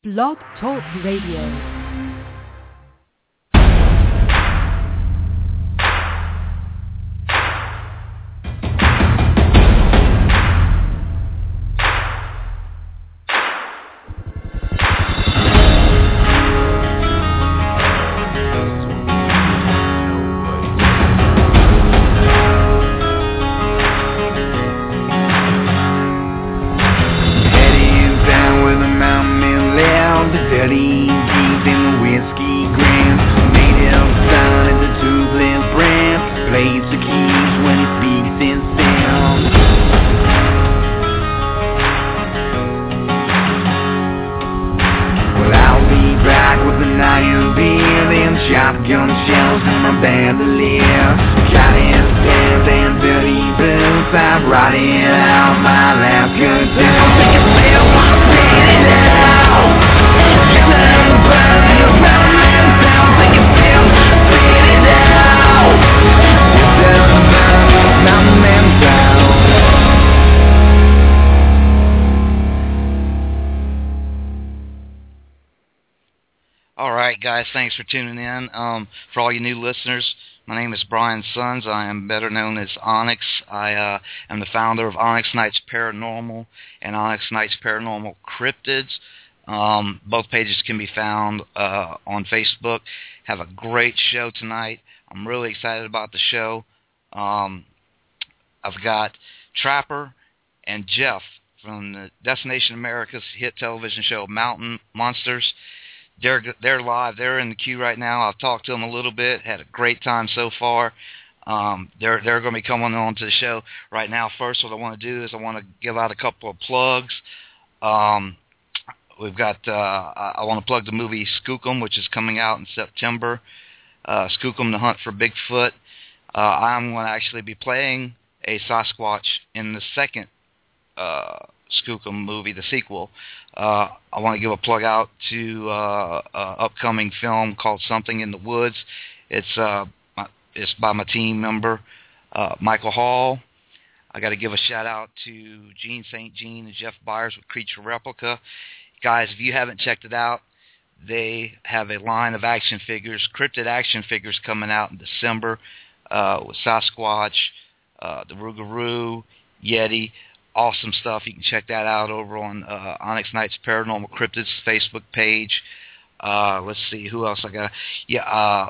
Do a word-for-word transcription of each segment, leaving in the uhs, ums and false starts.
Blog Talk Radio. Thanks for tuning in. Um, for all you new listeners, my name is Brian Sons. I am better known as Onyx. I uh, am the founder of Onyx Nights Paranormal and Onyx Nights Paranormal Cryptids. Um, both pages can be found uh, on Facebook. Have a great show tonight. I'm really excited about the show. Um, I've got Trapper and Jeff from the Destination America's hit television show Mountain Monsters. They're they're live. They're in the queue right now. I've talked to them a little bit. Had a great time so far. Um, they're they're going to be coming on to the show right now. First, what I want to do is I want to give out a couple of plugs. Um, we've got uh, I, I want to plug the movie Skookum, which is coming out in September. Uh, Skookum: The Hunt for Bigfoot. Uh, I'm going to actually be playing a Sasquatch in the second uh, Skookum movie, the sequel. Uh, I want to give a plug out to uh, an upcoming film called Something in the Woods. It's uh, it's by my team member, uh, Michael Hall. I got to give a shout out to Gene Saint Jean and Jeff Byers with Creature Replica. Guys, if you haven't checked it out, they have a line of action figures, cryptid action figures coming out in December uh, with Sasquatch, uh, the Rougarou, Yeti. Awesome stuff. You can check that out over on uh, Onyx Nights Paranormal Cryptids Facebook page. Uh, let's see, who else I got? Yeah, uh,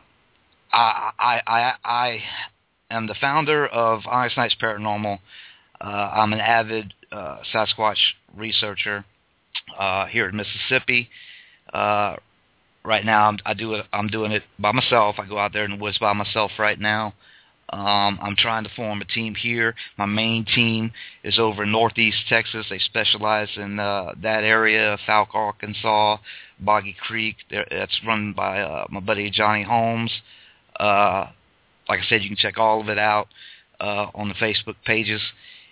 I, I, I, I am the founder of Onyx Nights Paranormal. Uh, I'm an avid uh, Sasquatch researcher uh, here in Mississippi. Uh, right now, I'm, I do it. I'm doing it by myself. I go out there in the woods by myself right now. Um, I'm trying to form a team here. My main team is over in Northeast Texas. They specialize in uh, that area, Falk, Arkansas, Boggy Creek. They're, that's run by uh, my buddy Johnny Holmes. Uh, like I said, you can check all of it out uh, on the Facebook pages.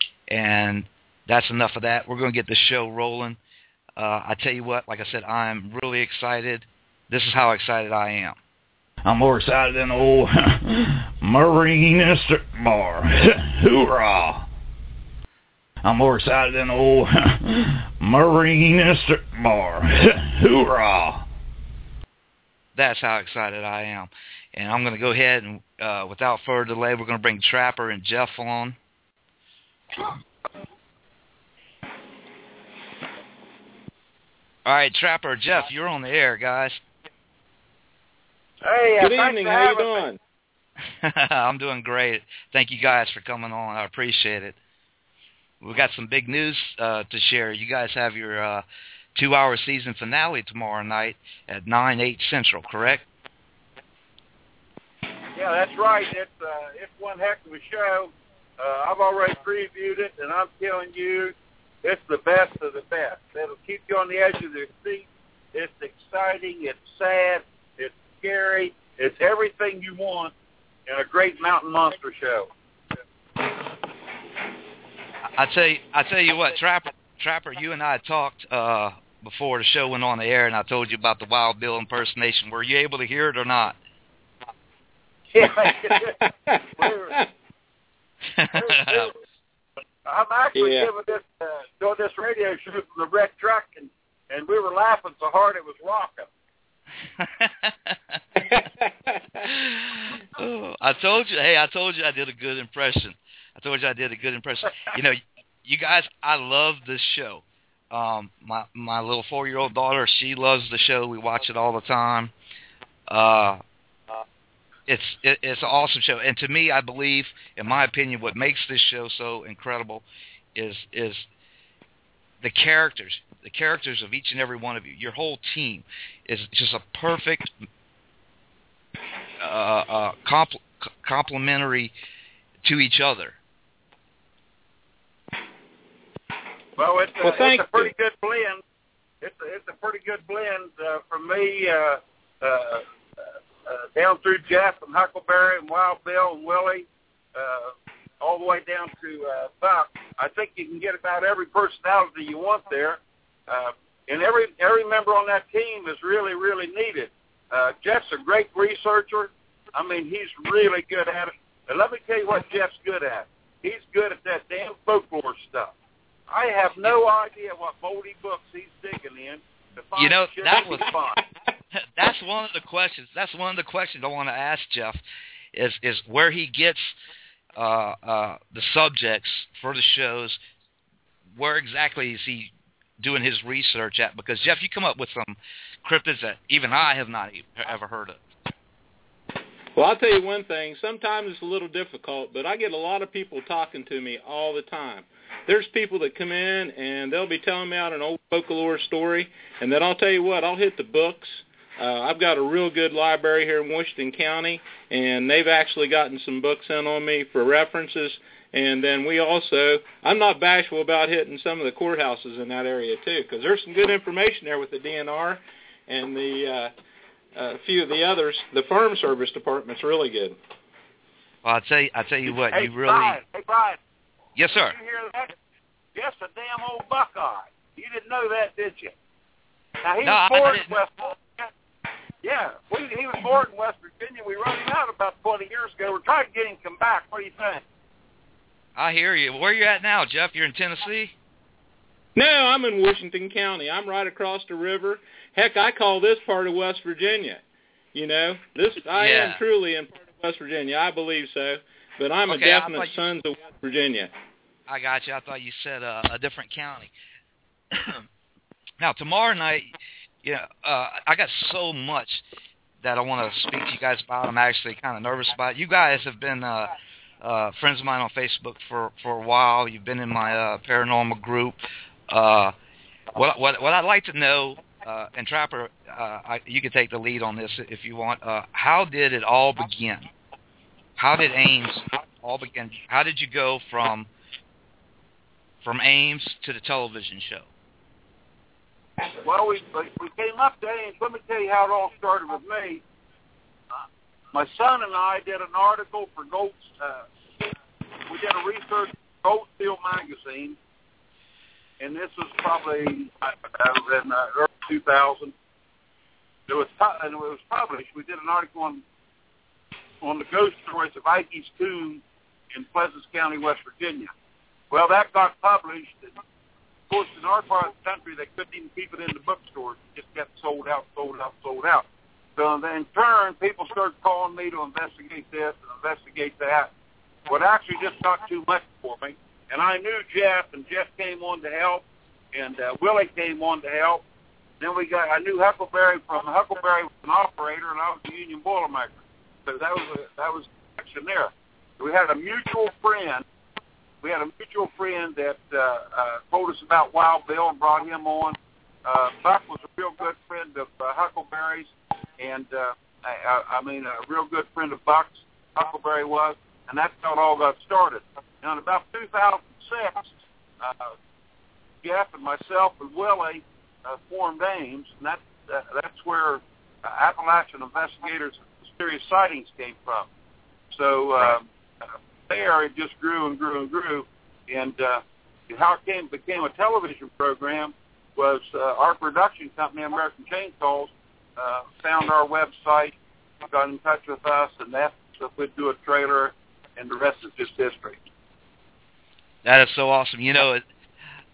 And that's enough of that. We're going to get the show rolling. Uh, I tell you what, like I said, I'm really excited. This is how excited I am. I'm more excited than old Marine Bar. Hoorah! I'm more excited than old Marine Bar. Hoorah! That's how excited I am. And I'm going to go ahead and, uh, without further delay, we're going to bring Trapper and Jeff on. All right, Trapper, Jeff, you're on the air, guys. Hey, uh, good evening. How you doing? I'm doing great. Thank you guys for coming on. I appreciate it. We've got some big news uh, to share. You guys have your uh, two-hour season finale tomorrow night at nine, eight Central, correct? Yeah, that's right. It's uh, it's one heck of a show. Uh, I've already previewed it, and I'm telling you, it's the best of the best. It'll keep you on the edge of your seat. It's exciting. It's sad. It's scary. It's everything you want in a great mountain monster show. I tell you, I tell you what, Trapper, Trapper, you and I talked uh, before the show went on the air, and I told you about the Wild Bill impersonation. Were you able to hear it or not? Yeah. we're, we're, I'm actually yeah. giving this uh, doing this radio show from the wrecked truck, and and we were laughing so hard it was rocking. Oh, I told you, hey, I told you I did a good impression. I told you I did a good impression. You know, you guys, I love this show. Um, my my little four-year-old daughter, she loves the show. We watch it all the time. Uh, it's it, it's an awesome show, and to me, I believe, in my opinion, what makes this show so incredible is is the characters. The characters of each and every one of you. Your whole team is just a perfect uh, uh, compl- complementary to each other. Well, it's a, well, it's a pretty good blend. It's a, it's a pretty good blend uh, for me uh, uh, uh, down through Jeff and Huckleberry and Wild Bill and Willie, uh, all the way down to uh, Buck. I think you can get about every personality you want there. Uh, and every every member on that team is really, really needed. Uh, Jeff's a great researcher. I mean, he's really good at it. And let me tell you what Jeff's good at. He's good at that damn folklore stuff. I have no idea what moldy books he's digging in to find you know, shit that he was can find. That's one of the questions. That's one of the questions I want to ask Jeff is is where he gets uh, uh, the subjects for the shows. Where exactly is he doing his research at? Because Jeff, you come up with some cryptids that even I have not ever heard of. Well, I'll tell you one thing. Sometimes it's a little difficult, but I get a lot of people talking to me all the time. There's people that come in, and they'll be telling me out an old folklore story, and then I'll tell you what, I'll hit the books. Uh, I've got a real good library here in Washington County, and they've actually gotten some books in on me for references. And then we also, I'm not bashful about hitting some of the courthouses in that area, too, because there's some good information there with the D N R and the uh, a few of the others. The Farm Service Department's really good. Well, I'll tell you, I'll tell you what, hey, you really... Brian, hey, Brian. Yes, sir. Did you hear that? Jeff's a damn old Buckeye. You didn't know that, did you? Now, he no, was born I in West Virginia. Yeah, we, he was born in West Virginia. We wrote him out about twenty years ago. We're trying to get him to come back. What do you think? I hear you. Where are you at now, Jeff? You're in Tennessee? No, I'm in Washington County. I'm right across the river. Heck, I call this part of West Virginia. You know, this I yeah. am truly in part of West Virginia. I believe so. But I'm okay, a definite you, son of West Virginia. I got you. I thought you said uh, a different county. Now, tomorrow night, you know, uh, I got so much that I want to speak to you guys about. I'm actually kind of nervous about it. You guys have been uh, uh, friends of mine on Facebook for, for a while. You've been in my uh, paranormal group. Uh, what, what, what I'd like to know, uh, and Trapper, uh, I, you can take the lead on this if you want. Uh, how did it all begin? How did Ames all begin? How did you go from from Ames to the television show? Well, we we came up to Ames. Let me tell you how it all started with me. Uh, my son and I did an article for Gold. Uh, we did a research for Gold Steel magazine, and this was probably uh, in uh, early two thousand. It was and it was published. We did an article on on the ghost stories of Ikey's tomb in Pleasant County, West Virginia. Well, that got published. And of course, in our part of the country, they couldn't even keep it in the bookstores. It just kept sold out, sold out, sold out. So then in turn, people started calling me to investigate this and investigate that. Well, it actually just got too much for me. And I knew Jeff, and Jeff came on to help, and uh, Willie came on to help. Then we got, I knew Huckleberry from Huckleberry was an operator, and I was a union boilermaker. So that was a, that was a connection there. So we had a mutual friend. We had a mutual friend that uh, uh, told us about Wild Bill and brought him on. Uh, Buck was a real good friend of uh, Huckleberry's, and uh, I, I mean a real good friend of Buck's. Huckleberry was, and that's how it all got started. Now, in about two thousand six, uh, Jeff and myself and Willie uh, formed Ames, and that, uh, that's where uh, Appalachian Investigators and Mysterious Sightings came from. So uh, uh, there it just grew and grew and grew, and uh, how it came became a television program was uh, our production company, American Chainsaws, uh, found our website, got in touch with us, and asked if we'd do a trailer, and the rest is just history. That is so awesome. You know, it,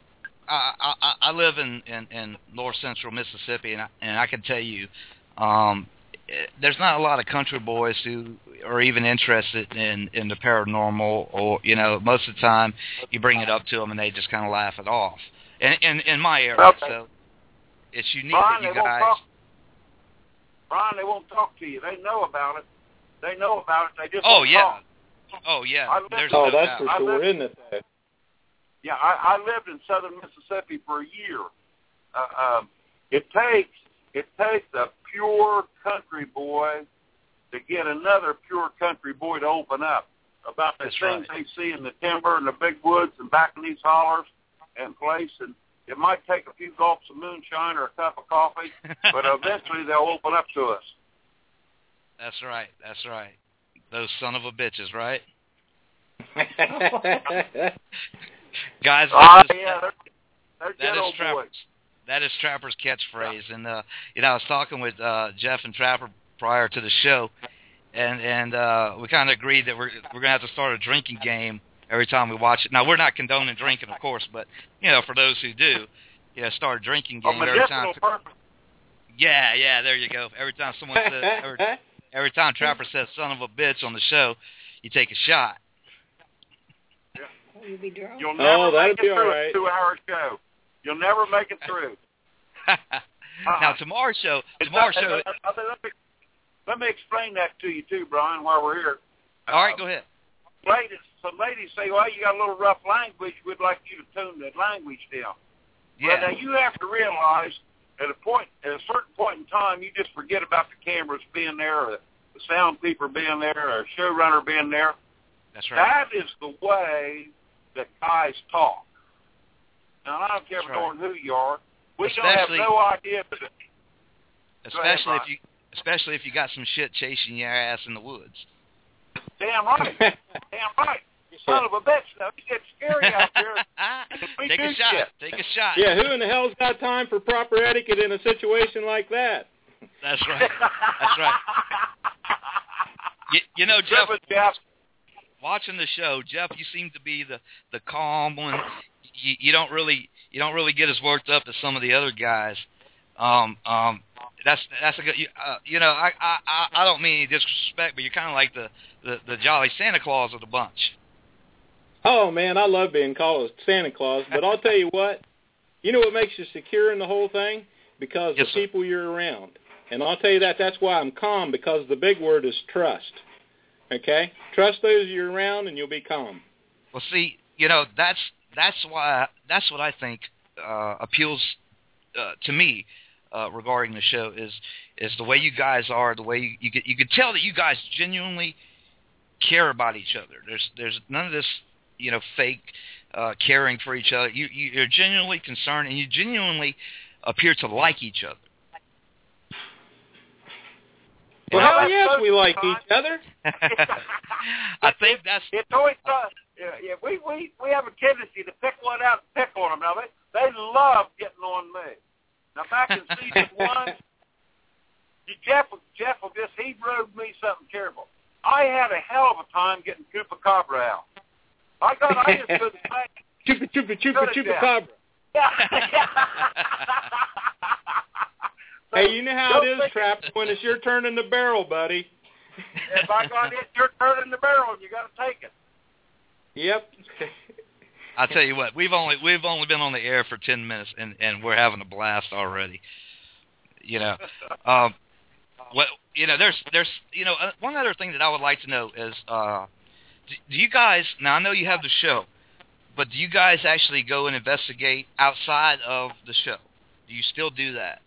I, I I live in, in, in north central Mississippi, and I, and I can tell you, um, there's not a lot of country boys who are even interested in, in the paranormal, or you know, most of the time you bring it up to them and they just kind of laugh it off. In in, in my area, okay. So it's unique Brian, that you they guys. Won't talk. Brian, they won't talk to you. They know about it. They know about it. They just oh won't yeah, talk. oh yeah. There's oh, no that's doubt. for sure, isn't it? Though? Yeah, I, I lived in southern Mississippi for a year. Uh, um, it takes it takes a pure country boy to get another pure country boy to open up about the That's things right. they see in the timber and the big woods and back in these hollers and place. And it might take a few gulps of moonshine or a cup of coffee, but eventually they'll open up to us. That's right. That's right. Those son of a bitches, right? Guys, Oh, that is, yeah, they're, they're that good is old Trapper, boys. that is Trapper's catchphrase. And uh, you know, I was talking with uh, Jeff and Trapper prior to the show, and and uh, we kind of agreed that we're we're gonna have to start a drinking game every time we watch it. Now, we're not condoning drinking, of course, but you know, for those who do, you know, start a drinking game Oh, every time. purpose. Yeah, yeah, there you go. Every time someone says, every, every time Trapper says "son of a bitch" on the show, you take a shot. Will you be drunk? You'll never Oh, that'd make be it all through right. a two-hour show. You'll never make it through. Now tomorrow's show, tomorrow's It's show. not- uh, let, me, let me explain that to you too, Brian, while we're here. All right, go ahead. Ladies, some ladies say, "Well, you got a little rough language. We'd like you to tune the language down." Yeah. Well, now you have to realize at a point, at a certain point in time, you just forget about the cameras being there, or the sound people being there, or a showrunner being there. That's right. That is the way that guys talk. Now, I don't care That's for right. who you are. We Especially- don't have no idea. But Especially ahead, if you, especially if you got some shit chasing your ass in the woods. damn right. Damn right. You son of a bitch. Now, it gets scary out there. We Take do a shot. shit. Take a shot. Yeah, who in the hell's got time for proper etiquette in a situation like that? That's right. That's right. You, you know, Jeff, Jeff, Jeff, watching the show, Jeff, you seem to be the the calm one. You, you don't really you don't really get as worked up as some of the other guys. Um, um, that's that's a good. You, uh, you know, I, I I don't mean any disrespect, but you're kind of like the, the the jolly Santa Claus of the bunch. Oh, man, I love being called Santa Claus, but I'll tell you what, you know what makes you secure in the whole thing? Because Yes, the sir. people you're around. And I'll tell you that that's why I'm calm, because the big word is trust. Okay? Trust those you're around and you'll be calm. Well, see, you know, that's that's why that's what I think uh, appeals uh, to me uh, regarding the show is is the way you guys are, the way you you could, you could tell that you guys genuinely care about each other. There's there's none of this, you know, fake uh, caring for each other. You you're genuinely concerned, and you genuinely appear to like each other. Well, know, hell that's yes, so we like fun. each other. I think that's It's always uh, yeah, yeah. We we we have a tendency to pick one out and pick on them. Now they they love getting on me. Now back in season one, Jeff Jeff will just he rode me something terrible. I had a hell of a time getting Chupacabra out. I got I just couldn't say. Chupa, chupa, chupa, Good chupa, job. cabra. Hey, you know how Don't it is, think- Trap, when it's your turn in the barrel, buddy. If I got it, you're turning the barrel, and you got to take it. Yep. I'll tell you what, we've only we've only been on the air for ten minutes, and, and we're having a blast already. You know, um, well, you know, there's there's you know uh, one other thing that I would like to know is, uh, do, do you guys now? I know you have the show, but do you guys actually go and investigate outside of the show? Do you still do that?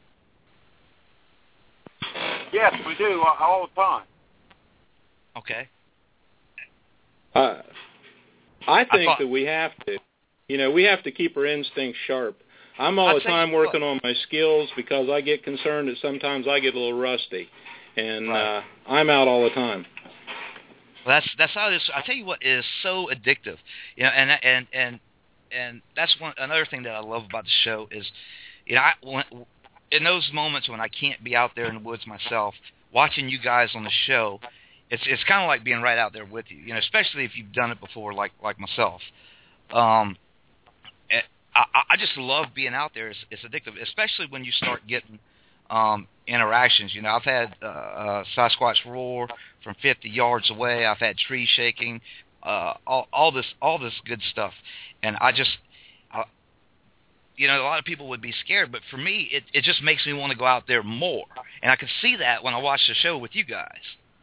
Yes, we do uh, all the time. Okay. Uh, I think I thought- that we have to. You know, we have to keep our instincts sharp. I'm all I'll the tell you time what. working on my skills because I get concerned that sometimes I get a little rusty. And Right. uh, I'm out all the time. Well, that's that's how this. I tell you what is so addictive, you know, and and and and that's one another thing that I love about the show is, you know, I, when, in those moments when I can't be out there in the woods myself, watching you guys on the show, it's it's kind of like being right out there with you, you know, especially if you've done it before, like like myself. Um, I, I just love being out there. It's, it's addictive, especially when you start getting um, interactions. You know, I've had uh, uh, Sasquatch roar from fifty yards away. I've had tree shaking, uh, all, all this, all this good stuff, and I just, uh, you know, a lot of people would be scared, but for me, it, it just makes me want to go out there more, and I can see that when I watch the show with you guys.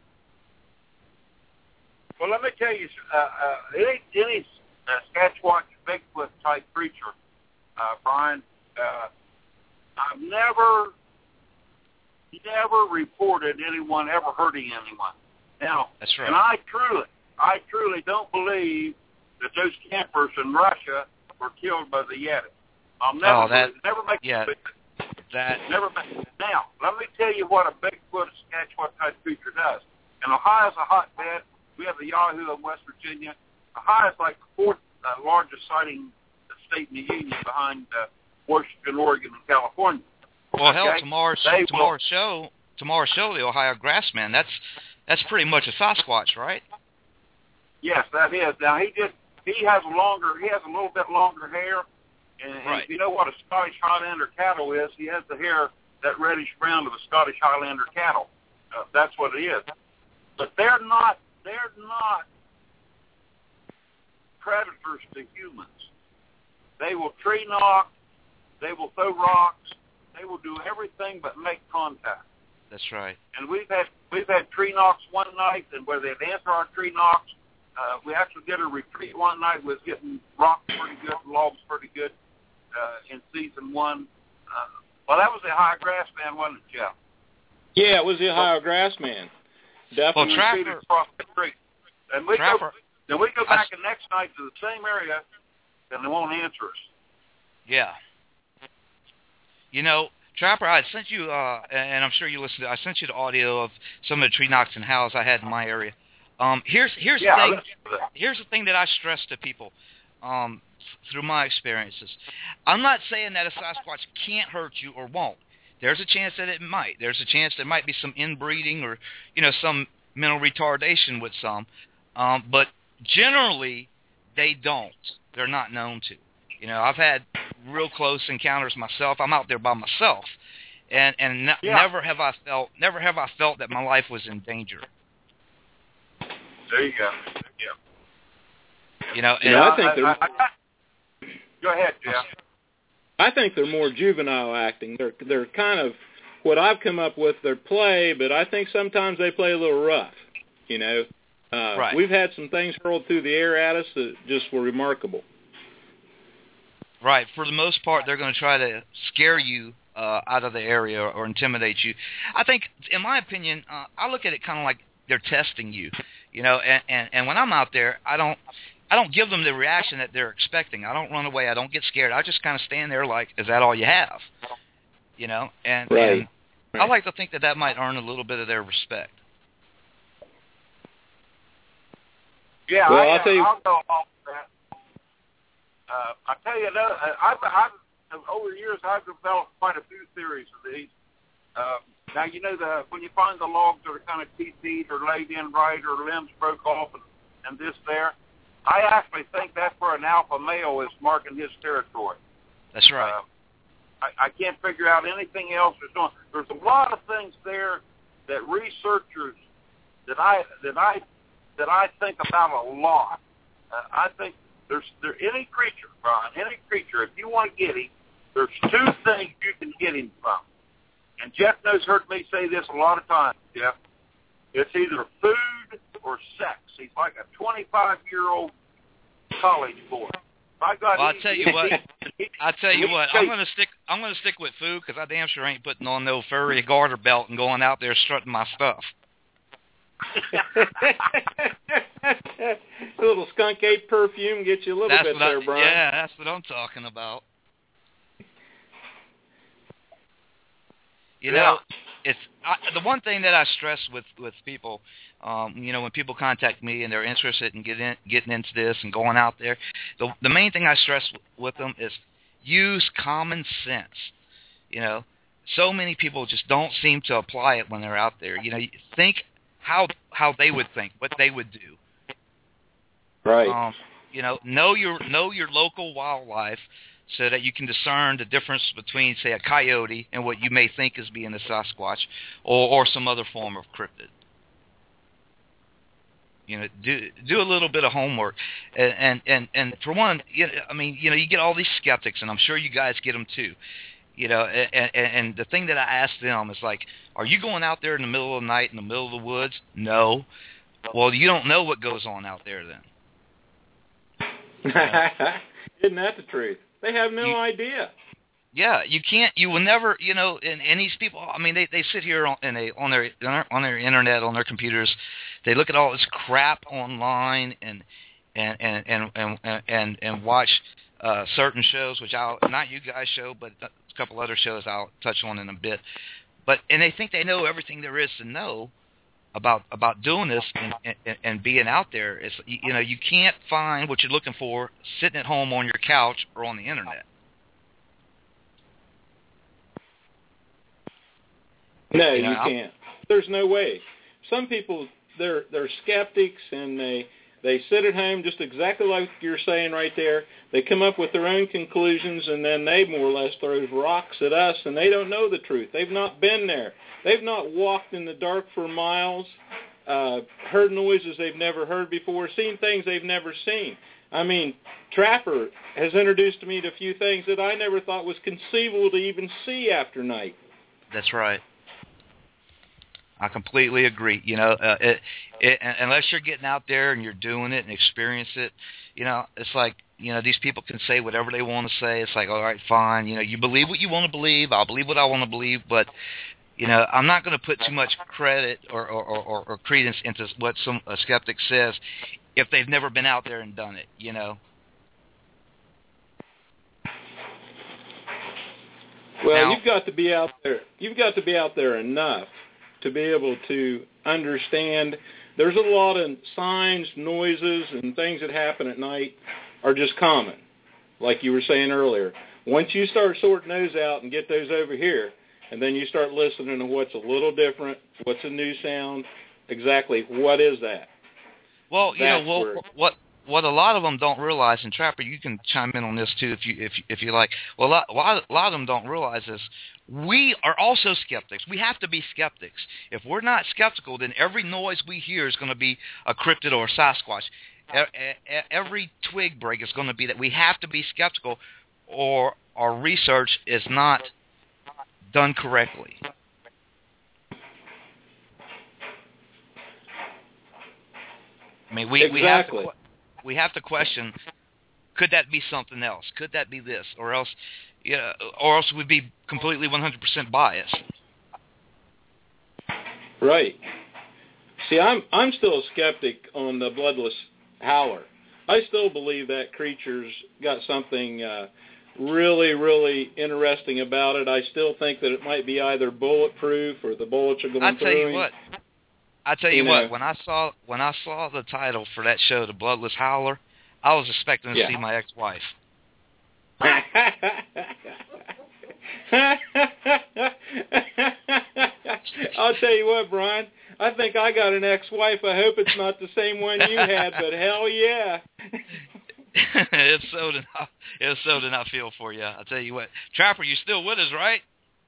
Well, let me tell you, uh, uh, any, any uh, Sasquatch, Bigfoot type creature, uh, Brian, uh, I've never, never reported anyone ever hurting anyone. Now, that's right. And I truly, I truly don't believe that those campers in Russia were killed by the Yeti. I'll never, oh, that, believe, never make yeah, it. that. Never make it. Now, let me tell you what a Bigfoot Sasquatch type creature does. And Ohio's a hotbed. We have the Yahoo in West Virginia. Ohio is like the fourth uh, largest sighting state in the union behind uh, Washington, Oregon, and California. Well, okay? hell, tomorrow's They tomorrow's will, show, tomorrow's show, the Ohio Grassman. That's that's pretty much a Sasquatch, right? Yes, that is. Now he just he has a longer, he has a little bit longer hair, and, and right. if you know what a Scottish Highlander cattle is, he has the hair that reddish brown of a Scottish Highlander cattle. Uh, that's what it is. But they're not. They're not predators to humans. They will tree knock. They will throw rocks. They will do everything but make contact. That's right. And we've had we've had tree knocks one night, and where they'd answer our tree knocks, uh, we actually did a retreat one night. Was getting rocks pretty good, logs pretty good uh, in season one. Uh, well, that was the Ohio Grassman, wasn't it, Jeff? Yeah, it was the Ohio Grassman. Definitely. Well, Trapper, across the creek. And we Trapper, go, then we go back I, the next night to the same area, and they won't answer us. Yeah. You know, Trapper, I sent you, uh, and I'm sure you listened to, I sent you the audio of some of the tree knocks and howls I had in my area. Um, here's here's yeah, the thing. Here's the thing that I stress to people um, through my experiences. I'm not saying that a Sasquatch can't hurt you or won't. There's a chance that it might. There's a chance there might be some inbreeding or, you know, some mental retardation with some. Um, but generally, they don't. They're not known to. You know, I've had real close encounters myself. I'm out there by myself, and and ne- yeah. never have I felt never have I felt that my life was in danger. There you go. Yeah. You know, you and know, I, I think they're. I, I, go ahead, Jeff. I think they're more juvenile acting. They're they're kind of what I've come up with. Their play, but I think sometimes they play a little rough. You know, uh, right. We've had some things hurled through the air at us that just were remarkable. Right. For the most part, they're going to try to scare you uh, out of the area or, or intimidate you. I think, in my opinion, uh, I look at it kind of like they're testing you. You know, and, and and when I'm out there, I don't. I don't give them the reaction that they're expecting. I don't run away. I don't get scared. I just kind of stand there like, is that all you have? You know, and, right. and right. I like to think that that might earn a little bit of their respect. Yeah, well, I, I'll tell you. I'll go off that. Uh, I'll tell you another. I've, I've over the years I've developed quite a few theories of these. Uh, now you know the when you find the logs that are kind of teeth-eat or laid in right or limbs broke off and, and this there. I actually think that's where an alpha male is marking his territory. That's right. Uh, I, I can't figure out anything else. There's, no, there's a lot of things there that researchers that I that I that I think about a lot. Uh, I think there's there any creature, Brian, any creature. If you want to get him, there's two things you can get him from. And Jeff knows heard me say this a lot of times. Jeff, it's either food or sex. He's like a twenty-five-year-old college boy. My God, well, I'll he, tell you he, what. he, I'll tell you he, what. I'm gonna stick. I'm gonna stick with food because I damn sure ain't putting on no furry garter belt and going out there strutting my stuff. A little skunk ape perfume gets you a little that's bit what there, I, Brian. Yeah, that's what I'm talking about. You yeah. know, it's I, the one thing that I stress with with people. Um, you know, when people contact me and they're interested in getting getting into this and going out there, the the main thing I stress with them is use common sense. You know, so many people just don't seem to apply it when they're out there. You know, think how how they would think, what they would do. Right. Um, you know, know your know your local wildlife. so that you can discern the difference between, say, a coyote and what you may think is being a Sasquatch, or, or some other form of cryptid. You know, do do a little bit of homework, and and and, and for one, you know, I mean, you know, you get all these skeptics, and I'm sure you guys get them too. You know, and, and, and the thing that I ask them is like, are you going out there in the middle of the night in the middle of the woods? No. Well, you don't know what goes on out there then. Yeah. Isn't that the truth? They have no you, idea. Yeah, you can't. You will never. You know, and, and these people. I mean, they, they sit here on and they on their on their internet, on their computers. They look at all this crap online and and and and and and, and watch uh, certain shows, which I'll not you guys show, but a couple other shows I'll touch on in a bit. But and they think they know everything there is to know about about doing this and, and, and being out there. It's, you know, you can't find what you're looking for sitting at home on your couch or on the internet. No, you, know, you can't. There's no way. Some people, they're they're skeptics, and they they sit at home just exactly like you're saying right there. They come up with their own conclusions, and then they more or less throw rocks at us, and they don't know the truth. They've not been there. They've not walked in the dark for miles, uh, heard noises they've never heard before, seen things they've never seen. I mean, Trapper has introduced me to a few things that I never thought was conceivable to even see after night. That's right. I completely agree. You know, uh, it, it, unless you're getting out there and you're doing it and experience it, you know, it's like, you know, these people can say whatever they want to say. It's like, all right, fine. You know, you believe what you want to believe. I'll believe what I want to believe. But, you know, I'm not going to put too much credit or, or, or, or credence into what some a skeptic says if they've never been out there and done it, you know. Well, now, you've got to be out there. You've got to be out there enough to be able to understand. There's a lot of signs, noises, and things that happen at night are just common, like you were saying earlier. Once you start sorting those out and get those over here, and then you start listening to what's a little different, what's a new sound, exactly what is that? Well, you That's know, well, where, what what a lot of them don't realize, and Trapper, you can chime in on this too if you if if you like. Well, a lot, a lot, a lot of them don't realize is we are also skeptics. We have to be skeptics. If we're not skeptical, then every noise we hear is going to be a cryptid or a Sasquatch. Every twig break is going to be that. We have to be skeptical, or our research is not done correctly. I mean, we, exactly. we have to we have to question: could that be something else? Could that be this, or else, you know, or else we'd be completely one hundred percent biased. Right. See, I'm I'm still a skeptic on the bloodless howler. I still believe that creature's got something uh, really, really interesting about it. I still think that it might be either bulletproof or the bullets are going I through. tell you what. I tell you, you know. what. When I saw when I saw the title for that show, The Bloodless Howler, I was expecting to yeah. see my ex-wife. I'll tell you what, Brian. I think I got an ex-wife. I hope it's not the same one you had, but hell yeah. if so, then I, if so, then I feel for you. I'll tell you what. Trapper, you still with us, right?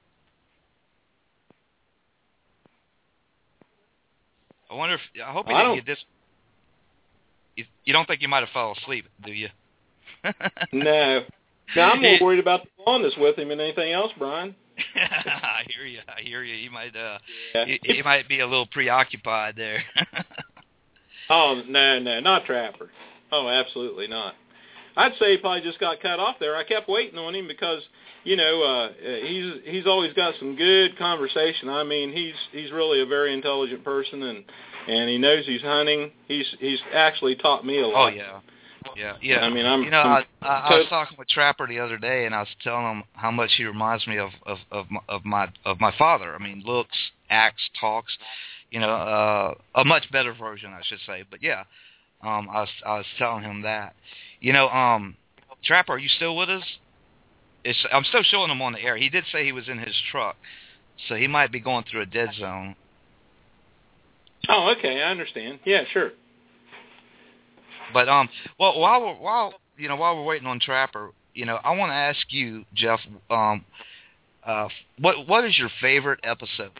I wonder if I hope you I didn't don't, get this. You, you don't think you might have fallen asleep, do you? no. Now I'm more worried about the blondness with him than anything else, Brian. I hear you. I hear you. He might. Uh, yeah. he, he might be a little preoccupied there. oh no, no, not Trapper. Oh, absolutely not. I'd say he probably just got cut off there. I kept waiting on him because, you know, uh, he's he's always got some good conversation. I mean, he's he's really a very intelligent person, and and he knows he's hunting. He's he's actually taught me a lot. Oh yeah, yeah, yeah. I mean, I'm. You know, I'm, I, I, I was talking with Trapper the other day, and I was telling him how much he reminds me of of of my of my, of my father. I mean, looks, acts, talks. You know, uh, a much better version, I should say. But yeah. Um, I was I was telling him that, you know, um, Trapper, are you still with us? It's, I'm still showing him on the air. He did say he was in his truck, so he might be going through a dead zone. Oh, okay, I understand. Yeah, sure. But um, well, while we're while you know while we're waiting on Trapper, you know, I want to ask you, Jeff, um, uh, what what is your favorite episode?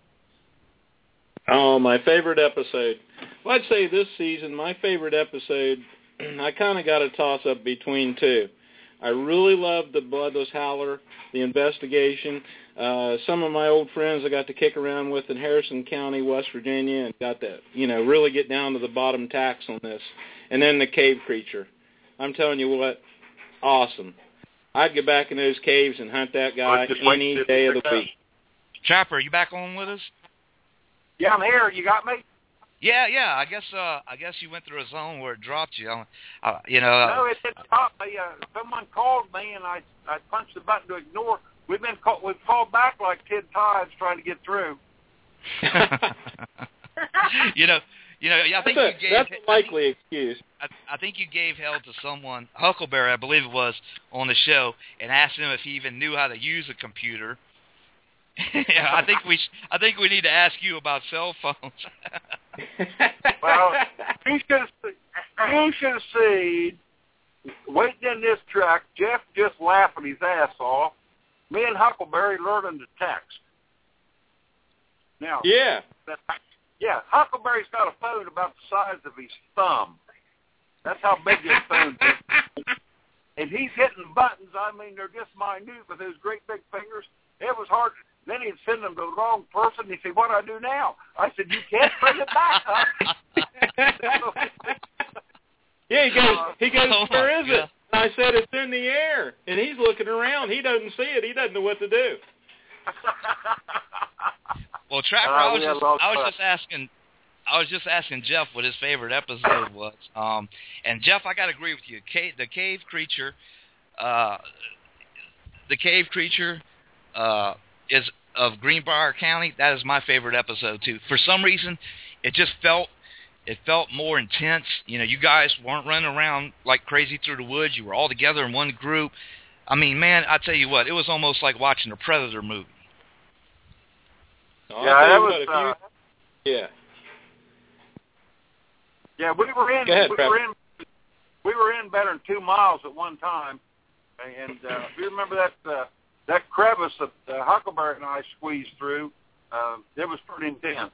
Oh, my favorite episode. Well, I'd say this season, my favorite episode, I kind of got a toss-up between two. I really loved the Bloodless Howler, the investigation. Uh, some of my old friends I got to kick around with in Harrison County, West Virginia, and got to, you know, really get down to the bottom tacks on this. And then the cave creature. I'm telling you what, awesome. I'd get back in those caves and hunt that guy any day of the week. Trapper, are you back on with us? Yeah, I'm here. You got me? Yeah, yeah. I guess uh, I guess you went through a zone where it dropped you. Uh, you know. Uh, no, it didn't stop me. Uh, someone called me, and I I punched the button to ignore. We've been call, we've called back like Ted Tides trying to get through. you know, you know. I think that's you a, gave. That's a likely excuse. I, I think you gave hell to someone, Huckleberry, I believe it was, on the show, and asked him if he even knew how to use a computer. yeah, I think we sh- I think we need to ask you about cell phones. Well, you should you should have seen waiting in this truck. Jeff just laughing his ass off. Me and Huckleberry learning to text. Now, yeah, yeah, Huckleberry's got a phone about the size of his thumb. That's how big his phone is. And he's hitting buttons. I mean, they're just minute with those great big fingers. It was hard. Then he'd send them to the wrong person. He'd say, what do I do now? I said, you can't bring it back up. yeah, he goes, he goes oh where is God. it? And I said, it's in the air. And he's looking around. He doesn't see it. He doesn't know what to do. Well, Trapper, uh, I was just I was just asking I was just asking Jeff what his favorite episode was. Um, and Jeff, I got to agree with you. Cave, the cave creature, uh, the cave creature, uh, is of Greenbrier County. That is my favorite episode too. For some reason, it just felt it felt more intense. You know, you guys weren't running around like crazy through the woods. You were all together in one group. I mean, man, I tell you what, it was almost like watching a Predator movie. Oh, yeah, that was. What, Uh, you, yeah. Yeah, we were in. Go ahead, we Trevor. were in. We were in better than two miles at one time, and uh, if you remember that uh, that crevice that uh, Huckleberry and I squeezed through, uh, it was pretty intense.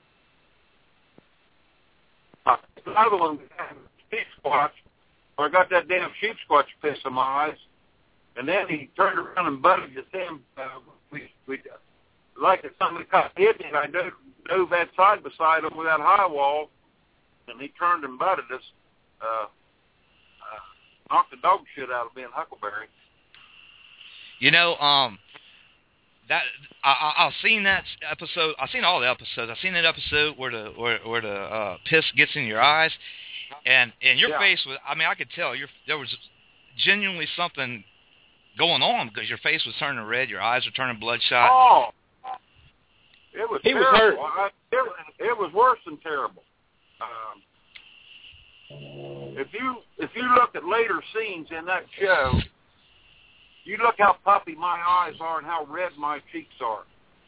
Uh, another one, sheep squatch. Where I got that damn sheep squatch piss in my eyes, and then he turned around and butted at him. Uh, we we like it somebody caught hit me, and I dove, dove that side by side over that high wall. And he turned and butted us, uh, uh, knocked the dog shit out of me and Huckleberry. You know, um, that I, I, I've seen that episode. I've seen all the episodes. I've seen that episode where the where, where the uh, piss gets in your eyes, and and your yeah. face was. I mean, I could tell your there was genuinely something going on because your face was turning red, your eyes were turning bloodshot. Oh, it was he terrible. was hurt. I, it, it was worse than terrible. Um, if you if you look at later scenes in that show, you look how puffy my eyes are and how red my cheeks are.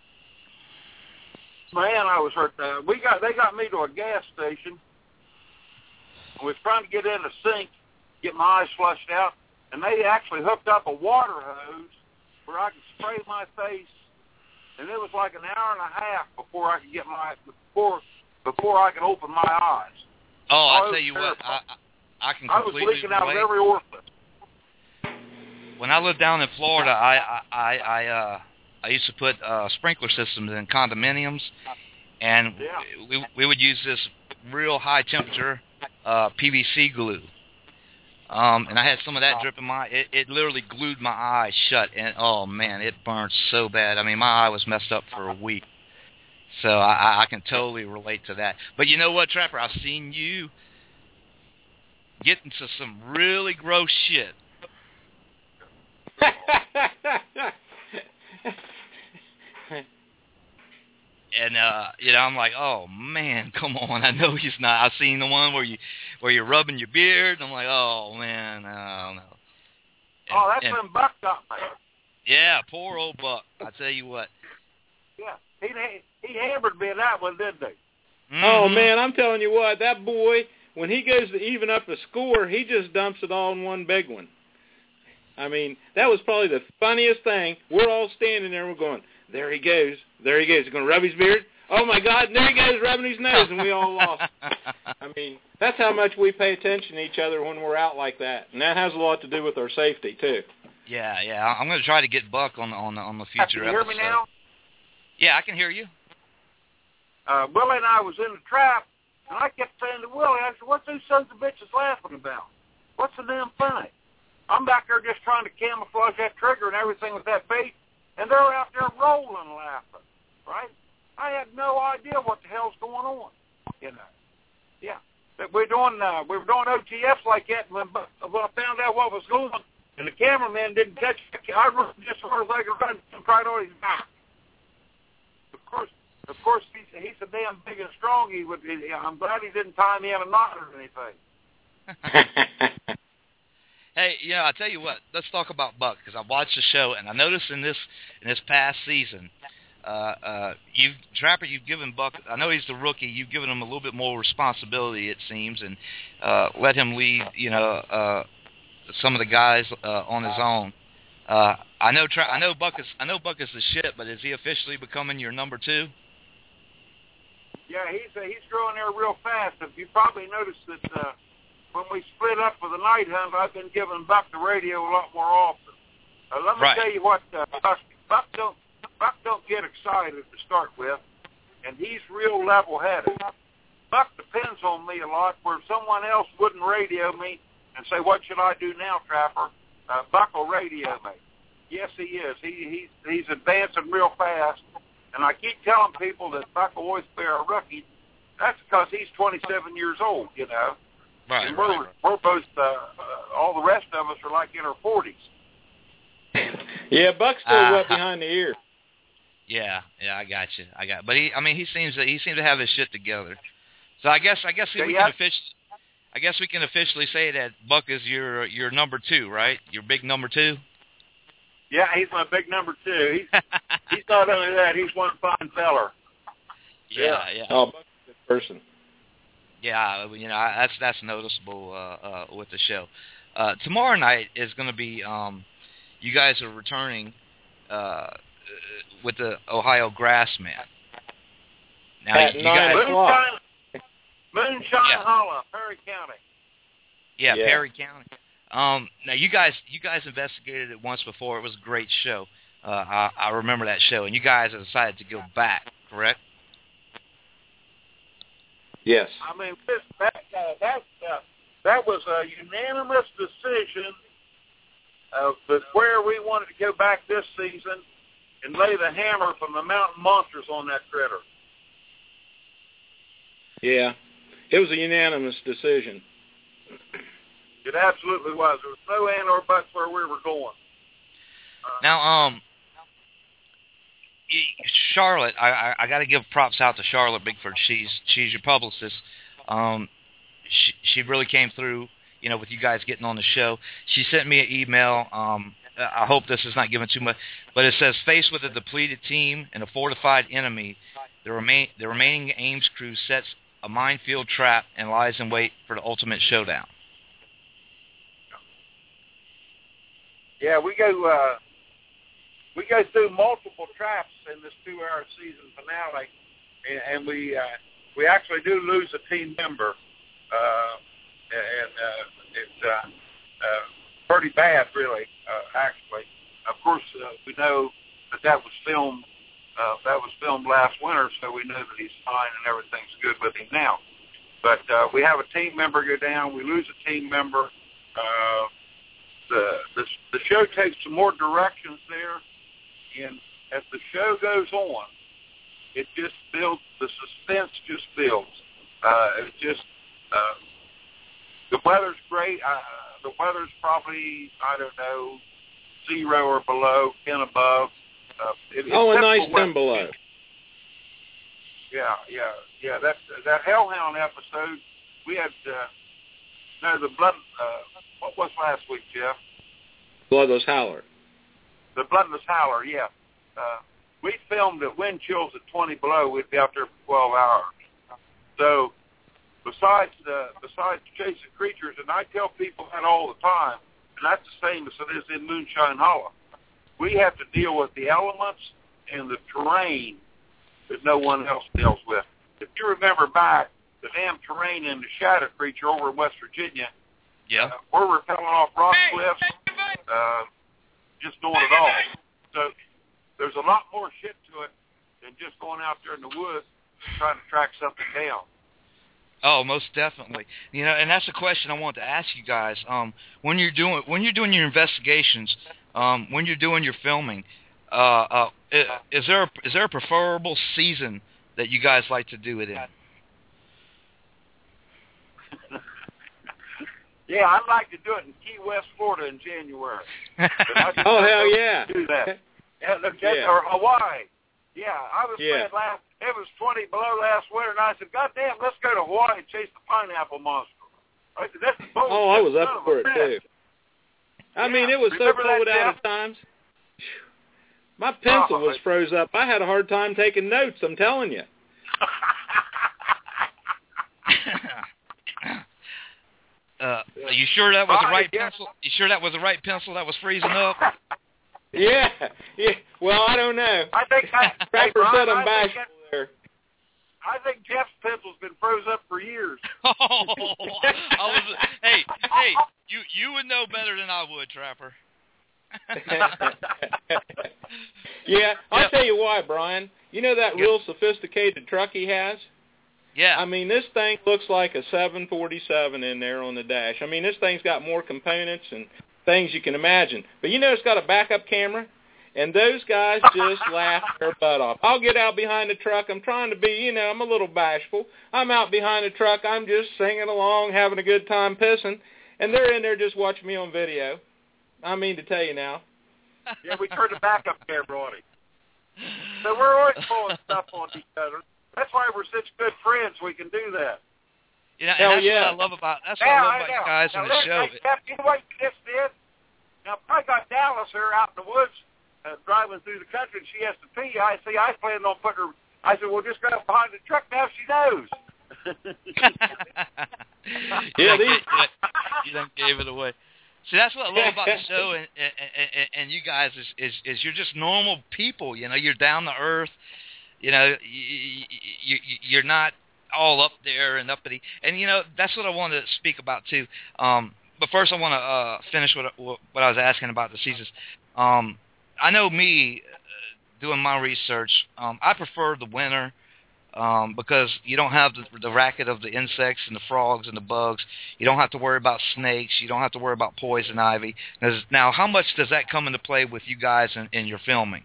Man, I was hurt. Uh, we got they got me to a gas station. I was trying to get in a sink, get my eyes flushed out, and they actually hooked up a water hose where I could spray my face. And it was like an hour and a half before I could get my before. Before I can open my eyes. Oh, I'll I tell you what, I, I, I can I was completely leaking out of relate. every orifice. When I lived down in Florida, I I I uh, I used to put uh, sprinkler systems in condominiums, and Yeah. we we would use this real high temperature uh, P V C glue. Um, and I had some of that dripping my. It, it literally glued my eyes shut, and oh man, it burned so bad. I mean, my eye was messed up for a week. So I, I can totally relate to that. But you know what, Trapper? I've seen you get into some really gross shit. And uh, you know, I'm like, oh man, come on! I know he's not. I've seen the one where you, where you're rubbing your beard. And I'm like, oh man, I don't know. And, Oh, that's and, when Buck got me. Yeah, poor old Buck. I tell you what. Yeah, he he hammered me in that one, didn't he? Mm-hmm. Oh, man, I'm telling you what, that boy, when he goes to even up the score, he just dumps it all in one big one. I mean, that was probably the funniest thing. We're all standing there and we're going, there he goes, there he goes. He's going to rub his beard. Oh, my God, there he goes, rubbing his nose, and we all lost. I mean, that's how much we pay attention to each other when we're out like that, and that has a lot to do with our safety, too. Yeah, yeah. I'm going to try to get Buck on, on, the, on the future episode. Can you hear me now? Yeah, I can hear you. Uh, Willie and I was in the trap, and I kept saying to Willie, I said, what's these sons of bitches laughing about? What's the damn funny? I'm back there just trying to camouflage that trigger and everything with that bait, and they're out there rolling laughing, right? I had no idea what the hell's going on, you know. Yeah, but we're doing uh, we were doing O T Fs like that, and when, when I found out what was going on, and the cameraman didn't catch it, I run just as hard as I could run right on his back. Of course, of course, he's, he's so damn big and strong. He would. He, I'm glad he didn't tie me in a knot or anything. Hey, yeah, I'll tell you what. Let's talk about Buck, because I watched the show, and I noticed in this in this past season, uh, uh, you Trapper, you've given Buck. I know he's the rookie. You've given him a little bit more responsibility, it seems, and uh, let him lead. You know, uh, some of the guys uh, on his own. Uh, I know. Tra- I know Buck is. I know Buck is the shit, but is he officially becoming your number two? Yeah, he's uh, he's growing there real fast. If you probably noticed that. Uh, When we split up for the night hunt, I've been giving Buck the radio a lot more often. Uh, let me right. tell you what, uh, Buck, Buck don't Buck don't get excited to start with, and he's real level-headed. Buck depends on me a lot, where someone else wouldn't radio me and say, "What should I do now, Trapper?" Uh, Buck will radio me. Yes, he is. He he's he's advancing real fast, and I keep telling people that Buck will always be a rookie. That's because he's twenty-seven years old, you know. Right, and we're, right. we're both, uh, uh, all the rest of us are like in our forties. Yeah, Buck's still uh, wet behind the ear. Yeah, yeah, I got you. I got, but he, I mean, he seems to, he seems to have his shit together. So I guess, I guess we yeah. can officially, I guess we can officially say that Buck is your your number two, right? Your big number two. Yeah, he's my big number two. He's he's not only that, he's one fine feller. Yeah, yeah. Oh, Buck's a good person. Yeah, you know, that's that's noticeable uh, uh, with the show. Uh, tomorrow night is going to be, um, you guys are returning uh, with the Ohio Grassman. Now, At you nine guys, o'clock. Moonshine, Moonshine Yeah. Hollow, Perry County. Yeah, Yeah. Perry County. Um, now, you guys you guys investigated it once before. It was a great show. Uh, I, I remember that show, and you guys have decided to go back, correct? Yes. I mean, this, that uh, that uh, that was a unanimous decision of the, where we wanted to go back this season and lay the hammer from the mountain monsters on that critter. Yeah. It was a unanimous decision. It absolutely was. There was no and or buts where we were going. Uh, Now, um, Charlotte, I, I, I got to give props out to Charlotte Bigford. She's she's your publicist. Um, she she really came through, you know, with you guys getting on the show. She sent me an email. Um, I hope this is not giving too much, but it says, faced with a depleted team and a fortified enemy, the remain the remaining Ames crew sets a minefield trap and lies in wait for the ultimate showdown. Yeah, we go. Uh, We go through multiple traps in this two-hour season finale, and, and we uh, we actually do lose a team member, uh, and uh, it's uh, uh, pretty bad, really. Uh, actually, of course, uh, we know that that was filmed. Uh, that was filmed last winter, so we know that he's fine and everything's good with him now. But uh, we have a team member go down. We lose a team member. Uh, the, the the show takes some more directions there. And as the show goes on, it just builds, the suspense just builds. Uh, it's just, uh, the weather's great. Uh, the weather's probably, I don't know, zero or below, ten above. Uh, it, Oh, a except nice for ten below. Yeah, yeah, yeah. That that Hellhound episode, we had, uh, no, the blood, uh, what was last week, Jeff? Bloodless Howler. The Bloodless Howler, yeah. Uh, we filmed at wind chills at twenty below. We'd be out there for twelve hours. So besides uh, besides chasing creatures, and I tell people that all the time, and that's the same as it is in Moonshine Hollow. We have to deal with the elements and the terrain that no one else deals with. If you remember back, the damn terrain in the Shadow Creature over in West Virginia, yeah, uh, where we're rappelling off rock cliffs, uh, just doing it all. So there's a lot more shit to it than just going out there in the woods trying to track something down. Oh, most definitely. You know, and that's a question I wanted to ask you guys. Um, when you're doing when you're doing your investigations, um, when you're doing your filming, uh, uh, is there a, is there a preferable season that you guys like to do it in? Yeah, I'd like to do it in Key West, Florida in January. Oh, hell yeah. Do that. Yeah, look, yeah. Or Hawaii. Yeah, I was yeah. saying last, it was twenty below last winter, and I said, God damn, let's go to Hawaii and chase the pineapple monster. I said, that's bullshit. Oh, I was up for it, too. I yeah. mean, it was Remember so cold that, out Jeff? at times. My pencil oh, was froze up. I had a hard time taking notes, I'm telling you. Uh, are you sure that was the right yeah. pencil? You sure that was the right pencil that was freezing up? Yeah, yeah. Well, I don't know. I think I, Trapper hey, Brian, said I'm I bashful think there. I think Jeff's pencil's been froze up for years. Oh, I was, hey, hey, you you would know better than I would, Trapper. yeah, I'll yeah. tell you why, Brian. You know that yeah. real sophisticated truck he has? Yeah. I mean, this thing looks like a seven forty-seven in there on the dash. I mean, this thing's got more components and things you can imagine. But you know it's got a backup camera, and those guys just laugh their butt off. I'll get out behind the truck. I'm trying to be, you know, I'm a little bashful. I'm out behind the truck. I'm just singing along, having a good time pissing, and they're in there just watching me on video. I mean to tell you now. Yeah, we turned the backup camera on him. So we're always pulling stuff on each other. That's why we're such good friends. We can do that. You know, and Hell that's yeah. what I love about that's what Yeah, I love I about know. you guys now, in the look, show. Hey, Jeff, you know what this did? Now, I got Dallas here out in the woods uh, driving through the country, and she has to pee. I see. I was planning on putting her. I said, "Well, just go up behind the truck now. She knows." yeah, these, you, you done gave it away. See, that's what I love about the show and and, and, and you guys is, is is you're just normal people. You know, you're down to earth. You know, you, you, you're not all up there and uppity. And, you know, that's what I wanted to speak about, too. Um, but first I want to uh, finish what, what I was asking about the seasons. Um, I know me, uh, doing my research, um, I prefer the winter um, because you don't have the, the racket of the insects and the frogs and the bugs. You don't have to worry about snakes. You don't have to worry about poison ivy. Now, how much does that come into play with you guys in, in your filming?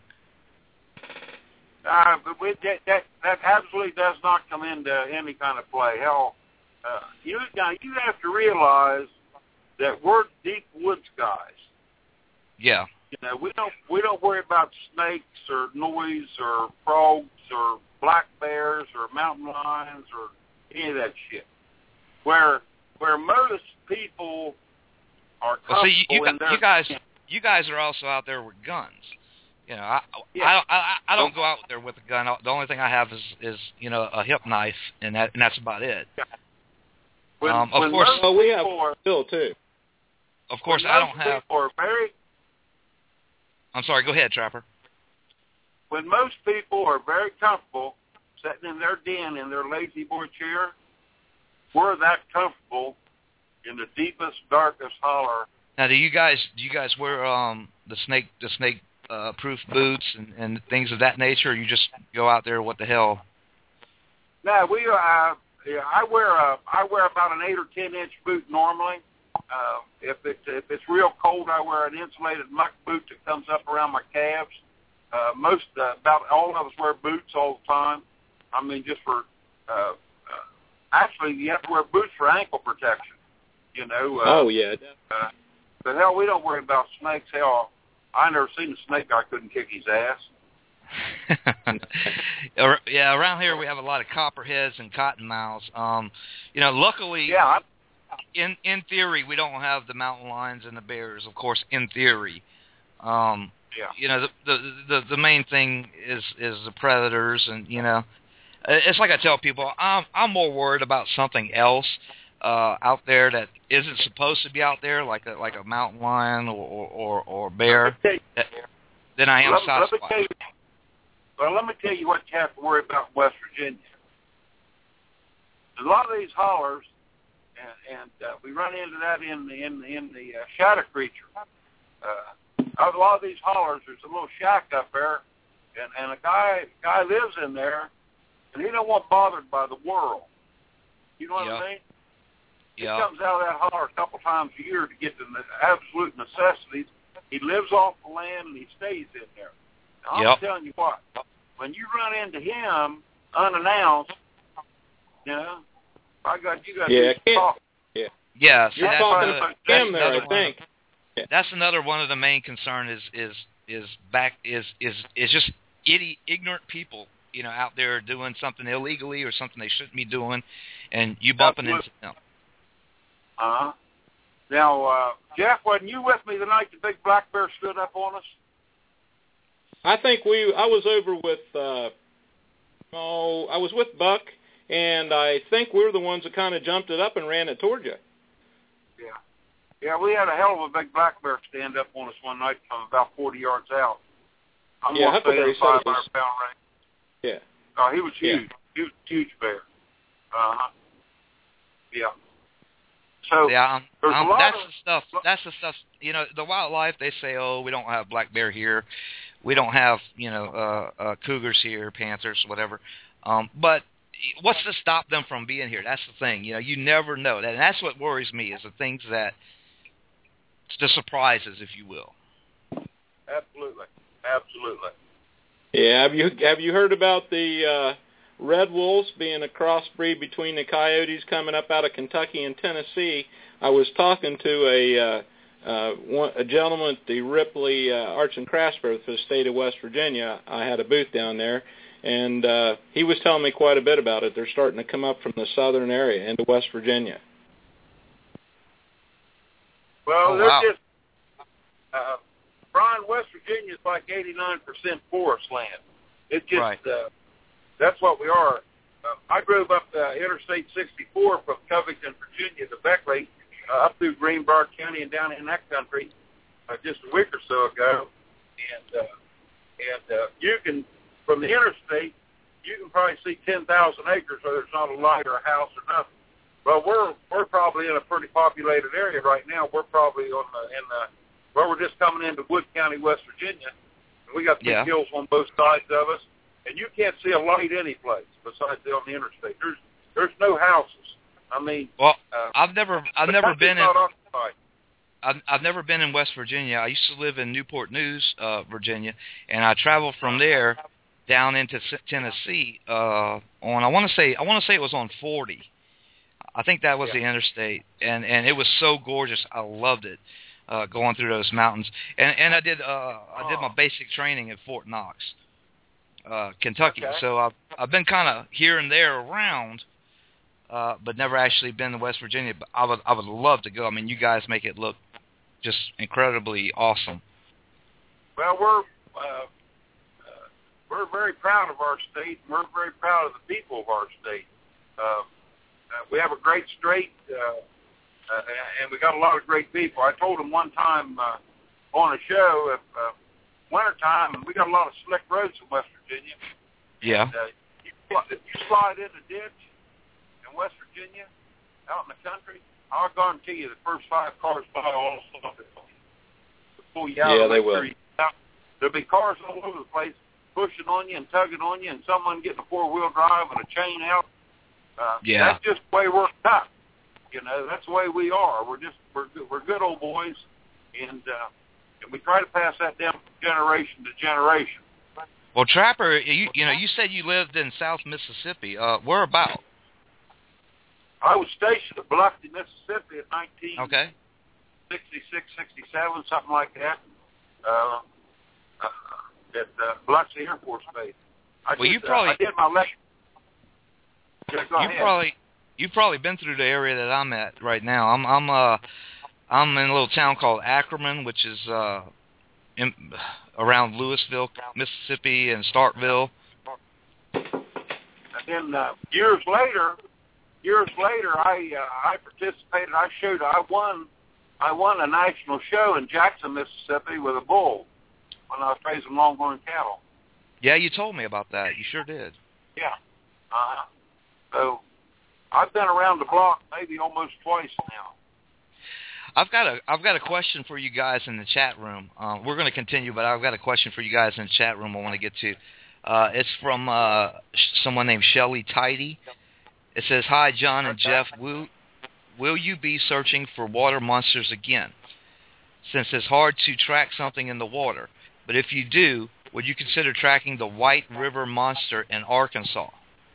Uh, but we, that, that that absolutely does not come into any kind of play. Hell, uh, you now you have to realize that we're deep woods guys. Yeah. You know, we don't we don't worry about snakes or noise or frogs or black bears or mountain lions or any of that shit. Where where most people are comfortable well, see, you, you, in their you guys you guys are also out there with guns. You know, I, yeah. I I I don't go out there with a gun. The only thing I have is, is you know, a hip knife, and that and that's about it. When, um, of when course, well, we have are, Bill too. Of course, I don't have. Are very, I'm sorry. Go ahead, Trapper. When most people are very comfortable sitting in their den in their lazy boy chair, we're that comfortable in the deepest, darkest holler. Now, do you guys do you guys wear um the snake the snake uh, proof boots and, and things of that nature, or you just go out there, what the hell? No, we uh, yeah, I wear a I wear about an eight or ten inch boot normally. Uh, if it if it's real cold, I wear an insulated muck boot that comes up around my calves. Uh, most uh, about all of us wear boots all the time. I mean, just for uh, uh, actually, you have to wear boots for ankle protection. You know. Uh, oh yeah. Uh, but hell, we don't worry about snakes. Hell, I never seen a snake I couldn't kick his ass. Yeah, around here we have a lot of copperheads and cottonmouths. Um, you know, luckily, yeah, I, in in theory, we don't have the mountain lions and the bears. Of course, in theory, um, yeah. you know, the, the the the main thing is is the predators, and you know, it's like I tell people, I'm I'm more worried about something else. uh, out there that isn't supposed to be out there, like a like a mountain lion or or, or bear, that, then I am let, satisfied. Let me tell you, well, let me tell you what you have to worry about in West Virginia. A lot of these hollers, and, and uh, we run into that in the in the in the uh, shadow creature. Uh, a lot of these hollers, there's a little shack up there, and, and a guy guy lives in there, and he don't want bothered by the world. You know what yeah. I mean? He Yeah. comes out of that holler a couple times a year to get the absolute necessities. He lives off the land and he stays in there. Now, I'm yep. telling you what, when you run into him unannounced, you know, I got you got yeah, to talk. Yeah, yeah. See, You're that's talking another, about that's him there, another I one think. Of, yeah. That's another one of the main concern is is is back is is is just idiot, ignorant people, you know, out there doing something illegally or something they shouldn't be doing, and you bumping Absolutely. into them. Uh-huh. Now, uh, Jeff, wasn't you with me the night the big black bear stood up on us? I think we. I was over with. Uh, oh, I was with Buck, and I think we were the ones that kind of jumped it up and ran it toward you. Yeah. Yeah, we had a hell of a big black bear stand up on us one night from about forty yards out. I'm yeah, going to say Huckleberry a five said it was. hundred pound range. Yeah. Oh, he was huge. Yeah. He was a huge bear. Uh-huh. Yeah. So yeah, um, there's um, a lot that's of, the stuff. That's the stuff. You know, the wildlife. They say, oh, we don't have black bear here. We don't have, you know, uh, uh, cougars here, panthers, whatever. Um, but what's to stop them from being here? That's the thing. You know, you never know. And that's what worries me is the things that, the surprises, if you will. Absolutely, absolutely. Yeah. Have you have you heard about the uh, red wolves being a crossbreed between the coyotes coming up out of Kentucky and Tennessee? I was talking to a uh, uh, one, a gentleman at the Ripley uh, Arts and Crafts Fair for the state of West Virginia. I had a booth down there, and uh, he was telling me quite a bit about it. They're starting to come up from the southern area into West Virginia. Well, Oh, they're wow. just, uh, Brian, West Virginia is like eighty-nine percent forest land. It just, Right. uh, that's what we are. Uh, I drove up uh, Interstate sixty-four from Covington, Virginia to Beckley, uh, up through Greenbrier County and down in that country uh, just a week or so ago. And, uh, and uh, you can, from the interstate, you can probably see ten thousand acres where there's not a light or a house or nothing. Well, we're we're probably in a pretty populated area right now. We're probably on the in the well, we're just coming into Wood County, West Virginia, and we got big Yeah. hills on both sides of us, and you can't see a light any place besides on the interstate. There's there's no houses. I mean, Well, uh, I've never I've the never country's been in not occupied. I've, I've never been in West Virginia. I used to live in Newport News, uh, Virginia, and I traveled from there down into S- Tennessee uh, on I want to say I want to say it was on forty. I think that was Yeah. the interstate, and and it was so gorgeous. I loved it, uh, going through those mountains. And and I did uh, I did my Oh. basic training at Fort Knox, uh, Kentucky. Okay. So I've I've been kind of here and there around, uh, but never actually been to West Virginia. But I would I would love to go. I mean, you guys make it look just incredibly awesome. Well, we're uh, uh, we're very proud of our state, and we're very proud of the people of our state. Uh, uh, we have a great state, uh, uh, and we got a lot of great people. I told them one time uh, on a show, if uh, wintertime, and we got a lot of slick roads in West Virginia. Yeah. And, uh, you, if you slide in the ditch in West Virginia, out in the country, I'll guarantee you the first five cars by all stop it to pull you out. Yeah, and they make will. sure you get out. There'll be cars all over the place pushing on you and tugging on you, and someone getting a four-wheel drive and a chain out. Uh, Yeah. That's just the way we're cut. You know, that's the way we are. We're just we're good, we're good old boys, and uh, and we try to pass that down from generation to generation. Well, Trapper, you you know, you said you lived in South Mississippi. Uh, where about? I was stationed at Biloxi, Mississippi in nineteen Okay. sixty-six, sixty-seven, something like that, uh, uh, at uh, Biloxi Air Force Base. I Well, did, you probably- uh, I did my lecture. Yeah, go You ahead. probably you've probably been through the area that I'm at right now. I'm I'm uh I'm in a little town called Ackerman, which is uh in, around Louisville, Mississippi, and Starkville. And then uh, years later, years later, I uh, I participated. I showed. I won. I won a national show in Jackson, Mississippi, with a bull when I was raising longhorn cattle. Yeah, you told me about that. You sure did. Yeah. Uh, so I've been around the block maybe almost twice now. I've got a I've got a question for you guys in the chat room. Uh, we're going to continue, but I've got a question for you guys in the chat room I want to get to. Uh, it's from uh, someone named Shelly Tidy. It says, "Hi, John and Jeff. Will will you be searching for water monsters again? Since it's hard to track something in the water, but if you do, would you consider tracking the White River Monster in Arkansas?"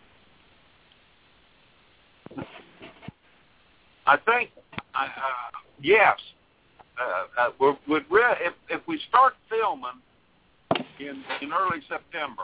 I think, uh, yes. Uh, uh, we're, we're re- if, if we start filming in, in early September,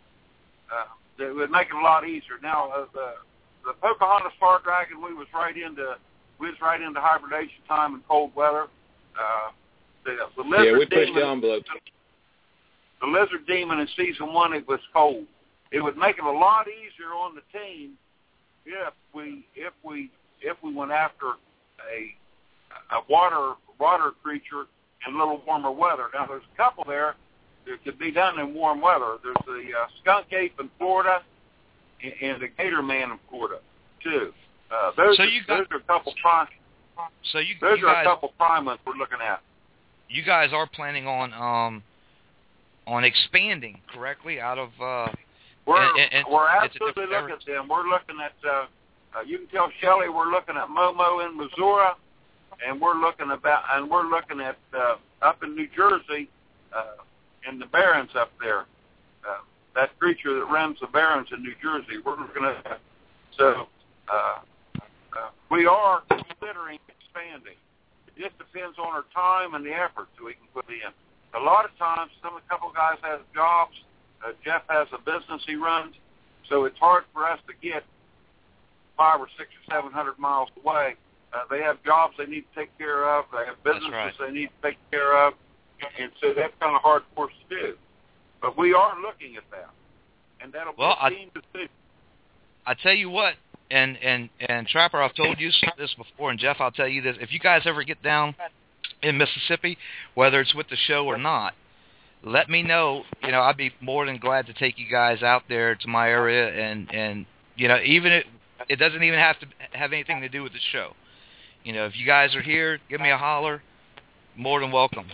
uh, it would make it a lot easier. Now, uh, the the Pocahontas Star Dragon, we was right into we was right into hibernation time and cold weather. Uh, the, the lizard yeah, we pushed demon, the envelope. The lizard demon in season one, it was cold. It would make it a lot easier on the team if we if we if we went after a a water water creature in a little warmer weather. Now, there's a couple there that could be done in warm weather. There's the uh, skunk ape in Florida and, and the gator man in Florida too. Uh, those, so are, you got, those are a couple prime. So you those you are guys, a couple prime ones we're looking at. You guys are planning on um on expanding, correctly, out of. Uh, we're and, and we're absolutely looking at them. We're looking at. Uh, uh, you can tell Shelley we're looking at Momo in Missouri, and we're looking about and we're looking at uh, up in New Jersey, uh, in the Barrens up there. Uh, that creature that runs the Barrens in New Jersey. We're looking at that. So uh, uh, we are considering expanding. It just depends on our time and the effort that we can put in. A lot of times, some a couple guys have jobs. Uh, Jeff has a business he runs, so it's hard for us to get five or six or seven hundred miles away. Uh, they have jobs they need to take care of. They have businesses right. they need to take care of, and so that's kind of hard for us to do. But we are looking at that, and that'll well, be a team decision. I tell you what, and and and Trapper, I've told you this before, and Jeff, I'll tell you this: if you guys ever get down in Mississippi, whether it's with the show or not, let me know. You know, I'd be more than glad to take you guys out there to my area, and and you know, even it it doesn't even have to have anything to do with the show. You know, if you guys are here, give me a holler. More than welcome.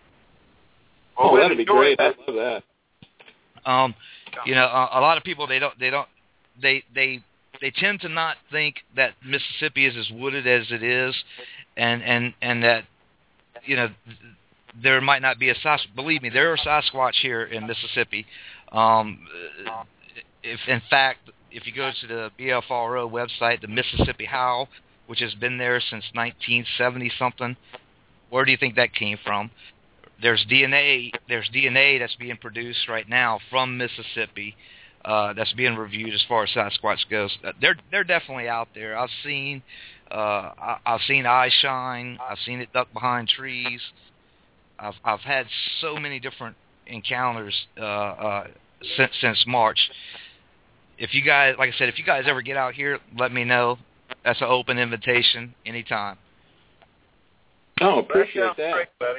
Oh, that'd be great. I'd love that. Um, you know, a, a lot of people they don't they don't they they they tend to not think that Mississippi is as wooded as it is, and and and that you know there might not be a Sasquatch. Believe me, there are Sasquatch here in Mississippi. Um, if in fact, if you go to the B F R O website, the Mississippi Howl, which has been there since nineteen seventy something, where do you think that came from? There's D N A. There's D N A that's being produced right now from Mississippi. Uh, that's being reviewed as far as Sasquatch goes. They're they're definitely out there. I've seen uh, I, I've seen eye shine. I've seen it duck behind trees. I've I've had so many different encounters uh, uh, since since March. If you guys, like I said, if you guys ever get out here, let me know. That's an open invitation anytime. Oh, appreciate that. that. Great, buddy.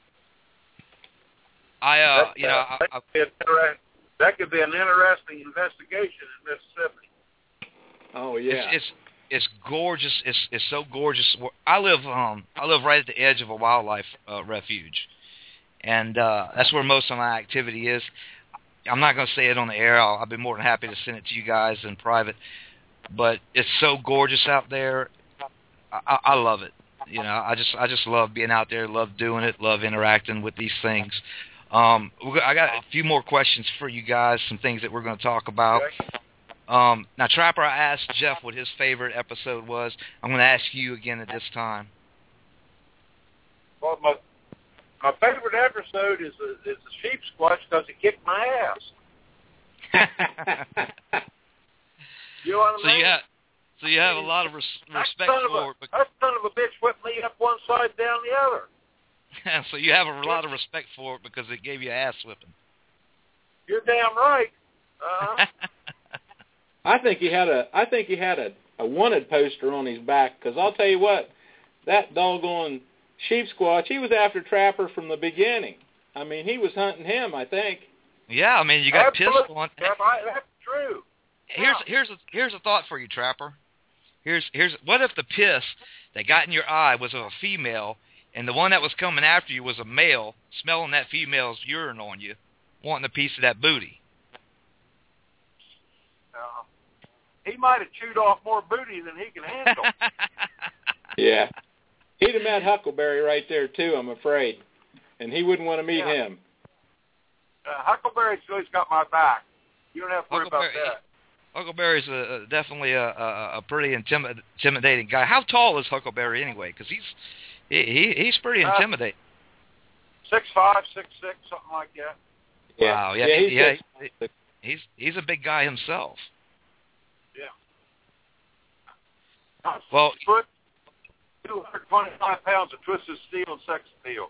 I, uh, you know, I, I, that could be an interesting investigation in Mississippi. Oh yeah, it's it's, it's gorgeous. It's it's so gorgeous. I live um I live right at the edge of a wildlife uh, refuge, and uh, that's where most of my activity is. I'm not going to say it on the air. I'll, I'll be more than happy to send it to you guys in private. But it's so gorgeous out there. I, I, I love it. You know, I just I just love being out there. Love doing it. Love interacting with these things. Um, I got a few more questions for you guys, some things that we're going to talk about. Um, now, Trapper, I asked Jeff what his favorite episode was. I'm going to ask you again at this time. Well, my, my favorite episode is the, is the sheep squatch because he kicked my ass. You know what I so mean? You have, so you have a lot of res- respect for it. That son of a bitch whipped me up one side, down the other. So you have a lot of respect for it because it gave you an ass whipping. You're damn right. Uh-huh. I think he had a. I think he had a, a wanted poster on his back. Because I'll tell you what, that doggone sheep squatch, he was after Trapper from the beginning. I mean, he was hunting him, I think. Yeah, I mean, you got Absolutely. pissed on. Yeah, I, that's true. Here's Yeah. here's a, here's a thought for you, Trapper. Here's here's what if the piss that got in your eye was of a female, and the one that was coming after you was a male, smelling that female's urine on you, wanting a piece of that booty? Uh, he might have chewed off more booty than he can handle. Yeah. He'd have met Huckleberry right there, too, I'm afraid. And he wouldn't want to meet Yeah. him. Uh, Huckleberry's always got my back. You don't have to worry about Huckleberry, that. Huckleberry's a, a, definitely a, a, a pretty intimid, intimidating guy. How tall is Huckleberry anyway? Because he's he, he he's pretty Uh, intimidating. Six five, six six, something like that. Yeah. Wow, yeah, yeah, he's, yeah, just- he's he's a big guy himself. Yeah. Well, Foot, two hundred twenty-five pounds of twisted steel and sex appeal.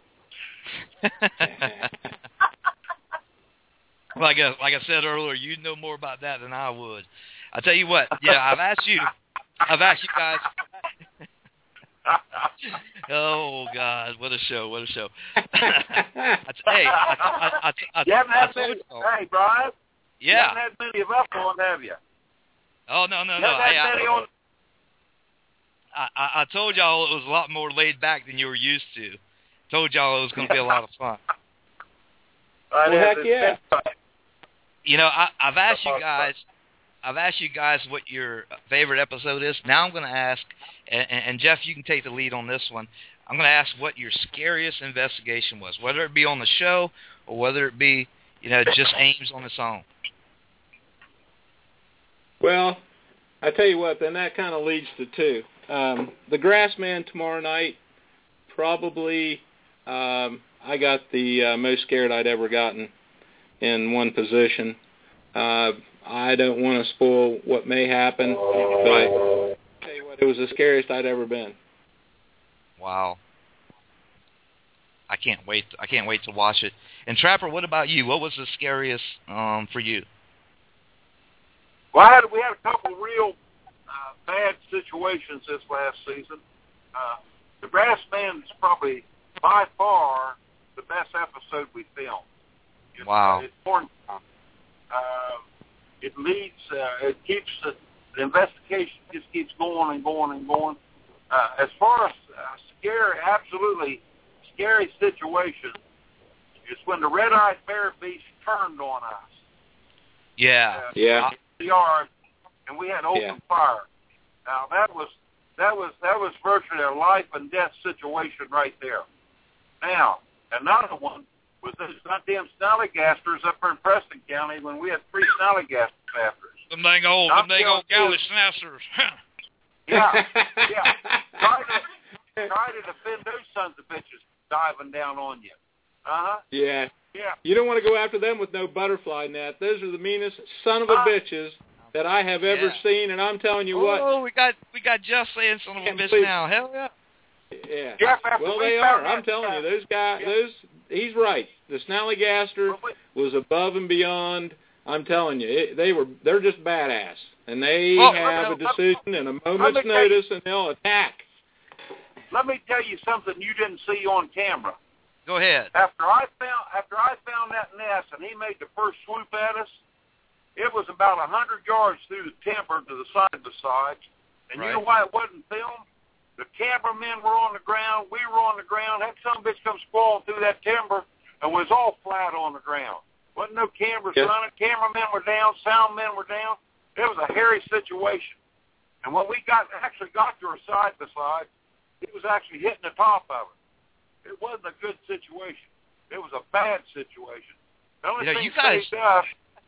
like I, like I said earlier, you know more about that than I would. I tell you what, yeah, I've asked you, I've asked you guys. Oh God, what a show! What a show! I, hey, I, I, I, I, You haven't I had told many, you. hey, Brian. You Yeah. haven't had many of us on, have you? Oh no, no, You no. haven't Hey, had many on. I, I, I told y'all it was a lot more laid back than you were used to. Told y'all it was going to be a lot of fun. Well, Well, heck yeah. You know, I, I've asked you guys, I've asked you guys what your favorite episode is. Now I'm going to ask, and, and Jeff, you can take the lead on this one. I'm going to ask what your scariest investigation was, whether it be on the show or whether it be, you know, just Ames on its own. Well, I tell you what, then that kind of leads to two. Um, the Grassman tomorrow night, probably um, I got the uh, most scared I'd ever gotten in one position. Uh, I don't want to spoil what may happen, but I tell you what, it was the scariest I'd ever been. Wow. I can't wait. I can't wait to watch it. And Trapper, what about you? What was the scariest um, for you? Well, I had, we had a couple real uh, bad situations this last season. Uh, the Brass Band is probably by far the best episode we filmed. It's, Wow. Uh, it's born, uh, it leads, uh, it keeps, the, the investigation just keeps going and going and going. Uh, as far as uh, scary, absolutely scary situation is when the red-eyed bear beast turned on us. Yeah. Uh, Yeah. the yard, and we had open Yeah. fire. Now that was that was that was virtually a life and death situation right there. Now another one was those goddamn snallygasters up in Preston County when we had three snallygasters after us. Them dang old, I'm them dang old telling galley you. snassers. Yeah, yeah. Try to try to defend those sons of bitches diving down on you. Uh huh. Yeah. Yeah. You don't want to go after them with no butterfly net. Those are the meanest son of a Uh, bitches that I have ever Yeah. seen, and I'm telling you what. Oh, we got we got Jeff saying son of a Can't bitch believe- now. Hell yeah. Yeah. Jeff, after Well, we they found are. I'm that telling guy- you, those guys, Yeah. those. He's right. The Snallygaster Well, we- was above and beyond. I'm telling you, it, they were. They're just badass, and they Well, have a let me- decision and a let moment's me tell you- notice, and they'll attack. Let me tell you something you didn't see on camera. Go ahead. After I found after I found that nest and he made the first swoop at us, it was about a hundred yards through the timber to the side by side. And Right. you know why it wasn't filmed? The cameramen were on the ground, we were on the ground. That son of a bitch come squalling through that timber and was all flat on the ground. Wasn't no cameras Yes. running. Cameramen were down, sound men were down. It was a hairy situation. And when we got actually got to her side by side, it was actually hitting the top of it. It wasn't a good situation. It was a bad situation. The only You know, thing you guys- saved us,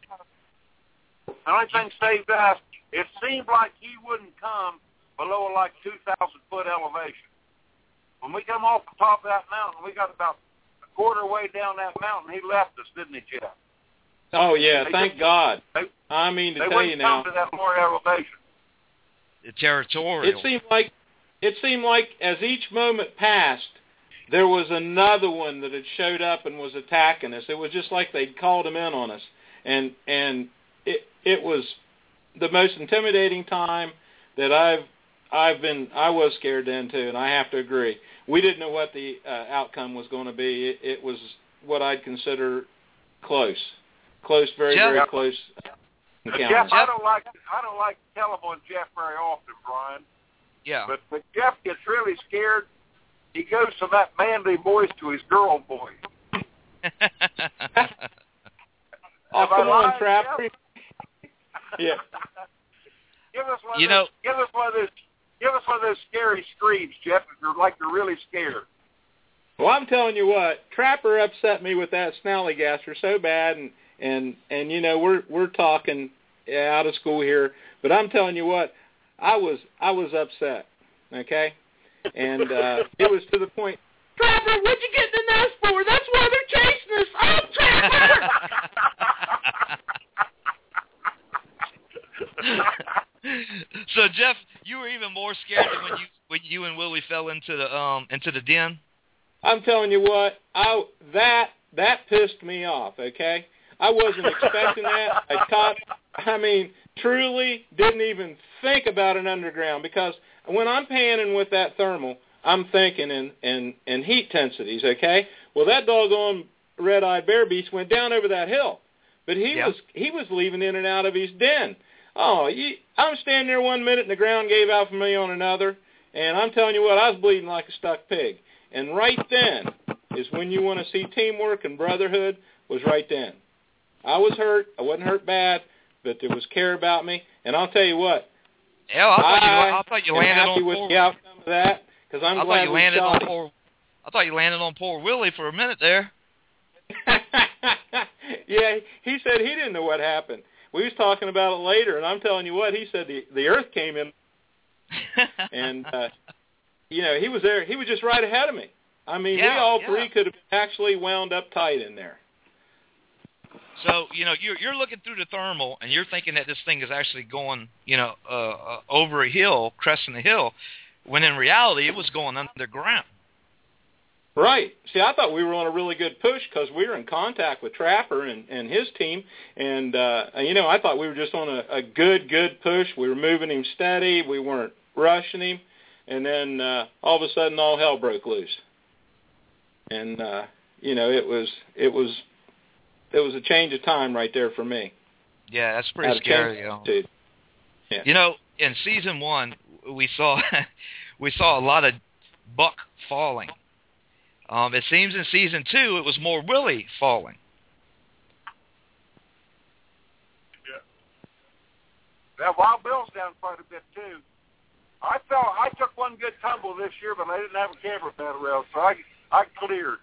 the only thing saved us, it seemed like he wouldn't come below like two thousand foot elevation. When we come off the top of that mountain, we got about a quarter way down that mountain. He left us, didn't he, Jeff? Oh yeah, They thank just- God. They, I mean to they tell you wouldn't now. come to that lower elevation. The territorial. It seemed like it seemed like as each moment passed, there was another one that had showed up and was attacking us. It was just like they'd called him in on us, and and it it was the most intimidating time. that I've I've been I was scared then too, and I have to agree. We didn't know what the uh, outcome was going to be. It, it was what I'd consider close, close, very Jeff, very close. Uh, Jeff, I don't like I don't like telling on Jeff very often, Brian. Yeah. But when Jeff gets really scared, he goes from that manly voice to his girl voice. Oh, come on, Trapper. Yeah. Give us one. You of know, those, give us one of those. Give us one of those scary screams, Jeff. If you're like you're really scared. Well, I'm telling you what, Trapper upset me with that snallygaster so bad, and and and you know we're we're talking out of school here, but I'm telling you what, I was I was upset, okay, and uh, it was to the point. Trapper, what'd you get in the nest for? That's why they're chasing us. Oh, Trapper! So Jeff, you were even more scared than when you when you and Willie fell into the um into the den. I'm telling you what, I that that pissed me off. Okay, I wasn't expecting that. I caught. I mean, truly didn't even think about an underground, because when I'm panning with that thermal, I'm thinking in in, in heat intensities. Okay, well that doggone red-eyed bear beast went down over that hill, but he yeah. was he was leaving in and out of his den. Oh, you, I'm standing there one minute and the ground gave out for me on another, and I'm telling you what, I was bleeding like a stuck pig. And right then is when you want to see teamwork and brotherhood, was right then. I was hurt. I wasn't hurt bad, but there was care about me. And I'll tell you what. Yeah, I thought I, you. I thought you landed am happy on with poor, the outcome of that, because I'm I glad thought you we landed shot on him. poor. I thought you landed on poor Willie for a minute there. Yeah, he said he didn't know what happened. We was talking about it later, and I'm telling you what, he said the the earth came in, and uh, you know he was there. He was just right ahead of me. I mean, yeah, we all yeah. three could have actually wound up tight in there. So, you know, you're, you're looking through the thermal, and you're thinking that this thing is actually going, you know, uh, uh, over a hill, cresting a hill, when in reality it was going underground. Right. See, I thought we were on a really good push because we were in contact with Trapper and, and his team, and, uh, you know, I thought we were just on a, a good, good push. We were moving him steady. We weren't rushing him, and then uh, all of a sudden all hell broke loose. And, uh, you know, it was it was it was a change of time right there for me. Yeah, that's pretty scary. You know. Yeah. You know, in season one, we saw we saw a lot of buck falling. Um, it seems in season two it was more Willie falling. Yeah. Now, Wild Bill's down quite a bit too. I felt I took one good tumble this year, but I didn't have a camera bed around, so I I cleared.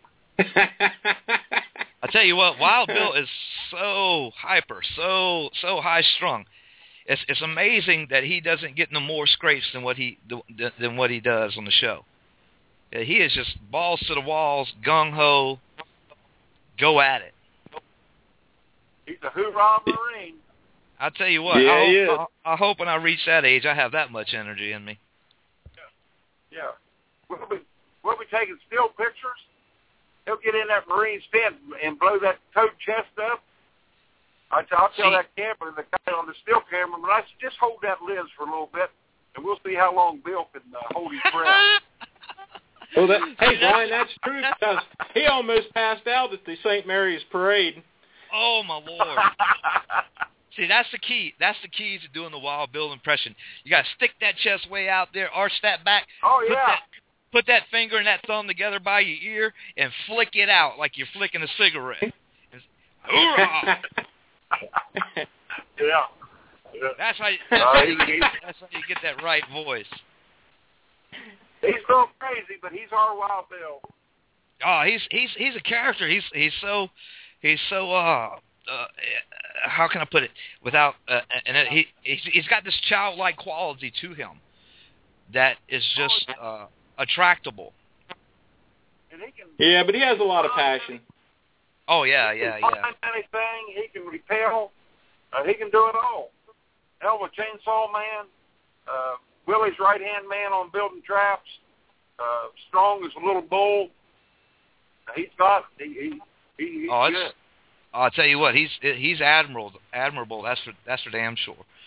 I tell you what, Wild Bill is so hyper, so so high strung. It's it's amazing that he doesn't get no more scrapes than what he than what he does on the show. He is just balls to the walls, gung ho, go at it. He's a hoorah Marine. I tell you what, yeah, I, hope, yeah. I, I hope when I reach that age, I have that much energy in me. Yeah, yeah. We'll be we'll be taking still pictures. He'll get in that Marine stand and blow that coat chest up. I t- I'll tell See, that camper, the guy on the still camera, but I said, just hold that lens for a little bit, and we'll see how long Bill can uh, hold his breath. Well, that, hey, Brian, that's true, because he almost passed out at the Saint Mary's Parade. Oh, my Lord. See, that's the key. That's the key to doing the Wild Bill impression. You got to stick that chest way out there, arch that back. Oh, put yeah. That, put that finger and that thumb together by your ear and flick it out like you're flicking a cigarette. Hoorah! yeah. yeah. That's how, you, that's, how you get, that's how you get that right voice. He's a little crazy, but he's our Wild Bill. Oh, he's he's he's a character. He's he's so he's so uh, uh how can I put it without uh, and it, he he's, he's got this childlike quality to him that is just uh, attractable. And he can, yeah, but he has a lot of passion. Oh yeah, yeah, he can yeah. find anything. He can repel. Uh, he can do it all. Hell of a chainsaw man. Uh, Willie's right-hand man on building traps. Uh, strong as a little bull. He's got he he, he he's Oh, good. it's, I'll tell you what, he's he's admirable. Admirable. That's for that's for damn sure.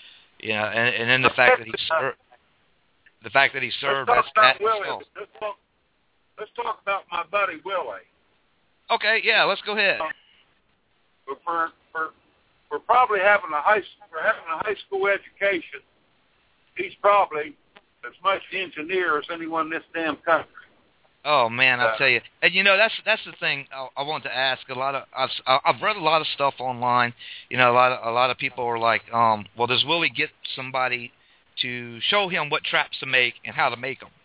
You know, and, and then the fact that he served, the fact that he served let's as talk that. about Willie. Let's talk, let's talk about my buddy Willie. Okay, yeah, let's go ahead. For for for probably having a high for having a high school education, he's probably as much engineer as anyone in this damn country. Oh man, I'll uh, tell you. And you know, that's that's the thing I, I want to ask. A lot of I've I've read a lot of stuff online. You know, a lot of a lot of people are like, um, well, does Willie get somebody to show him what traps to make and how to make them?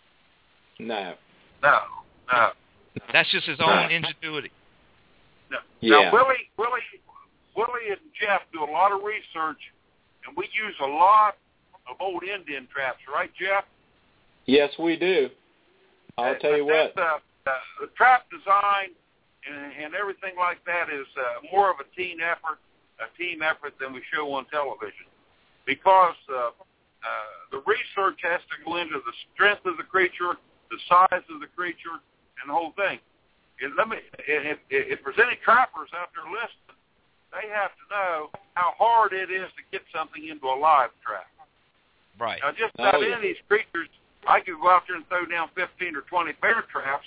No. No, no. That's just his own ingenuity. No. Yeah. Now, Willie, Willie, Willie and Jeff do a lot of research, and we use a lot of old Indian traps, right, Jeff? Yes, we do. I'll uh, tell you what. Uh, uh, the trap design and, and everything like that is uh, more of a team effort, a team effort than we show on television, because uh, uh, the research has to go into the strength of the creature, the size of the creature, and the whole thing. And let me, if, if there's any trappers out there listening, they have to know how hard it is to get something into a live trap. Right. Now, just about oh, yeah. any of these creatures, I could go out there and throw down fifteen or twenty bear traps.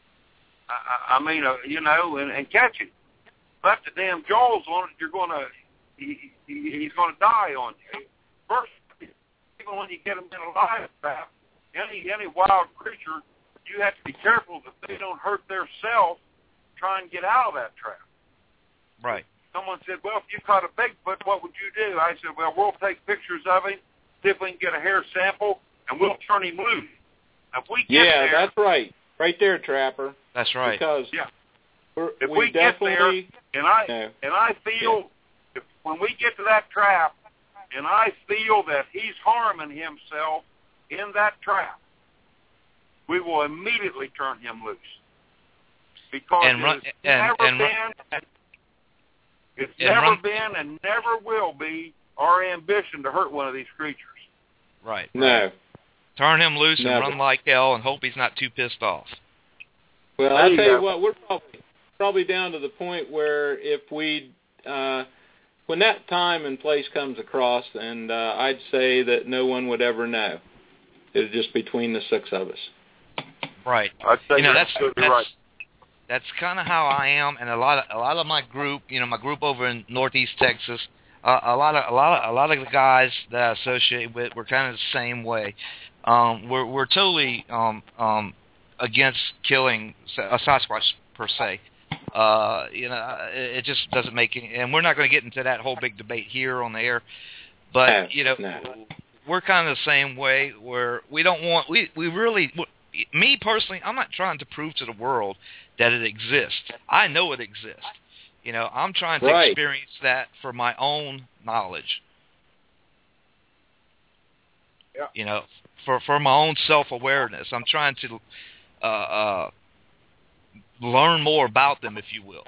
I, I mean, uh, you know, and, and catch it. But the damn jaws on it, you're gonna, he, he, he's gonna die on you. First, even when you get them in a live trap, any any wild creature, you have to be careful that they don't hurt their self trying to get out of that trap. Right. Someone said, well, if you caught a Bigfoot, what would you do? I said, well, we'll take pictures of him, see if we can get a hair sample, and we'll turn him loose. Now, if we get yeah, there, that's right. Right there, Trapper. That's right. Because yeah. we're, if we, we get there, definitely... and I no. and I feel, if, when we get to that trap, and I feel that he's harming himself in that trap, we will immediately turn him loose. Because and run, it's and, never and been, run, it's and never run, been and never will be our ambition to hurt one of these creatures. Right. No. Turn him loose Never. and run like hell and hope he's not too pissed off. Well, There I'll you tell you go. what, we're probably, probably down to the point where if we, uh, when that time and place comes across, and uh, I'd say that no one would ever know. It's just between the six of us. Right. I'd say You know, you're that's absolutely that's right. that's kind of how I am, and a lot of a lot of my group, you know, my group over in Northeast Texas, uh, a lot of a lot of a lot of the guys that I associate with, we're kind of the same way. Um, we're we're totally um, um, against killing a Sasquatch per se. Uh, you know, it, it just doesn't make any, and we're not going to get into that whole big debate here on the air. But No, you know, no. we're kind of the same way. Where we don't want we we really. Me personally, I'm not trying to prove to the world that it exists. I know it exists. You know, I'm trying to Right. experience that for my own knowledge. Yeah. You know, for for my own self-awareness. I'm trying to uh, uh, learn more about them, if you will.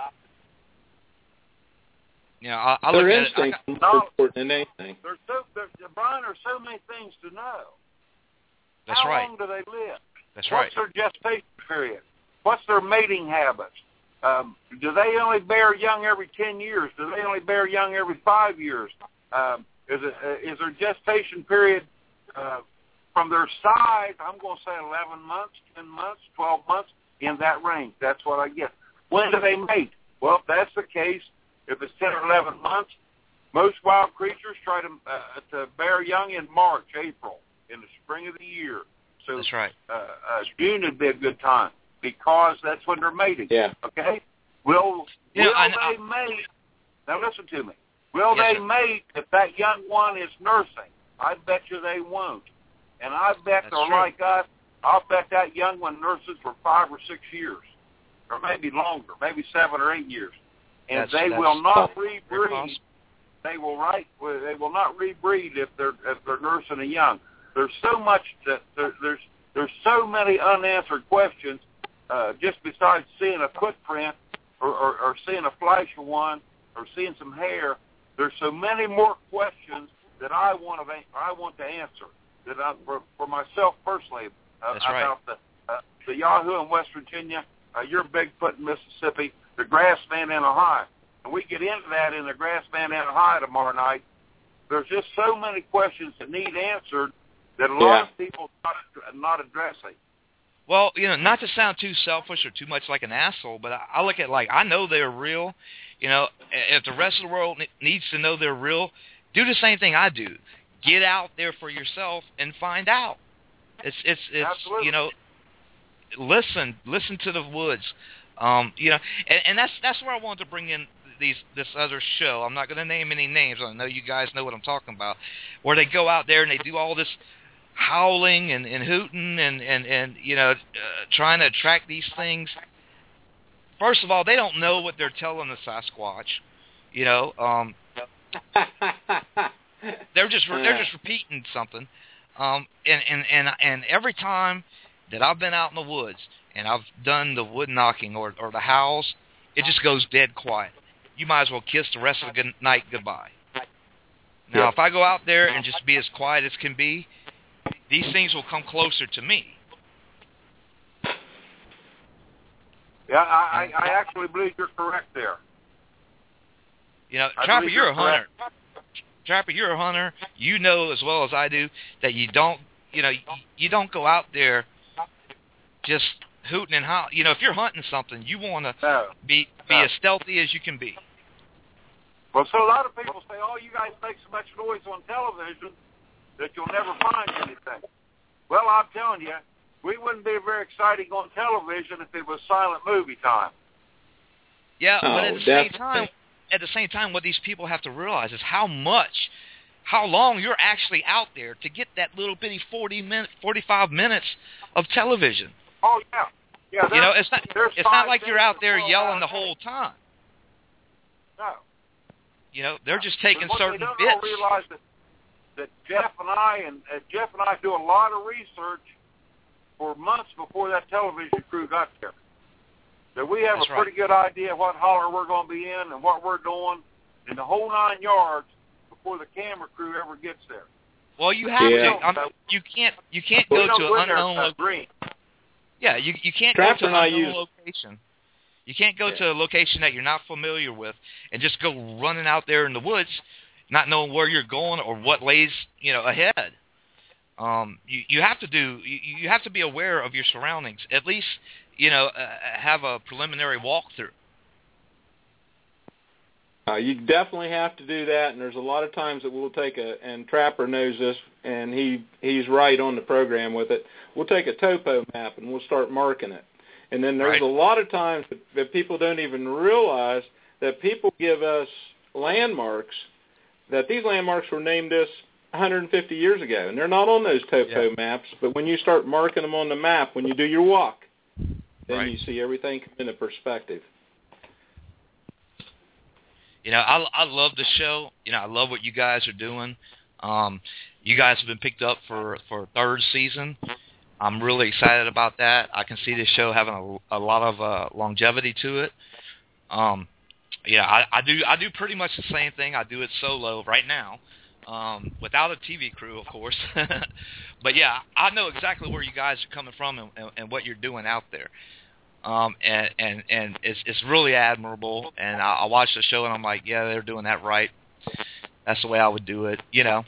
You know, I, I look Their at it. instincts I, are more important than anything. There's so, there, Brian, there's so many things to know. that's How right. long do they live? That's right. What's their gestation period? What's their mating habits? Um, do they only bear young every ten years? Do they only bear young every five years? Um, is, it, uh, is their gestation period uh, from their size, I'm going to say eleven months, ten months, twelve months, in that range. That's what I get. When do they mate? Well, if that's the case, if it's ten or eleven months, most wild creatures try to, uh, to bear young in March, April, in the spring of the year. So That's right. uh, uh, June would be a good time because that's when they're mating. Yeah. Okay? Will, Yeah, will I- they mate? Now listen to me. Will Yes, they sir. mate if that young one is nursing? I bet you they won't. And I bet That's they're true. like us. I'll bet that young one nurses for five or six years, or maybe longer, maybe seven or eight years, and That's- they that's will not very rebreed. possible. They will right. They will not rebreed if they're if they're nursing a young. There's so much that there, there's there's so many unanswered questions. Uh, just besides seeing a footprint or, or, or seeing a flash of one or seeing some hair, there's so many more questions that I want to I want to answer. That I, for, for myself personally uh, That's right. about the uh, the Yahoo in West Virginia, uh, your Bigfoot in Mississippi, the Grassman in Ohio. And we get into that in the Grassman in Ohio tomorrow night. there's just so many questions that need answered that a lot Yeah. of people are not, not addressing. Well, you know, not to sound too selfish or too much like an asshole, but I, I look at like I know they're real. You know, if the rest of the world ne- needs to know they're real, do the same thing I do. Get out there for yourself and find out. It's it's it's Absolutely. you know, listen listen to the woods. Um, you know, and, and that's that's where I wanted to bring in these this other show. I'm not going to name any names. I know you guys know what I'm talking about. Where they go out there and they do all this howling and, and hooting and, and, and you know, uh, trying to attract these things. First of all, they don't know what they're telling the Sasquatch. You know, um, they're just they're just repeating something. Um, and, and, and, and every time that I've been out in the woods and I've done the wood knocking or, or the howls, it just goes dead quiet. You might as well kiss the rest of the good night goodbye. Now, Yeah. if I go out there and just be as quiet as can be, these things will come closer to me. Yeah, I, I, I actually believe you're correct there. You know, I Trapper, believe you're you're a hunter. Trapper, you're a hunter. You know as well as I do that you don't, you know, you, you don't go out there just hooting and howling. You know, if you're hunting something, you want to No. be be No. as stealthy as you can be. Well, so a lot of people say, oh, you guys make so much noise on television that you'll never find anything. Well, I'm telling you, we wouldn't be very exciting on television if it was silent movie time. Yeah, Oh, but at the definitely. same time, at the same time, what these people have to realize is how much, how long you're actually out there to get that little bitty forty minute, forty-five minutes of television. Oh, yeah. Yeah, You know, there's- it's not there's it's not five like you're minutes out there of yelling the full whole time. No. You know, they're just taking But what certain they don't bits. all realize that, that Jeff and I and uh, Jeff and I do a lot of research for months before that television crew got there. That we have That's a pretty right. good idea what holler we're going to be in and what we're doing in the whole nine yards before the camera crew ever gets there. Well, you have Yeah. to. I'm, you can't. You can't We go don't to go an in there unknown uh, location. green. Yeah, you you can't Trapper go to and I an unknown use- location. You can't go to a location that you're not familiar with and just go running out there in the woods, not knowing where you're going or what lays you know ahead. Um, you you have to do. You, you have to be aware of your surroundings. At least you know uh, have a preliminary walkthrough. Uh, you definitely have to do that, and there's a lot of times that we'll take a, and Trapper knows this, and he he's right on the program with it. We'll take a topo map and we'll start marking it. And then there's Right. a lot of times that, that people don't even realize that people give us landmarks, that these landmarks were named us one hundred fifty years ago, and they're not on those topo Yeah. maps, but when you start marking them on the map, when you do your walk, then Right. you see everything come into perspective. You know, I, I love the show. You know, I love what you guys are doing. Um, you guys have been picked up for, for a third season. I'm really excited about that. I can see this show having a, a lot of uh, longevity to it. Um, yeah, I, I do I do pretty much the same thing. I do it solo right now, um, without a T V crew, of course. But yeah, I know exactly where you guys are coming from and, and, and what you're doing out there. Um, and, and, and it's, it's really admirable, and I, I watch the show and I'm like, yeah, they're doing that right. That's the way I would do it, you know.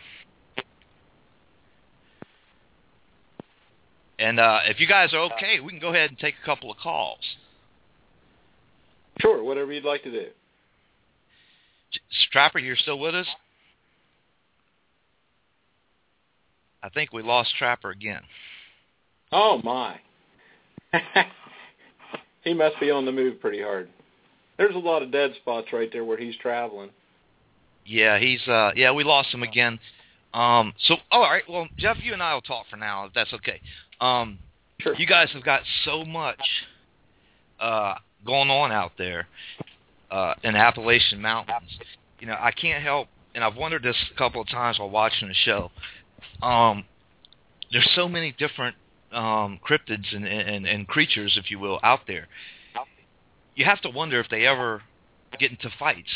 And uh, if you guys are okay, we can go ahead and take a couple of calls. Sure, whatever you'd like to do. Trapper, you're still with us? I think we lost Trapper again. Oh, my. He must be on the move pretty hard. There's a lot of dead spots right there where he's traveling. Yeah, he's uh yeah, we lost him again. Um so all right, well, Jeff, you and I will talk for now if that's okay. Um Sure. You guys have got so much uh going on out there uh in the Appalachian Mountains. You know, I can't help, and I've wondered this a couple of times while watching the show. Um there's so many different um cryptids and, and and creatures, if you will, out there. You have to wonder if they ever get into fights.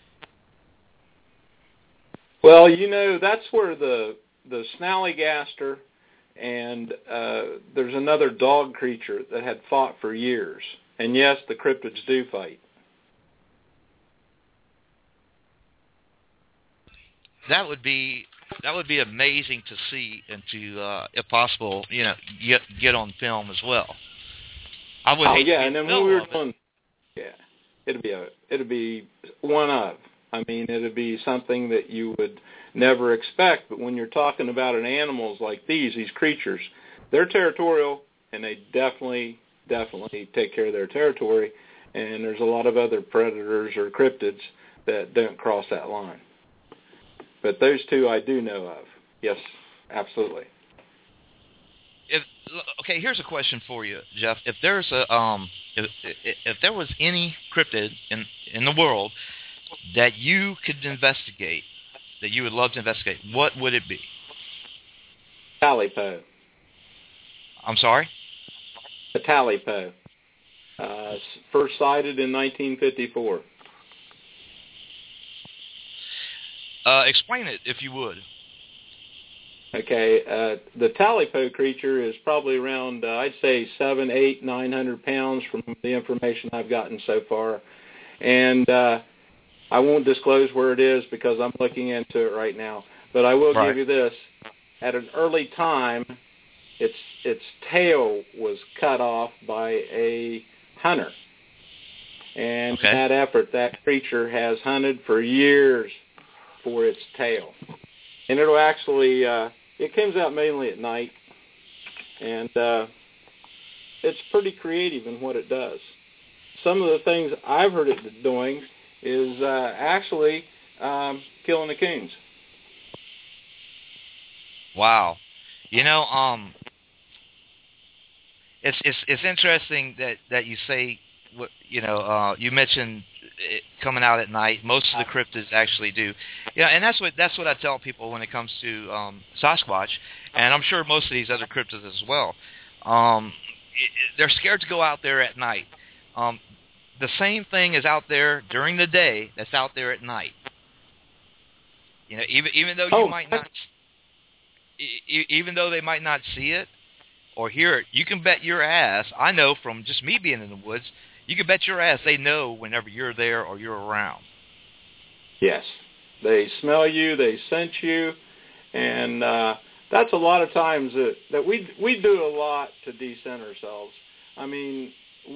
Well, you know, that's where the the snallygaster and uh, there's another dog creature that had fought for years. And yes, the cryptids do fight. that would be that would be amazing to see and to, uh, if possible, you know, get get on film as well. I would. Oh hate yeah, to and then film when we were of it. doing, yeah, it'd be a it'd be one of. I mean, it'd be something that you would never expect. But when you're talking about an animals like these, these creatures, they're territorial, and they definitely, definitely take care of their territory. And there's a lot of other predators or cryptids that don't cross that line. But those two I do know of. Yes, absolutely. If, okay, here's a question for you, Jeff. If there's a um, if, if there was any cryptid in in the world that you could investigate, that you would love to investigate, what would it be? Talipo. I'm sorry? The Talipo. Uh, first sighted in nineteen fifty-four. Uh, explain it, if you would. Okay, uh, the Talipo creature is probably around, uh, I'd say, seven, eight, nine hundred pounds from the information I've gotten so far. And uh, I won't disclose where it is because I'm looking into it right now. But I will right. give you this. At an early time, its its tail was cut off by a hunter. And okay. in that effort, that creature has hunted for years for its tail. And it'll actually, uh, it comes out mainly at night. And uh, it's pretty creative in what it does. Some of the things I've heard it doing is uh, actually um, killing the coons. Wow. You know, um, it's it's it's interesting that, that you say, what you know, uh, you mentioned it coming out at night. Most of the cryptids actually do. Yeah, and that's what that's what I tell people when it comes to um, Sasquatch, and I'm sure most of these other cryptids as well. Um, it, they're scared to go out there at night. Um, the same thing is out there during the day that's out there at night. You know, even even though you oh. might not, even though they might not see it or hear it, you can bet your ass. I know from just me being in the woods, you can bet your ass they know whenever you're there or you're around. Yes, they smell you, they sense you, and uh, that's a lot of times that, that we we do a lot to descent ourselves. I mean.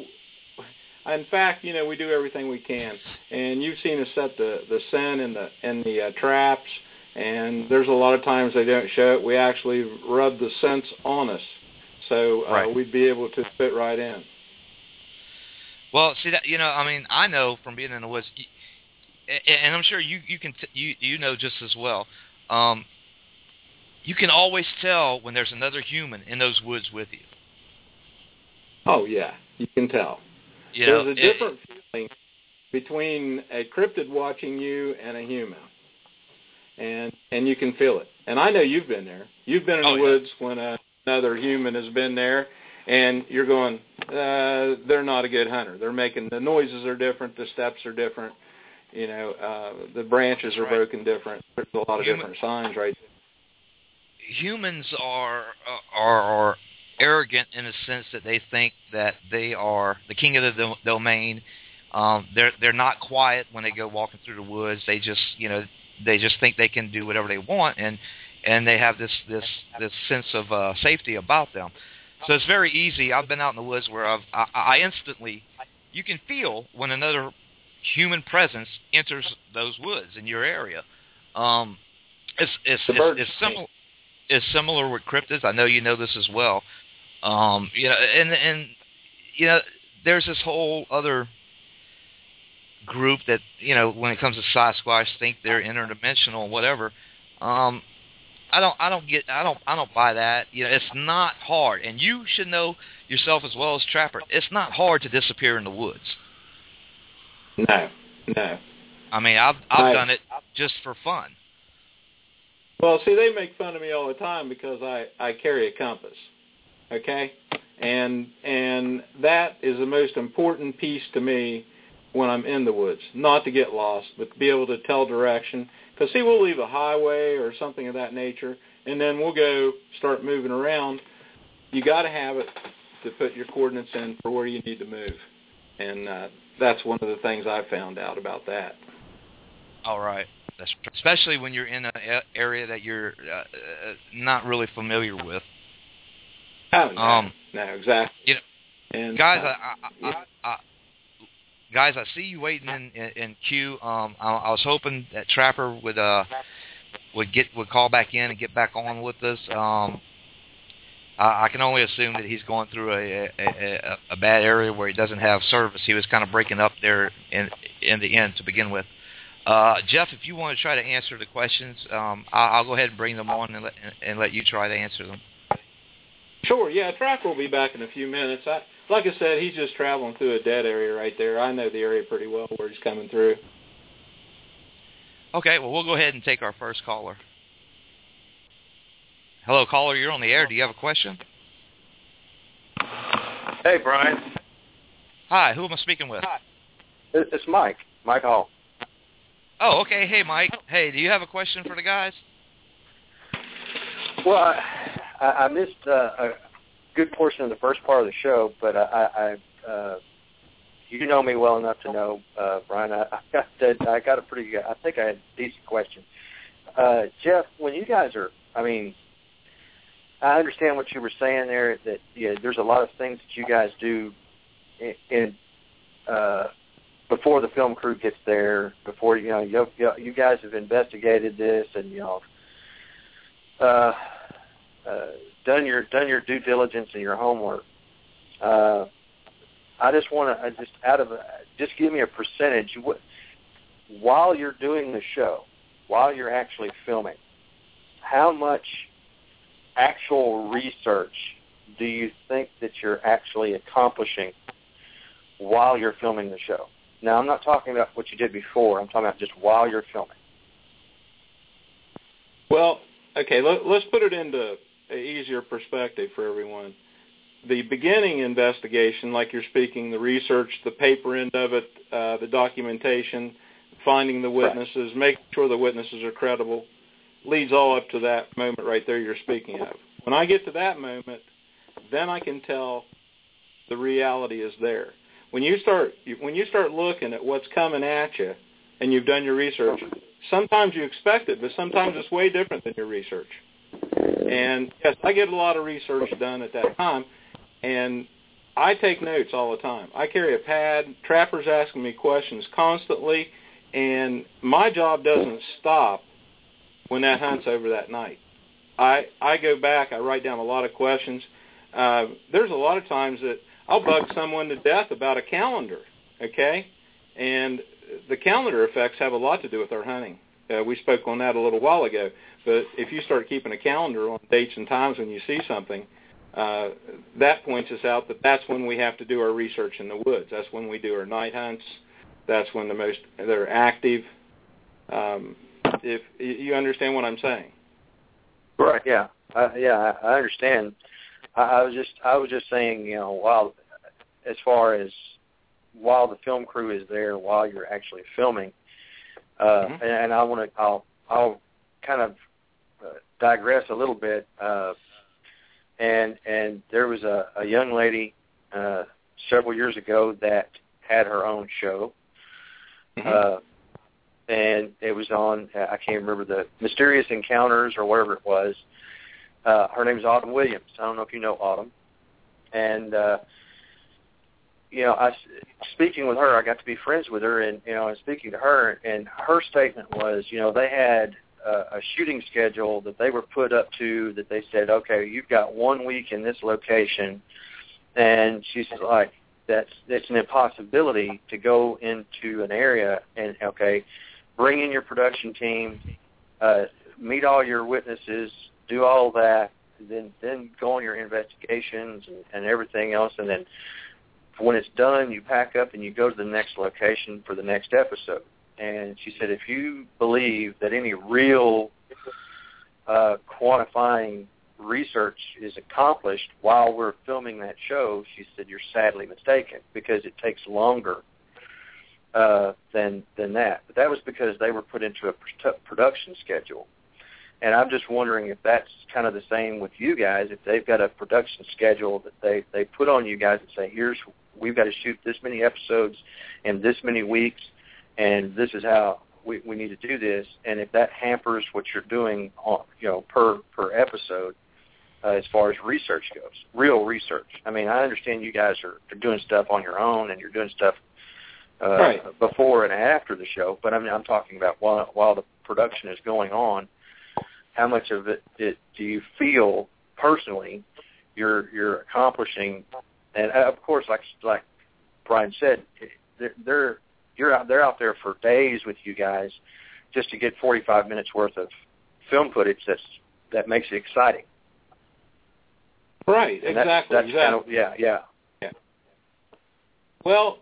In fact, you know, we do everything we can, and you've seen us set the the scent and the and the uh, traps, and there's a lot of times they don't show it. We actually rub the scents on us, so uh, right. we'd be able to fit right in. Well, see that you know, I mean, I know from being in the woods, and I'm sure you you can t- you you know just as well. Um, you can always tell when there's another human in those woods with you. Oh yeah, you can tell. You There's know, a different it, feeling between a cryptid watching you and a human, and and you can feel it. And I know you've been there. You've been in oh, the yeah. woods when a, another human has been there, and you're going, uh, they're not a good hunter. They're making, the noises are different, the steps are different, you know, uh, the branches That's are right. broken different. There's a lot of Human, different signs right there. Humans are are are arrogant in the sense that they think that they are the king of the do- domain. Um, they're they're not quiet when they go walking through the woods. They just you know they just think they can do whatever they want, and and they have this this this sense of uh, safety about them. So it's very easy. I've been out in the woods where I've, I, I instantly you can feel when another human presence enters those woods in your area. Um, it's it's it's, it's similar. It's similar with cryptids. I know you know this as well. Um, you know, and and you know, there's this whole other group that you know, when it comes to Sasquatch, think they're interdimensional, and whatever. Um, I don't, I don't get, I don't, I don't buy that. You know, it's not hard, and you should know yourself as well as Trapper. It's not hard to disappear in the woods. No, no. I mean, I've I've I, done it just for fun. Well, see, they make fun of me all the time because I I carry a compass. Okay, and and that is the most important piece to me when I'm in the woods. Not to get lost, but to be able to tell direction. Because see, we'll leave a highway or something of that nature, and then we'll go start moving around. You got to have it to put your coordinates in for where you need to move, and uh, that's one of the things I found out about that. All right. That's especially when you're in an area that you're uh, not really familiar with. Oh, no, um, no, exactly. You know, and, guys, uh, I, I, yeah. I, I, guys, I see you waiting in, in, in queue. Um, I, I was hoping that Trapper would uh would get would call back in and get back on with us. Um, I, I can only assume that he's going through a, a, a, a bad area where he doesn't have service. He was kind of breaking up there in in the end to begin with. Uh, Jeff, if you want to try to answer the questions, um, I'll, I'll go ahead and bring them on and let, and let you try to answer them. Sure, yeah, Trapper will be back in a few minutes. I, like I said, he's just traveling through a dead area right there. I know the area pretty well where he's coming through. Okay, well, we'll go ahead and take our first caller. Hello, caller, you're on the air. Do you have a question? Hey, Brian. Hi, who am I speaking with? Hi. It's Mike, Mike Hall. Oh, okay. Hey, Mike. Hey, do you have a question for the guys? Well, I, I missed uh, a good portion of the first part of the show, but I, I uh, you know me well enough to know, uh, Brian. I, I got that. I got a pretty. I think I had a decent question. Uh, Jeff, when you guys are, I mean, I understand what you were saying there. That yeah, there's a lot of things that you guys do in. in uh, before the film crew gets there, before, you know, you, you guys have investigated this and, you know, uh, uh, done your done your due diligence and your homework. Uh, I just want to, I just out of, just give me a percentage. What, while you're doing the show, while you're actually filming, how much actual research do you think that you're actually accomplishing while you're filming the show? Now, I'm not talking about what you did before. I'm talking about just while you're filming. Well, okay, let, let's put it into an easier perspective for everyone. The beginning investigation, like you're speaking, the research, the paper end of it, uh, the documentation, finding the witnesses, right. Making sure the witnesses are credible, leads all up to that moment right there you're speaking of. When I get to that moment, then I can tell the reality is there. When you start when you start looking at what's coming at you and you've done your research, sometimes you expect it, but sometimes it's way different than your research. And, yes, I get a lot of research done at that time, and I take notes all the time. I carry a pad. Trapper's asking me questions constantly, and my job doesn't stop when that hunt's over that night. I, I go back. I write down a lot of questions. Uh, there's a lot of times that I'll bug someone to death about a calendar, okay? And the calendar effects have a lot to do with our hunting. Uh, we spoke on that a little while ago. But if you start keeping a calendar on dates and times when you see something, uh, that points us out that that's when we have to do our research in the woods. That's when we do our night hunts. That's when the most they're active. Um, if you understand what I'm saying, right? Yeah, uh, yeah, I understand. I was just, I was just saying, you know, while, as far as while the film crew is there, while you're actually filming, uh, mm-hmm. and, and I want to, I'll, I'll kind of uh, digress a little bit. Uh, and and there was a, a young lady uh, several years ago that had her own show, mm-hmm. uh, and it was on, I can't remember, the Mysterious Encounters or whatever it was. Uh, her name is Autumn Williams. I don't know if you know Autumn. And, uh, you know, I, speaking with her, I got to be friends with her, and, you know, and speaking to her, and her statement was, you know, they had uh, a shooting schedule that they were put up to that they said, okay, you've got one week in this location, and she's like, that's, that's an impossibility to go into an area and, okay, bring in your production team, uh, meet all your witnesses, do all that, then then go on your investigations and, and everything else, and then when it's done, you pack up and you go to the next location for the next episode. And she said, if you believe that any real uh, quantifying research is accomplished while we're filming that show, she said, you're sadly mistaken, because it takes longer uh, than than that. But that was because they were put into a pr- production schedule. And I'm just wondering if that's kind of the same with you guys, if they've got a production schedule that they, they put on you guys and say, here's, we've got to shoot this many episodes in this many weeks, and this is how we, we need to do this, and if that hampers what you're doing, on, you know, per per episode, uh, as far as research goes, real research. I mean, I understand you guys are, are doing stuff on your own, and you're doing stuff uh, right. before and after the show. But I mean, I'm talking about while while the production is going on. How much of it, it do you feel personally you're you're accomplishing? And of course, like like Brian said, they're, they're you're out they're out there for days with you guys just to get forty-five minutes worth of film footage that's that makes it exciting. Right, and exactly. That's, that's exactly. Kind of, yeah, yeah. Yeah. Well,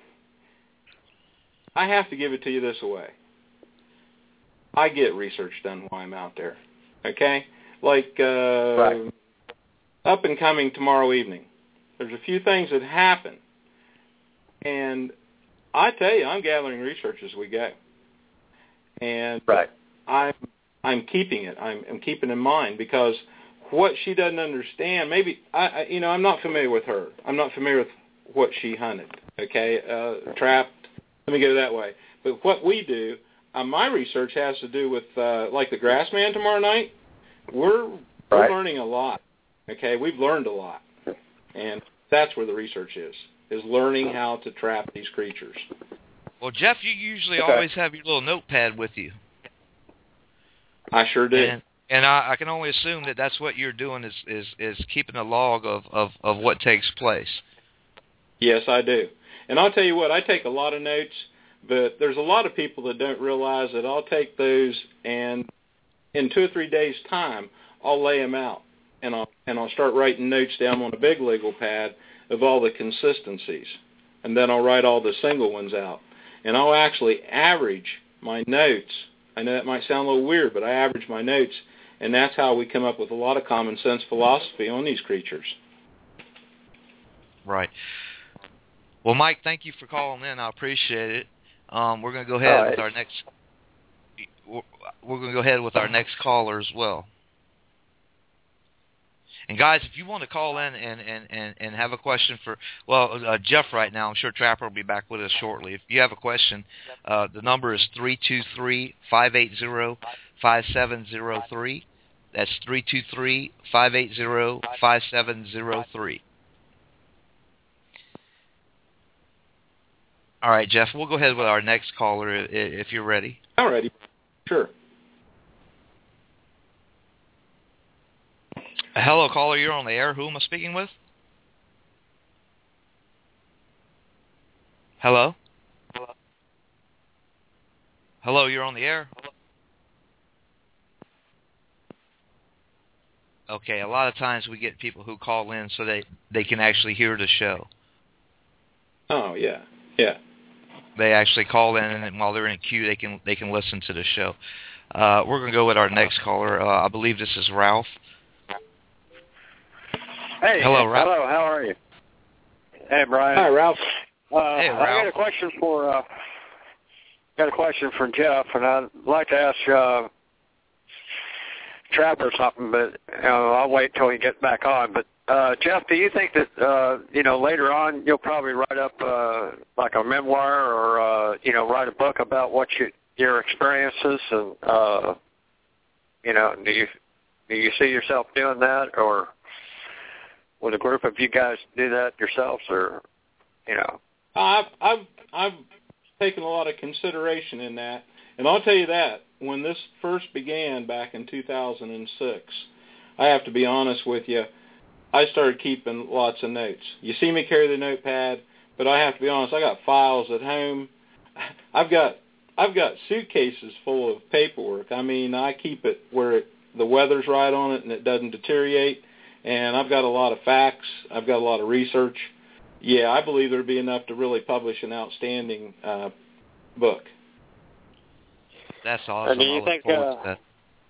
I have to give it to you this way. I get research done while I'm out there. Okay? Like uh, right. up and coming tomorrow evening. There's a few things that happen. And I tell you, I'm gathering research as we go. And right. I'm I'm keeping it. I'm, I'm keeping in mind because what she doesn't understand, maybe, I, I you know, I'm not familiar with her. I'm not familiar with what she hunted, okay, uh, trapped. Let me go that way. But what we do, uh, my research has to do with, uh, like the Grassman tomorrow night. We're, we're right. learning a lot, okay? We've learned a lot. And that's where the research is, is learning how to trap these creatures. Well, Jeff, you usually okay. always have your little notepad with you. I sure do. And, and I, I can only assume that that's what you're doing is, is, is keeping a log of, of, of what takes place. Yes, I do. And I'll tell you what, I take a lot of notes, but there's a lot of people that don't realize that I'll take those and in two or three days' time, I'll lay them out. And I'll, and I'll start writing notes down on a big legal pad of all the consistencies. And then I'll write all the single ones out. And I'll actually average my notes. I know that might sound a little weird, but I average my notes, and that's how we come up with a lot of common sense philosophy on these creatures. Right. Well, Mike, thank you for calling in. I appreciate it. Um, we're going to go ahead right. with our next. We're going to go ahead with our next caller as well. And guys, if you want to call in and, and, and, and have a question for, well, uh, Jeff right now, I'm sure Trapper will be back with us shortly. If you have a question, uh, the number is three two three, five eight zero, five seven zero three. That's three two three, five eight zero, five seven zero three. All right, Jeff, we'll go ahead with our next caller if you're ready. All righty. Sure. Hello, caller. You're on the air. Who am I speaking with? Hello? Hello, you're on the air. Okay, a lot of times we get people who call in so they, they can actually hear the show. Oh, yeah, yeah. They actually call in, and while they're in a queue, they can they can listen to the show. Uh, we're going to go with our next caller. Uh, I believe this is Ralph. Hey, hello, Ralph. Hello, how are you? Hey, Brian. Hi, Ralph. Uh, hey, Ralph. I got a question for uh, got a question for Jeff, and I'd like to ask uh, Trapper something, but you know, I'll wait till he gets back on. But uh, Jeff, do you think that uh, you know later on you'll probably write up uh, like a memoir or uh, you know write a book about what you, your experiences and uh, you know do you do you see yourself doing that, or would a group of you guys do that yourselves, or you know? I've I've I've taken a lot of consideration in that, and I'll tell you that when this first began back in two thousand six, I have to be honest with you, I started keeping lots of notes. You see me carry the notepad, but I have to be honest, I got files at home. I've got I've got suitcases full of paperwork. I mean, I keep it where it, the weather's right on it and it doesn't deteriorate. And I've got a lot of facts. I've got a lot of research. Yeah, I believe there would be enough to really publish an outstanding uh, book. That's awesome. And do you I look think, forward uh, to that.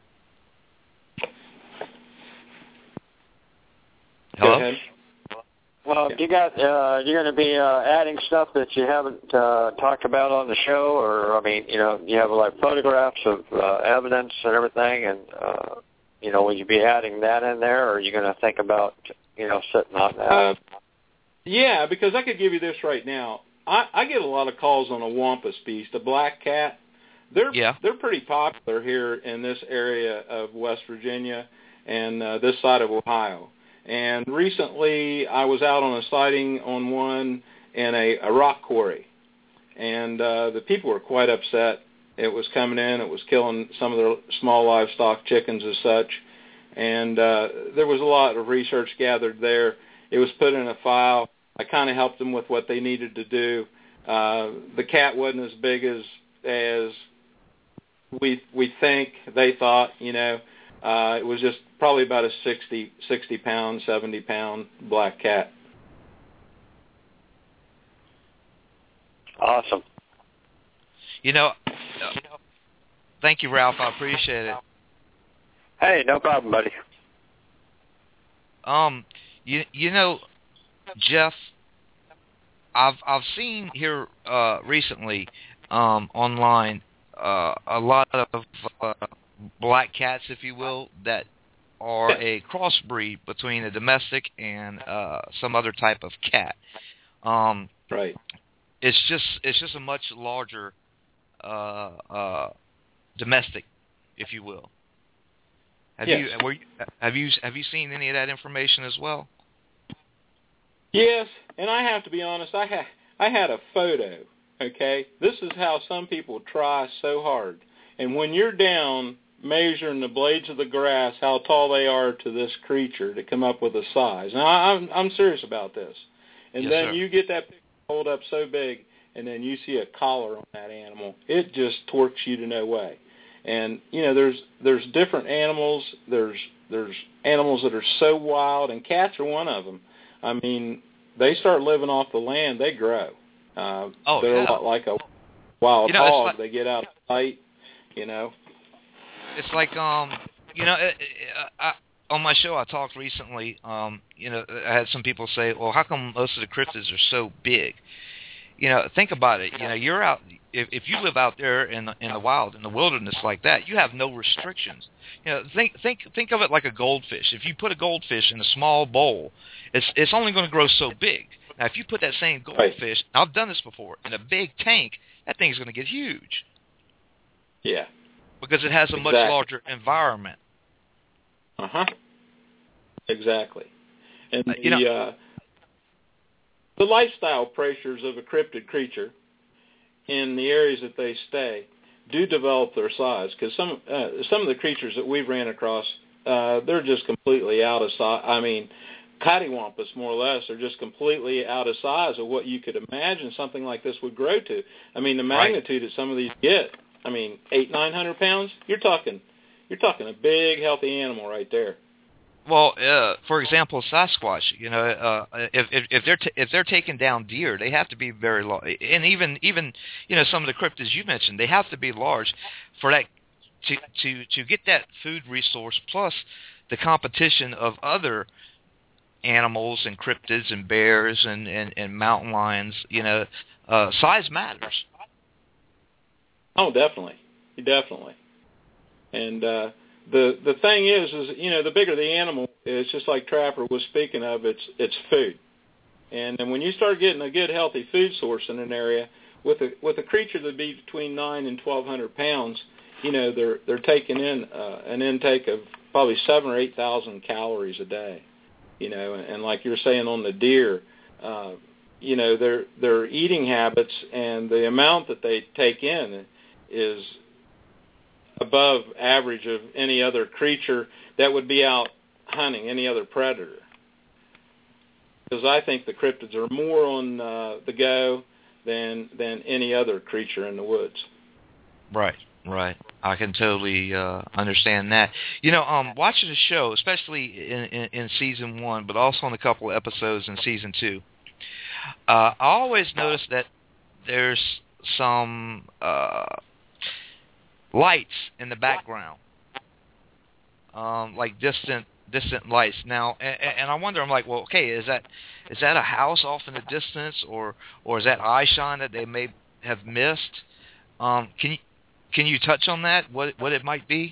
Hello? Go ahead. Well, Yeah. you got uh, you're going to be uh, adding stuff that you haven't uh, talked about on the show, or I mean, you know, you have like photographs of uh, evidence and everything, and uh, you know, will you be adding that in there, or are you going to think about, you know, sitting on that? Uh, yeah, because I could give you this right now. I, I get a lot of calls on a wampus beast, a black cat. they're yeah. they're pretty popular here in this area of West Virginia and uh, this side of Ohio. And recently, I was out on a sighting on one in a, a rock quarry, and uh, the people were quite upset. It was coming in, it was killing some of the small livestock, chickens as such, and uh, there was a lot of research gathered there. It was put in a file. I kind of helped them with what they needed to do. Uh, the cat wasn't as big as as we we think they thought. You know, uh, it was just probably about a sixty, sixty pound, seventy pound black cat. Awesome. You know, uh, thank you, Ralph. I appreciate it. Hey, no problem, buddy. Um, you you know, Jeff, I've I've seen here uh, recently um, online uh, a lot of uh, black cats, if you will, that are a crossbreed between a domestic and uh, some other type of cat. Um, right. It's just it's just a much larger uh, uh, domestic, if you will. Have yes. you were you, have you have you seen any of that information as well? Yes, and I have to be honest. I had I had a photo. Okay, this is how some people try so hard. And when you're down measuring the blades of the grass, how tall they are to this creature to come up with a size. Now I'm I'm serious about this. And yes, then sir. you get that picture hold up so big, and then you see a collar on that animal. It just torques you to no way. And you know, there's there's different animals. There's there's animals that are so wild, and cats are one of them. I mean, they start living off the land, they grow. Uh, oh, they're yeah. a lot like a wild you know, hog. Like, they get out of sight, you know. It's like um, you know, it, it, I, on my show I talked recently. Um, you know, I had some people say, "Well, how come most of the cryptids are so big?" You know, think about it. You know, you're out. If, if you live out there in the, in the wild, in the wilderness like that, you have no restrictions. You know, think think think of it like a goldfish. If you put a goldfish in a small bowl, it's it's only going to grow so big. Now, if you put that same goldfish, I've done this before, in a big tank, that thing's going to get huge. Yeah. Because it has a exactly. much larger environment. Uh huh. Exactly. And uh, the you know, uh, the lifestyle pressures of a cryptid creature in the areas that they stay do develop their size, because some uh, some of the creatures that we've ran across, uh, they're just completely out of size. I mean, cattywampus, more or less, are just completely out of size of what you could imagine something like this would grow to. I mean, the magnitude right. that some of these get, I mean, eight, nine hundred pounds. You're talking, you're talking a big, healthy animal right there. Well, uh, for example, Sasquatch. You know, uh, if, if if they're t- if they're taking down deer, they have to be very large. And even even you know some of the cryptids you mentioned, they have to be large for that to to to get that food resource plus the competition of other animals and cryptids and bears and, and, and mountain lions. You know, uh, size matters. Oh, definitely, definitely. And uh, the the thing is, is you know, the bigger the animal, it's just like Trapper was speaking of. It's it's food, and and when you start getting a good healthy food source in an area with a with a creature that'd be between nine and twelve hundred pounds, you know, they're they're taking in uh, an intake of probably seven or eight thousand calories a day. You know, and, and like you're saying on the deer, uh, you know, their their eating habits and the amount that they take in is above average of any other creature that would be out hunting, any other predator. Because I think the cryptids are more on uh, the go than than any other creature in the woods. Right. Right, I can totally uh, understand that. You know, um, watching the show, especially in, in, in season one, but also in a couple of episodes in season two, uh, I always notice that there's some uh, lights in the background, um, like distant distant lights. Now, and, and I wonder, I'm like, well, okay, is that is that a house off in the distance, or or is that eye shine that they may have missed? Um, can you Can you touch on that? What what it might be?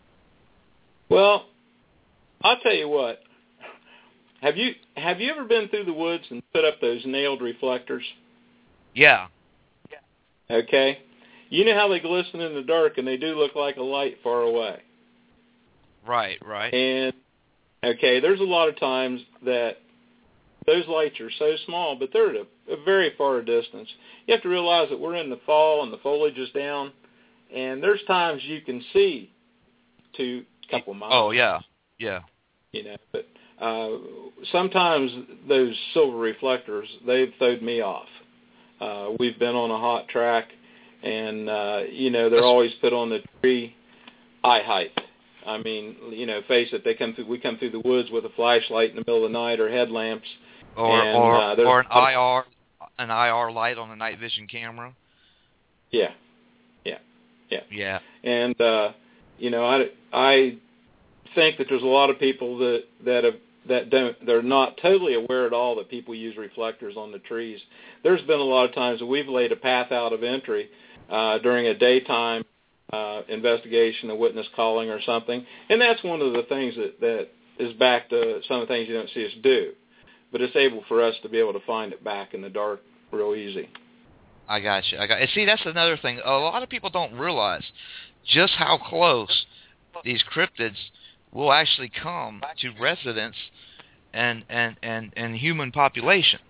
Well, I'll tell you what. Have you have you ever been through the woods and put up those nailed reflectors? Yeah. Okay. you know how they glisten in the dark, and they do look like a light far away. Right, right. And, okay, there's a lot of times that those lights are so small, but they're at a, a very far distance. You have to realize that we're in the fall and the foliage is down, and there's times you can see to a couple of miles. Oh, yeah, yeah. You know, but uh, sometimes those silver reflectors, they've thrown me off. Uh, we've been on a hot track, and, uh, you know, they're always put on the tree eye height. I mean, you know, face it, they come through. We come through the woods with a flashlight in the middle of the night or headlamps. Or and, or, uh, or an I R an I R light on a night vision camera. Yeah, yeah, yeah, yeah. And uh, you know, I, I think that there's a lot of people that that have, that don't they're not totally aware at all that people use reflectors on the trees. There's been a lot of times that we've laid a path out of entry uh, during a daytime uh, investigation, a witness calling or something, and that's one of the things that that is back to some of the things you don't see us do. But it's able for us to be able to find it back in the dark real easy. I got you. I got. See, that's another thing. A lot of people don't realize just how close these cryptids will actually come to residents and and, and, and human population.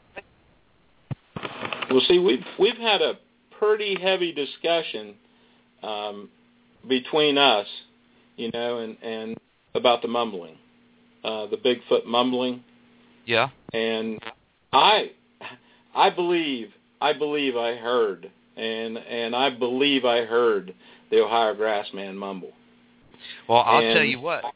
Well, see, we've we've had a pretty heavy discussion um, between us, you know, and, and about the mumbling, uh, the Bigfoot mumbling. Yeah. And I I believe I believe I heard and and I believe I heard the Ohio Grassman mumble. Well, I'll and, tell you what.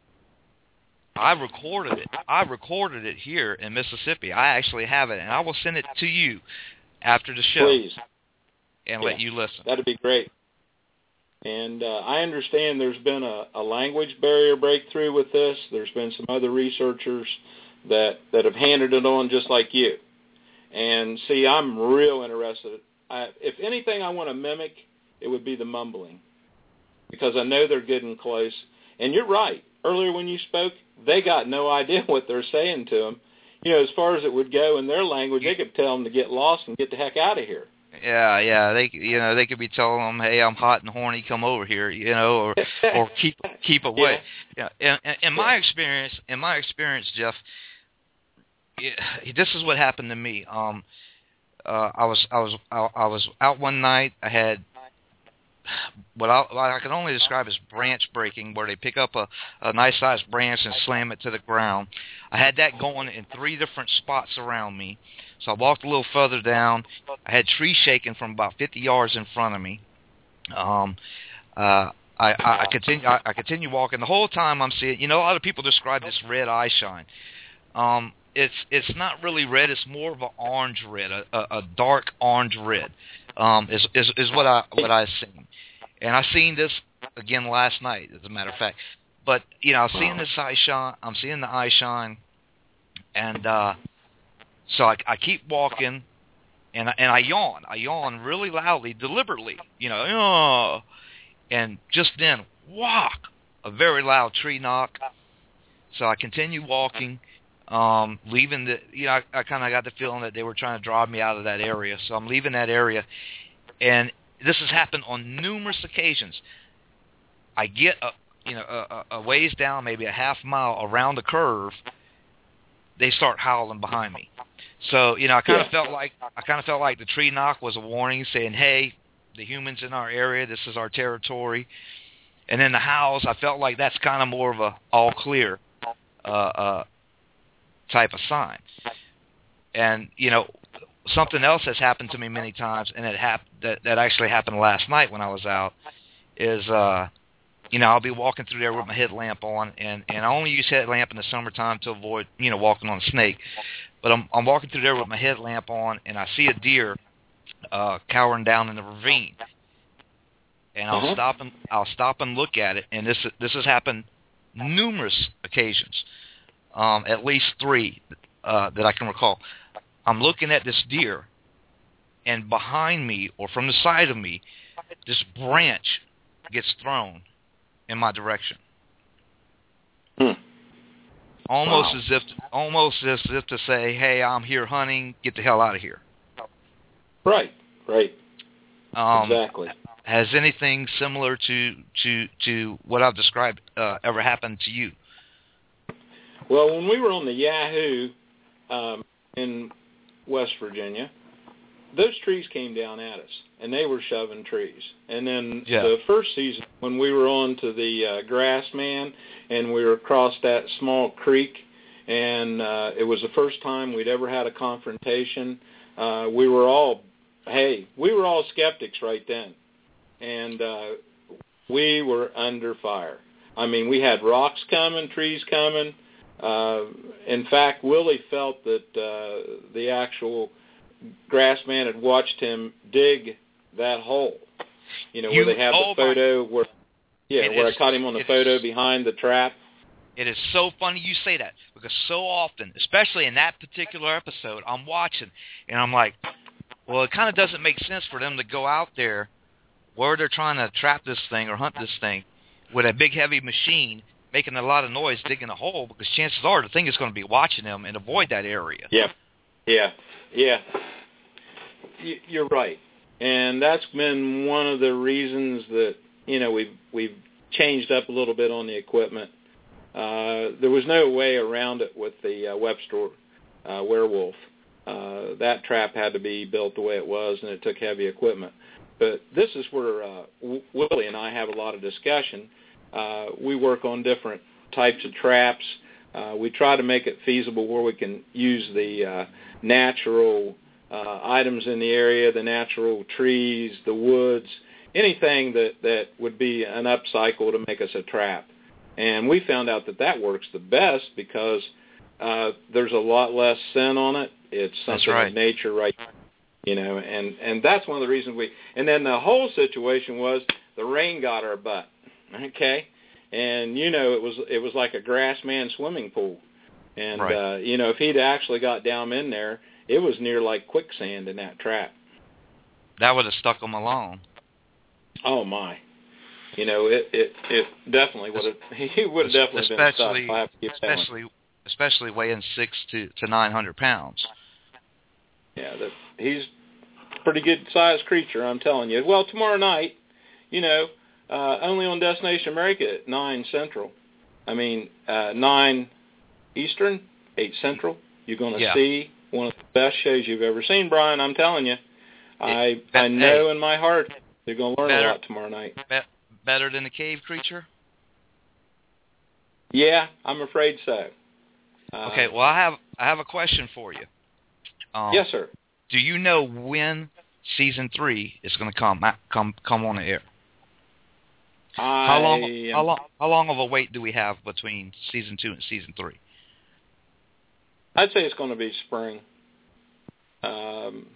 I recorded it. I recorded it here in Mississippi. I actually have it, and I will send it to you after the show. Please. And yeah, let you listen. That'd be great. And uh, I understand there's been a, a language barrier breakthrough with this. There's been some other researchers that that have handed it on just like you. And see, I'm real interested. I, if anything I want to mimic, it would be the mumbling, because I know they're getting close. And you're right. Earlier when you spoke, they got no idea what they're saying to them. You know, as far as it would go in their language, they could tell them to get lost and get the heck out of here. Yeah, yeah, they you know they could be telling them, "Hey, I'm hot and horny, come over here," you know, or or keep keep away. Yeah. Yeah. In, in my experience, in my experience, Jeff. It, this is what happened to me. Um, uh, I was I was I, I was out one night. I had what I, what I can only describe as branch breaking, where they pick up a, a nice sized branch and slam it to the ground. I had that going in three different spots around me. So I walked a little further down. I had trees shaking from about fifty yards in front of me. Um, uh, I, I, I continue I, I continue walking. The whole time I'm seeing, you know, a lot of people describe this red eye shine. Um, It's it's not really red. It's more of an orange red, a, a, a dark orange red, um, is is is what I what I've seen, and I seen this again last night, as a matter of fact. But you know, I'm seeing this eye shine. I'm seeing the eye shine, and uh, so I, I keep walking, and I, and I yawn. I yawn really loudly, deliberately. You know, oh, and just then, whack, a very loud tree knock. So I continue walking. Um, leaving the, you know, I, I kind of got the feeling that they were trying to drive me out of that area. So I'm leaving that area, and this has happened on numerous occasions. I get, a, you know, a, a ways down, maybe a half mile around the curve, they start howling behind me. So, you know, I kind of yeah. felt like I kind of felt like the tree knock was a warning, saying, "Hey, the humans in our area, this is our territory." And then the howls, I felt like that's kind of more of a all clear. Uh, uh, type of sign. And, you know, something else has happened to me many times, and it hap- that, that actually happened last night when I was out, is, uh, you know, I'll be walking through there with my headlamp on, and, and I only use headlamp in the summertime to avoid, you know, walking on a snake. But I'm, I'm walking through there with my headlamp on, and I see a deer uh, cowering down in the ravine. And I'll uh-huh. stop and I'll stop and look at it, and this this has happened numerous occasions. Um, at least three uh, that I can recall. I'm looking at this deer, and behind me, or from the side of me, this branch gets thrown in my direction. Hmm. Almost wow. as if, almost as if to say, "Hey, I'm here hunting. Get the hell out of here." Right, right. Um, exactly. Has anything similar to to to what I've described uh, ever happened to you? Well, when we were on the Yahoo um, in West Virginia, those trees came down at us, and they were shoving trees. And then yeah. the first season, when we were on to the uh, Grassman, and we were across that small creek, and uh, it was the first time we'd ever had a confrontation, uh, we were all, hey, we were all skeptics right then. And uh, we were under fire. I mean, we had rocks coming, trees coming. Uh, in fact, Willie felt that uh, the actual Grassman had watched him dig that hole. You know, you, where they have oh the photo, my, where yeah, where is, I caught him on the photo is, behind the trap. It is so funny you say that, because so often, especially in that particular episode, I'm watching, and I'm like, well, it kind of doesn't make sense for them to go out there where they're trying to trap this thing or hunt this thing with a big, heavy machine making a lot of noise digging a hole, because chances are the thing is going to be watching them and avoid that area. Yeah, yeah, yeah. You're right. And that's been one of the reasons that, you know, we've, we've changed up a little bit on the equipment. Uh, there was no way around it with the uh, Webster uh, werewolf. Uh, that trap had to be built the way it was, and it took heavy equipment. But this is where uh, w- Willie and I have a lot of discussion. Uh, we work on different types of traps. Uh, we try to make it feasible where we can use the uh, natural uh, items in the area, the natural trees, the woods, anything that, that would be an upcycle to make us a trap. And we found out that that works the best because uh, there's a lot less scent on it. It's something right. of nature right now. You know, and, and that's one of the reasons we, and then the whole situation was the rain got our butt, okay? And, you know, it was it was like a Grassman swimming pool. And, right. uh, you know, if he'd actually got down in there, it was near like quicksand in that trap. That would have stuck him along. Oh, my. You know, it, it, it definitely would have, he would have definitely especially, been stuck. I especially, especially weighing six to, to nine hundred pounds. Yeah, that he's a pretty good-sized creature, I'm telling you. Well, tomorrow night, you know, uh, only on Destination America at nine Central. I mean, uh, nine Eastern, eight Central. You're going to yeah. see one of the best shows you've ever seen, Brian. I'm telling you. I it, I know hey, in my heart you're going to learn better, a lot tomorrow night. Be, better than the Cave Creature? Yeah, I'm afraid so. Uh, okay, well, I have I have a question for you. Um, yes, sir. Do you know when season three is going to come come come on the air? I how long am, how long how long of a wait do we have between season two and season three? I'd say it's going to be spring, um,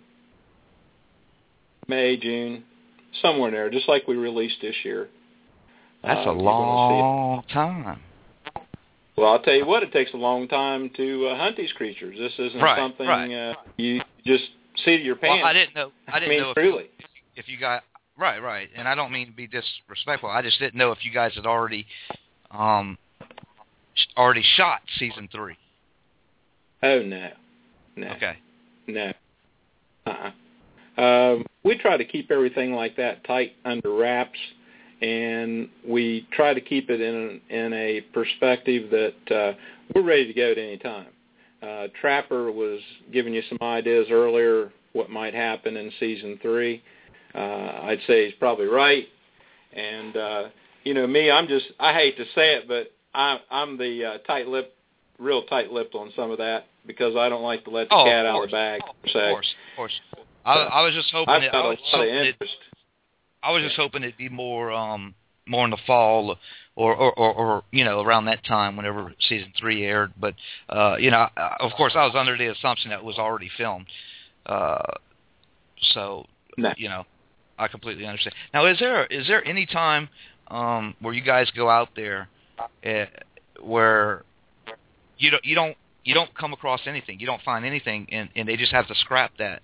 May, June, somewhere in there, just like we released this year. That's uh, a long time. Well, I'll tell you what, it takes a long time to uh, hunt these creatures. This isn't right, something right. Uh, you just see to your pants. Well, I didn't know. I didn't I mean, know if, truly. if, if you got right, right. And I don't mean to be disrespectful. I just didn't know if you guys had already, um, already shot season three. Oh no, no. Okay. No. Uh-uh. Um, we try to keep everything like that tight under wraps. And we try to keep it in in a perspective that uh, we're ready to go at any time. Uh, Trapper was giving you some ideas earlier what might happen in season three. Uh, I'd say he's probably right. And uh, you know me, I'm just I hate to say it, but I, I'm the uh, tight-lipped, real tight-lipped on some of that because I don't like to let the oh, cat out of the bag. Of say. course, of course. I, I was just hoping. I've it, got I a was lot of hoping interest. It, I was just hoping it'd be more, um, more in the fall, or, or, or, or you know, around that time, whenever season three aired. But uh, you know, I, of course, I was under the assumption that it was already filmed. Uh, so, no. you know, I completely understand. Now, is there is there any time um, where you guys go out there uh, where you don't you don't you don't come across anything, you don't find anything, and, and they just have to scrap that?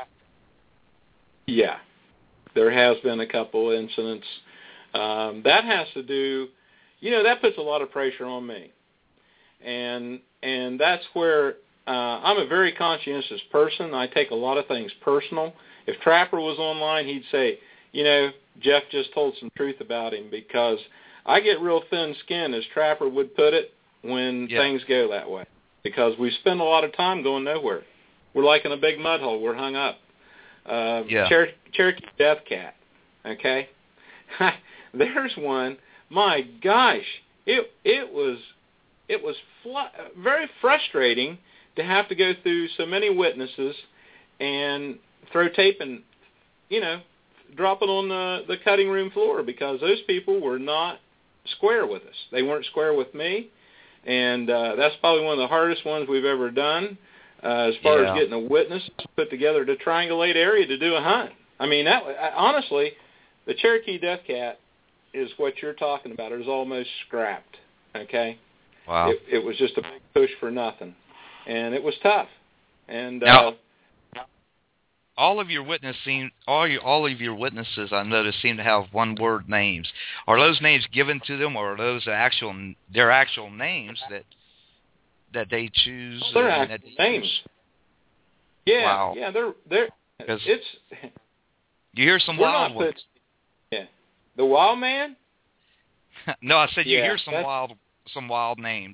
Yeah. There has been a couple incidents. Um, that has to do, you know, that puts a lot of pressure on me. And and that's where uh, I'm a very conscientious person. I take a lot of things personal. If Trapper was online, he'd say, you know, Jeff just told some truth about him, because I get real thin-skinned, as Trapper would put it, when yeah. things go that way, because we spend a lot of time going nowhere. We're like in a big mud hole. We're hung up. Uh, yeah. Cher- Cherokee Death Cat, okay? There's one. My gosh, it it was it was fl- very frustrating to have to go through so many witnesses and throw tape and, you know, drop it on the, the cutting room floor, because those people were not square with us. They weren't square with me, and uh, that's probably one of the hardest ones we've ever done uh, as far yeah. as getting a witness put together to triangulate area to do a hunt. I mean, that honestly, the Cherokee Death Cat is what you're talking about. It was almost scrapped, okay? Wow. It, it was just a big push for nothing, and it was tough. And now, uh, all of your witness seem, all your all of your witnesses, I noticed, seem to have one-word names. Are those names given to them, or are those actual their actual names that that they choose? They're uh, actual that they names. choose? Yeah, Wow. yeah, they're they're. It's you hear some we're wild not ones. put, yeah, the Wild Man. No, I said you yeah, hear some that's, wild some wild names.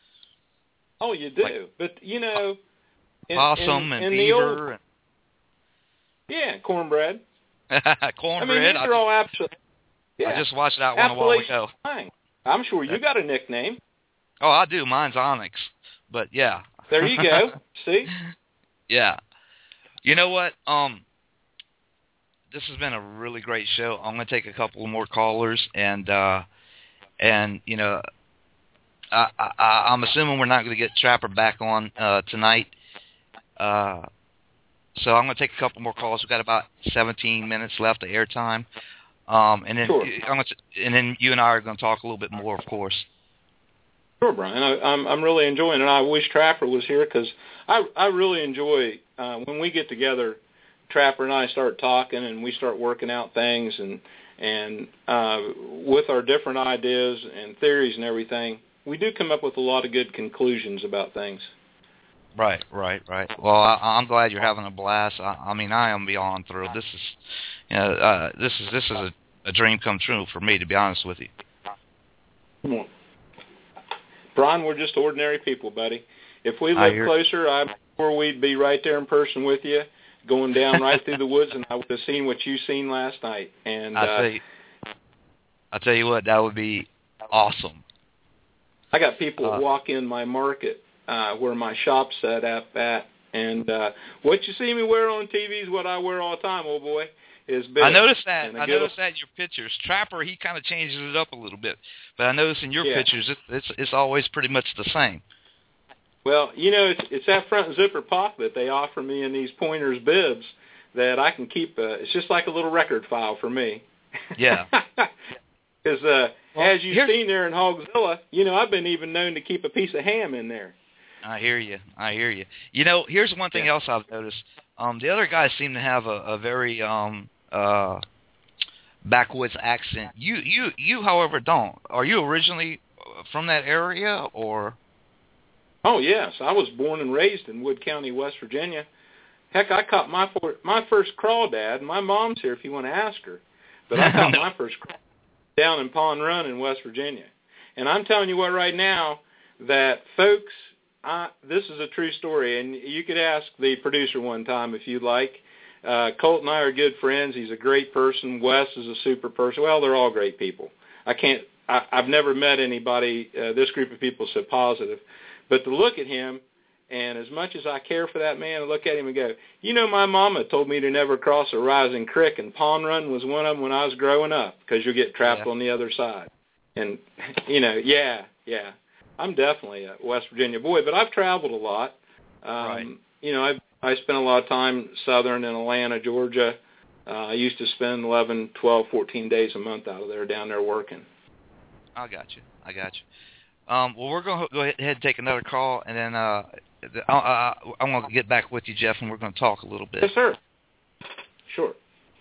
Oh, you do, like, but you know, in, possum in, and in beaver. The old, yeah, cornbread. cornbread. I mean, these I are just, all absolute. Yeah, I just watched that one a while ago. Fine. I'm sure you That's, got a nickname. Oh, I do. Mine's Onyx. But yeah. There you go. See? Yeah. You know what? Um, this has been a really great show. I'm going to take a couple more callers, and uh, and you know, I, I, I'm assuming we're not going to get Trapper back on uh, tonight. Uh, so I'm going to take a couple more calls. We've got about seventeen minutes left of airtime, um, and then sure. I'm going to, and then you and I are going to talk a little bit more, of course. Sure, Brian. I, I'm I'm really enjoying it. I wish Trapper was here, because I I really enjoy uh, when we get together. Trapper and I start talking, and we start working out things, and and uh, with our different ideas and theories and everything, we do come up with a lot of good conclusions about things. Right, right, right. Well, I, I'm glad you're having a blast. I, I mean, I am beyond thrilled. This is, you know, uh, this is this is a, a dream come true for me, to be honest with you. Come on. Brian, we're just ordinary people, buddy. If we lived closer, I'm sure we'd be right there in person with you, going down right through the woods, and I would have seen what you seen last night. And I uh, tell you, I tell you what, that would be awesome. I got people uh, that walk in my market uh, where my shop's set up at, and uh, what you see me wear on T V is what I wear all the time, old boy. Is big. I noticed that. I, I noticed that in your pictures. Trapper, he kind of changes it up a little bit, but I noticed in your yeah. pictures, it, it's it's always pretty much the same. Well, you know, it's, it's that front zipper pocket they offer me in these Pointers bibs that I can keep. Uh, it's just like a little record file for me. Yeah. Because uh, well, as you've seen there in Hogzilla, you know, I've been even known to keep a piece of ham in there. I hear you. I hear you. You know, here's one thing yeah. else I've noticed. Um, the other guys seem to have a, a very um, uh, backwoods accent. You, you, you, however, don't. Are you originally from that area, or? Oh yes, I was born and raised in Wood County, West Virginia. Heck, I caught my for, my first crawdad. My mom's here if you want to ask her, but I caught no. my first crawdad down in Pond Run in West Virginia. And I'm telling you what, right now, that folks, I, this is a true story, and you could ask the producer one time if you'd like. Uh, Colt and I are good friends. He's a great person. Wes is a super person. Well, they're all great people. I can't. I, I've never met anybody. Uh, this group of people so positive. But to look at him, and as much as I care for that man, I look at him and go, you know, my mama told me to never cross a rising creek, and Pond Run was one of them when I was growing up, because you'll get trapped yeah. on the other side. And, you know, yeah, yeah. I'm definitely a West Virginia boy, but I've traveled a lot. Um, right. You know, I've, I spent a lot of time southern in Atlanta, Georgia. Uh, I used to spend eleven, twelve, fourteen days a month out of there, down there working. I got you. I got you. Um, well, we're going to go ahead and take another call, and then uh, I, I, I'm going to get back with you, Jeff, and we're going to talk a little bit. Yes, sir. Sure.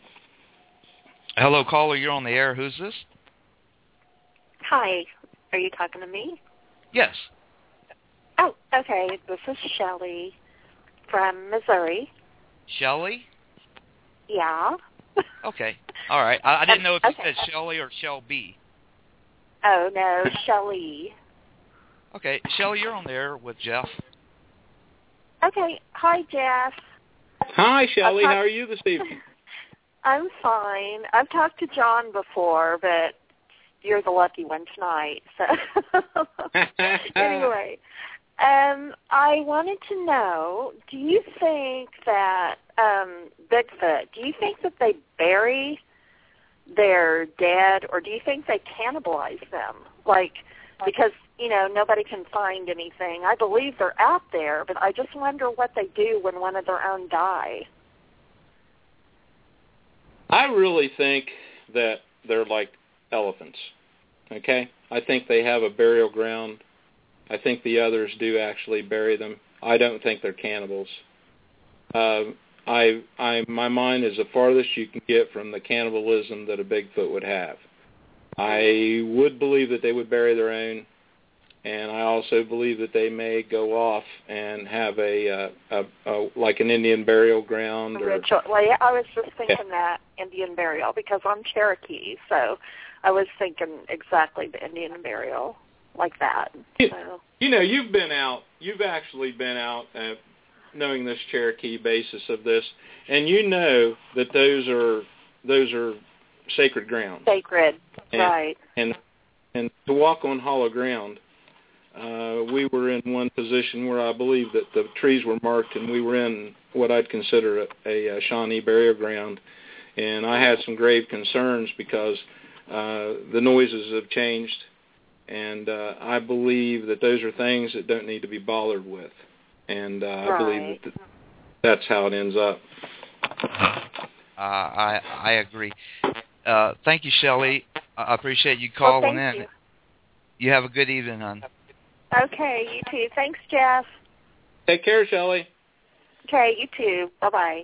Hello, caller. You're on the air. Who's this? Hi. Are you talking to me? Yes. Oh, Okay, this is Shelley from Missouri. Shelley? Yeah. Okay. All right. I, I didn't know if you okay. said Shelley or Shelby. Oh, no, Shelley. Okay. Shelley, you're on there with Jeff. Okay. Hi, Jeff. Hi, Shelley. talk- How are you this evening? I'm fine. I've talked to John before, but you're the lucky one tonight. So anyway, um, I wanted to know, do you think that um, Bigfoot, do you think that they bury their dead, or do you think they cannibalize them? Like, because, you know, nobody can find anything. I believe they're out there, but I just wonder what they do when one of their own die. I really think that they're like elephants, okay? I think they have a burial ground. I think the others do actually bury them. I don't think they're cannibals. Uh, I, I, my mind is the farthest you can get from the cannibalism that a Bigfoot would have. I would believe that they would bury their own, and I also believe that they may go off and have a, uh, a, a like an Indian burial ground. Or, Ritual. Well, yeah, I was just thinking yeah. that Indian burial because I'm Cherokee, so I was thinking exactly the Indian burial like that. You, so. you know, you've been out. You've actually been out, uh, knowing this Cherokee basis of this, and you know that those are those are sacred ground. Sacred, and, right? And and to walk on hollow ground. Uh, we were in one position where I believe that the trees were marked, and we were in what I'd consider a, a, a Shawnee burial ground. And I had some grave concerns because uh, the noises have changed, and uh, I believe that those are things that don't need to be bothered with. And uh, right. I believe that that's how it ends up. Uh, I I agree. Uh, thank you, Shelley. I appreciate you Well, calling thank in. You. you have a good evening, hon. Okay, you too. Thanks, Jeff. Take care, Shelley. Okay, you too. Bye-bye.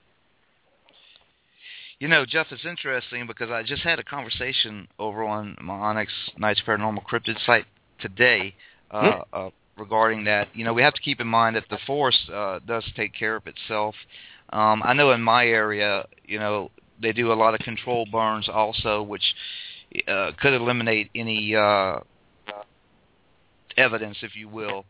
You know, Jeff, it's interesting because I just had a conversation over on my Onyx Nights Paranormal Cryptid site today uh, hmm? uh, regarding that. You know, we have to keep in mind that the forest uh, does take care of itself. Um, I know in my area, you know, they do a lot of control burns also, which uh, could eliminate any uh, evidence, if you will,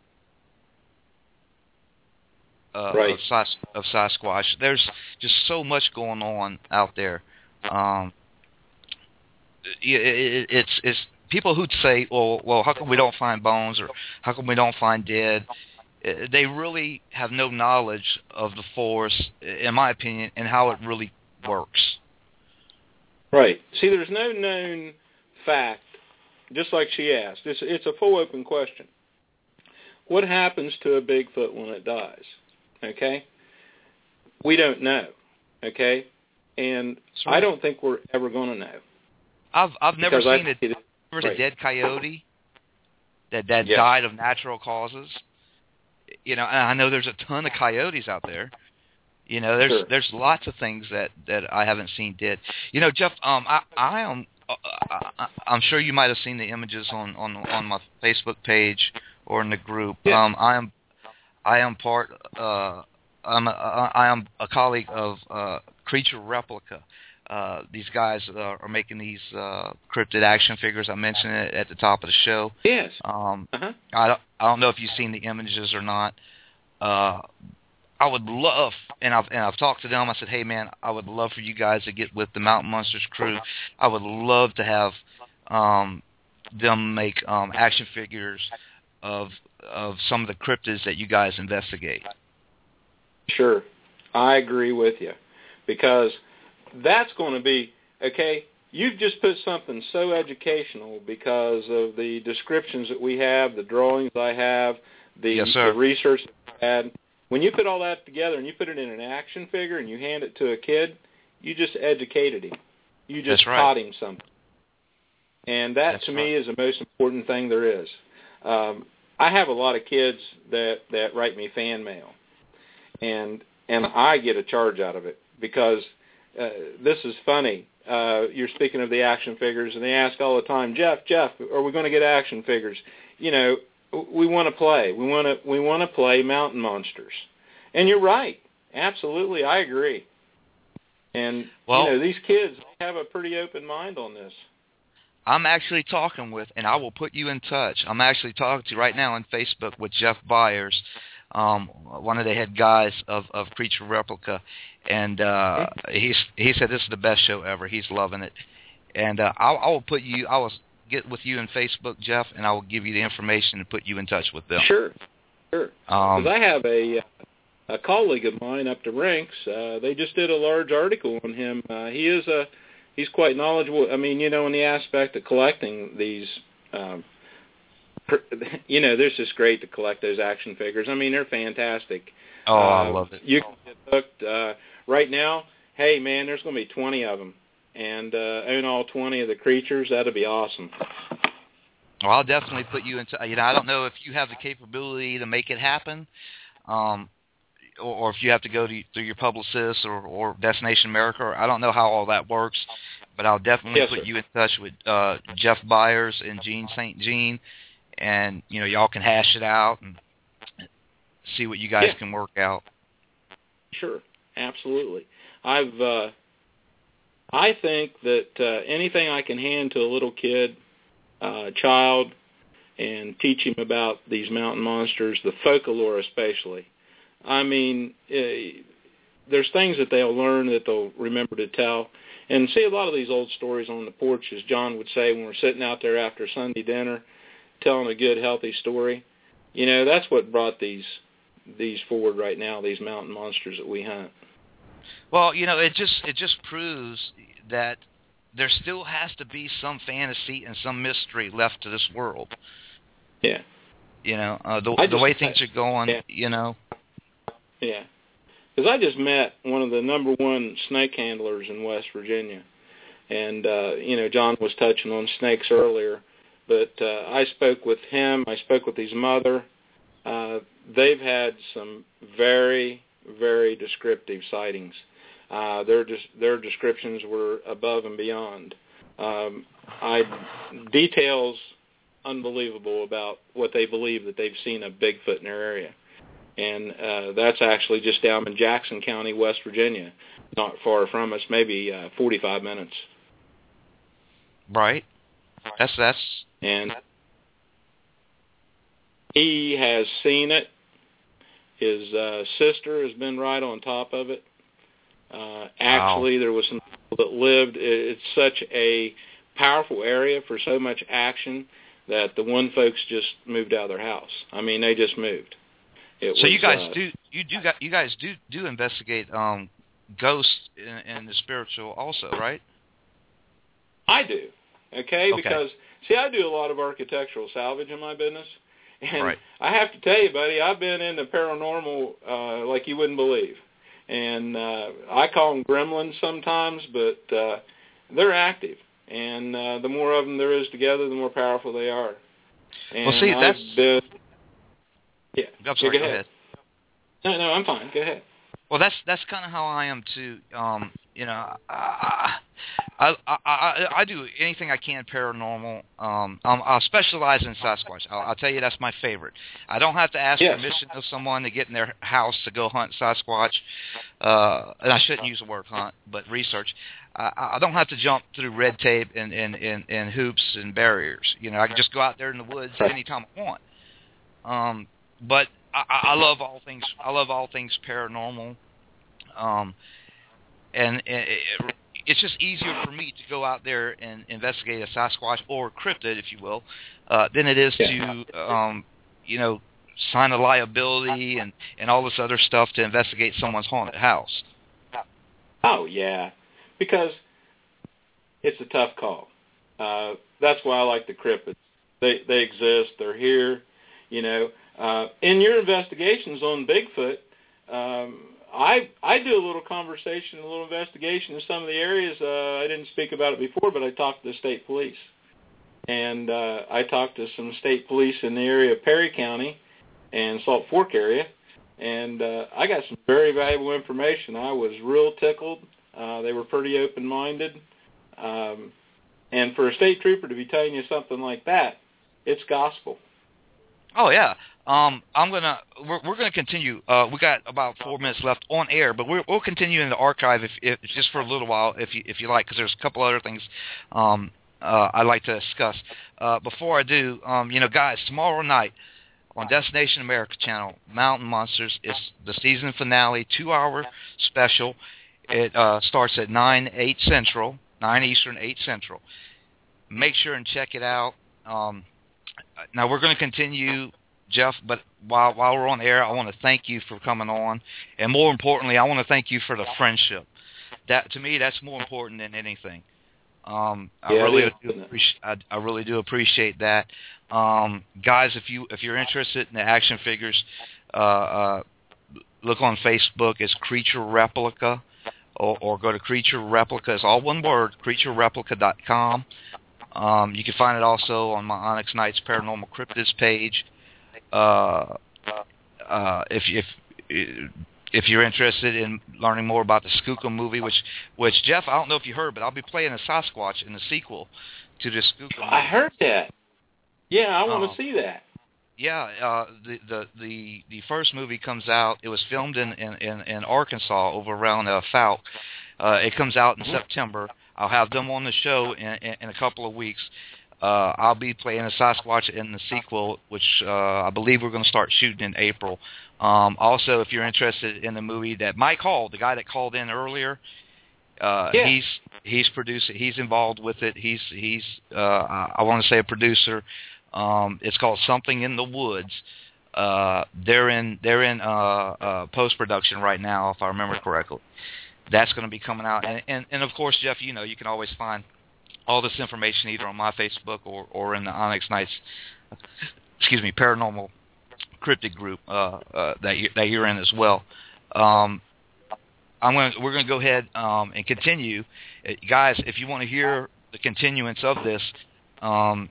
uh, right. of, Sas- of Sasquatch. There's just so much going on out there. Um, it, it, it's it's people who'd say, well, well, how come we don't find bones, or how come we don't find dead? They really have no knowledge of the forest, in my opinion, and how it really works. Right. See, there's no known fact, just like she asked. It's, it's a full open question. What happens to a Bigfoot when it dies? Okay? We don't know. Okay? And right. I don't think we're ever going to know. I've I've never because seen I, a, it, right. a dead coyote that, that yeah. died of natural causes. You know, and I know there's a ton of coyotes out there. You know, there's sure. there's lots of things that, that I haven't seen dead. You know, Jeff, um, I I am uh, I, I'm sure you might have seen the images on, on, on my Facebook page or in the group. Yeah. Um, I am I am part. Uh, I'm a, I am a colleague of uh, Creature Replica. Uh, these guys uh, are making these uh, cryptid action figures. I mentioned it at the top of the show. Yes. Um, uh-huh. I don't I don't know if you've seen the images or not. Uh, I would love, and I've and I've talked to them. I said, hey man, I would love for you guys to get with the Mountain Monsters crew. I would love to have um, them make um, action figures of of some of the cryptids that you guys investigate. Sure, I agree with you, because that's going to be okay. You've just put something so educational because of the descriptions that we have, the drawings I have, the, yes, sir. the research that I had. When you put all that together and you put it in an action figure and you hand it to a kid, you just educated him. You just right. taught him something. And that, That's to right. me, is the most important thing there is. Um, I have a lot of kids that, that write me fan mail, and and I get a charge out of it because uh, this is funny. Uh, you're speaking of the action figures, and they ask all the time, Jeff, Jeff, are we going to get action figures? You know, we want to play. We want to we want to play mountain monsters. And you're right. Absolutely, I agree. And well, you know, these kids have a pretty open mind on this. I'm actually talking with, and I will put you in touch. I'm actually talking to you right now on Facebook with Jeff Byers, um, one of the head guys of, of Creature Replica, and uh, he's he said this is the best show ever. He's loving it, and uh, I'll, I will put you. I will get with you in Facebook, Jeff, and I will give you the information and put you in touch with them. Sure, sure. Because Um, I have a a colleague of mine up to Rinks. Uh, they just did a large article on him. Uh, he is a He's quite knowledgeable. I mean, you know, in the aspect of collecting these, um, per, you know, they're just great to collect those action figures. I mean, they're fantastic. oh, uh, I love it. You can get hooked. Uh, right now, hey, man, there's going to be twenty of them. And uh, own all twenty of the creatures. That'd be awesome. Well, I'll definitely put you into, you know, I don't know if you have the capability to make it happen, um, or, or if you have to go to, through your publicist or, or Destination America. Or I don't know how all that works, but I'll definitely Yes, put sir. you in touch with uh, Jeff Byers and Gene Saint Jean, and, you know, y'all can hash it out and see what you guys Yeah. can work out. Sure, absolutely. I've, uh, I think that uh, anything I can hand to a little kid, uh, child, and teach him about these mountain monsters, the folklore especially. I mean, uh, there's things that they'll learn that they'll remember to tell. And see a lot of these old stories on the porch, as John would say, when we're sitting out there after Sunday dinner, telling a good, healthy story. You know, that's what brought these these forward right now, these mountain monsters that we hunt. Well, you know, it just it just proves that there still has to be some fantasy and some mystery left to this world. Yeah. You know, uh, the I the just- way things are going, yeah. you know. Yeah. Because I just met one of the number one snake handlers in West Virginia. And, uh, you know, John was touching on snakes earlier. But uh, I spoke with him. I spoke with his mother. Uh, they've had some very, very descriptive sightings. Uh, their their descriptions were above and beyond. Um, I details unbelievable about what they believe that they've seen a Bigfoot in their area. And uh, that's actually just down in Jackson County, West Virginia, not far from us, maybe uh, forty-five minutes. Right. That's that's. And he has seen it. His uh, sister has been right on top of it. Uh, actually, wow. There was some people that lived. It's such a powerful area for so much action that the one folks just moved out of their house. I mean, they just moved. It so was, you guys uh, do you do got you guys do do investigate um, ghosts in, in the spiritual also, right? I do. Okay? Okay. Because see, I do a lot of architectural salvage in my business, and Right. I have to tell you, buddy, I've been in the paranormal uh, like you wouldn't believe, and uh, I call them gremlins sometimes, but uh, they're active, and uh, the more of them there is together, the more powerful they are. And well, see, that's. I've been, yeah. I'm sorry. Yeah, go ahead. No, no, I'm fine. Go ahead. Well, that's that's kind of how I am too. Um, you know, I, I I I I do anything I can paranormal. Um, um I specialize in Sasquatch. I'll, I'll tell you that's my favorite. I don't have to ask Yes. permission of someone to get in their house to go hunt Sasquatch. Uh, and I shouldn't use the word hunt, but research. I, I don't have to jump through red tape and, and, and, and hoops and barriers. You know, I can just go out there in the woods anytime I want. Um, but I, I love all things. I love all things paranormal. Um, and it, it's just easier for me to go out there and investigate a Sasquatch or cryptid, if you will, uh, than it is to, um, you know, sign a liability and, and all this other stuff to investigate someone's haunted house. Oh, yeah, because it's a tough call. Uh, that's why I like the cryptids. They they exist. They're here. You know, uh, in your investigations on Bigfoot, um, I I do a little conversation, a little investigation in some of the areas. Uh, I didn't speak about it before, but I talked to the state police, and uh, I talked to some state police in the area of Perry County and Salt Fork area, and uh, I got some very valuable information. I was real tickled. Uh, they were pretty open-minded, um, and for a state trooper to be telling you something like that, it's gospel. Oh yeah. Um, I'm gonna we're, we're gonna continue. Uh, we got about four minutes left on air, but we're, we'll continue in the archive if, if just for a little while, if you if you like, because there's a couple other things um, uh, I'd like to discuss. Uh, before I do, um, you know, guys, tomorrow night on Destination America Channel, Mountain Monsters is the season finale, two-hour special. It uh, starts at nine, eight Central, nine Eastern, eight Central. Make sure and check it out. Um, now we're going to continue. Jeff, but while while we're on air, I want to thank you for coming on, and more importantly, I want to thank you for the friendship. That to me, that's more important than anything. Um, I yeah, really do appreciate. I, I really do appreciate that, um, guys. If you if you're interested in the action figures, uh, uh, look on Facebook. It's Creature Replica, or, or go to Creature Replica. It's all one word. Creature Replica dot com. Um, you can find it also on my Onyx Knights Paranormal Cryptids page. Uh, uh, if if if you're interested in learning more about the Skookum movie, which which Jeff, I don't know if you heard, but I'll be playing a Sasquatch in the sequel to the Skookum movie. I heard that. Yeah, I want uh, to see that. Yeah, uh, the, the the the first movie comes out. It was filmed in in, in, in Arkansas over around uh, Falk. Uh, it comes out in mm-hmm. September. I'll have them on the show in, in, in a couple of weeks. Uh, I'll be playing a Sasquatch in the sequel, which uh, I believe we're going to start shooting in April. Um, also, if you're interested in the movie that Mike Hall, the guy that called in earlier, uh, yeah. he's he's producing, he's involved with it. He's he's uh, I want to say a producer. Um, it's called Something in the Woods. Uh, they're in they're in uh, uh, post production right now, if I remember correctly. That's going to be coming out, and, and and of course, Jeff, you know, you can always find all this information either on my Facebook or, or in the Onyx Knights, excuse me, Paranormal Cryptid group uh, uh, that you, that you're in as well. Um, I'm going we're going to go ahead um, and continue, uh, guys. If you want to hear the continuance of this, um,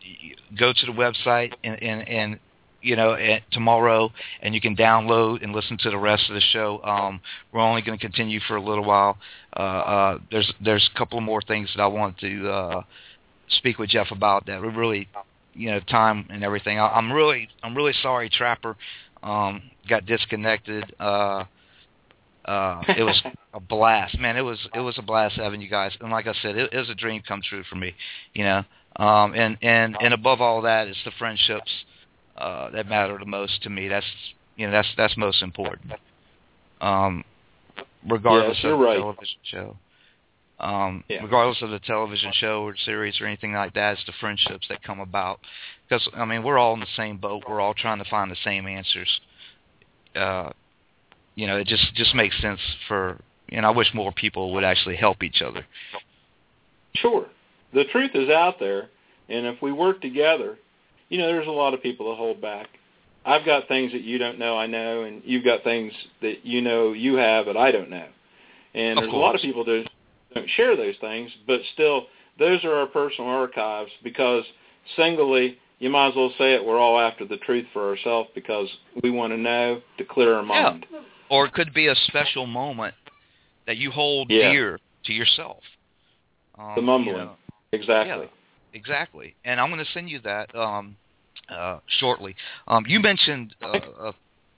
go to the website and, and, and you know at, tomorrow, and you can download and listen to the rest of the show. Um, we're only going to continue for a little while. Uh, uh, there's there's a couple of more things that I want to uh, speak with Jeff about that we really, you know, time and everything. I, I'm really I'm really sorry, Trapper um, got disconnected. Uh, uh, it was a blast, man. It was it was a blast having you guys, and like I said, it, it was a dream come true for me, you know. Um, and and and above all that, it's the friendships uh, that matter the most to me. That's you know that's that's most important. Um, regardless yes, you're of the right. television show. Um, yeah. Regardless of the television show or series or anything like that, it's the friendships that come about. Because, I mean, we're all in the same boat. We're all trying to find the same answers. Uh, you know, it just, just makes sense for, you know, I wish more people would actually help each other. Sure. The truth is out there, and if we work together, you know, there's a lot of people that hold back. I've got things that you don't know I know, and you've got things that you know you have that I don't know. And of there's course. a lot of people that don't share those things, but still, those are our personal archives because singly, you might as well say it, we're all after the truth for ourselves because we want to know to clear our mind. Yeah. Or it could be a special moment that you hold yeah. dear to yourself. Um, the mumbling. You know, exactly. Yeah, exactly. And I'm going to send you that um, uh, shortly. Um, you mentioned uh, uh,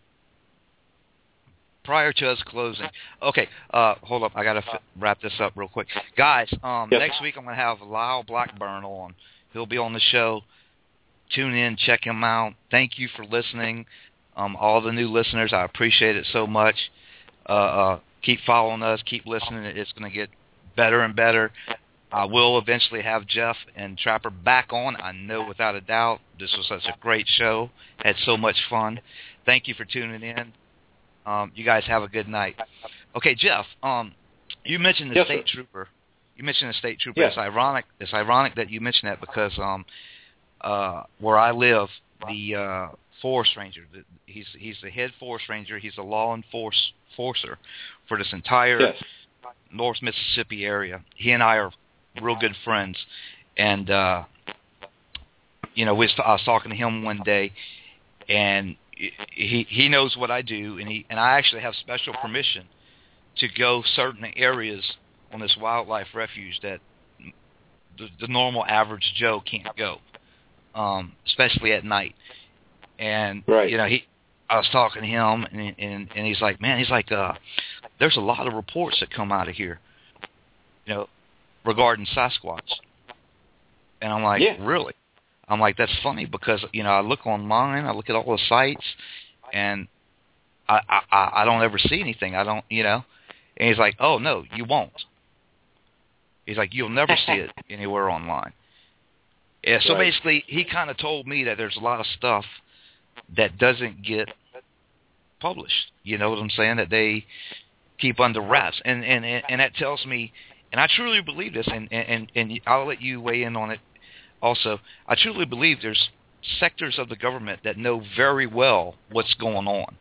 prior to us closing. Okay, uh, hold up. I got to f- wrap this up real quick. Guys, um, yes. next week I'm going to have Lyle Blackburn on. He'll be on the show. Tune in, check him out. Thank you for listening. Um, all the new listeners, I appreciate it so much. Uh, uh, keep following us. Keep listening. It's going to get better and better. I will eventually have Jeff and Trapper back on. I know without a doubt. This was such a great show. Had so much fun. Thank you for tuning in. Um, you guys have a good night. Okay, Jeff. Um, you mentioned the yes, state sir. trooper. You mentioned the state trooper. Yes. It's ironic. It's ironic that you mentioned that because um, uh, where I live, the uh, forest ranger. The, he's he's the head forest ranger. He's a law enforce, enforcer for this entire yes. North Mississippi area. He and I are real good friends, and uh, you know, we was, I was talking to him one day, and he he knows what I do, and he and I actually have special permission to go certain areas on this wildlife refuge that the, the normal average Joe can't go, um, especially at night. And right. you know, he, I was talking to him, and and, and he's like, man, he's like, uh, there's a lot of reports that come out of here, you know, regarding Sasquatch. And I'm like, yeah. really? I'm like, that's funny because, you know, I look online, I look at all the sites, and I, I, I don't ever see anything. I don't, you know. And he's like, oh, no, you won't. He's like, you'll never see it anywhere online. Yeah, so right. basically, he kind of told me that there's a lot of stuff that doesn't get published. You know what I'm saying? That they keep under wraps. And, and, and that tells me, and I truly believe this, and, and, and I'll let you weigh in on it also. I truly believe there's sectors of the government that know very well what's going on.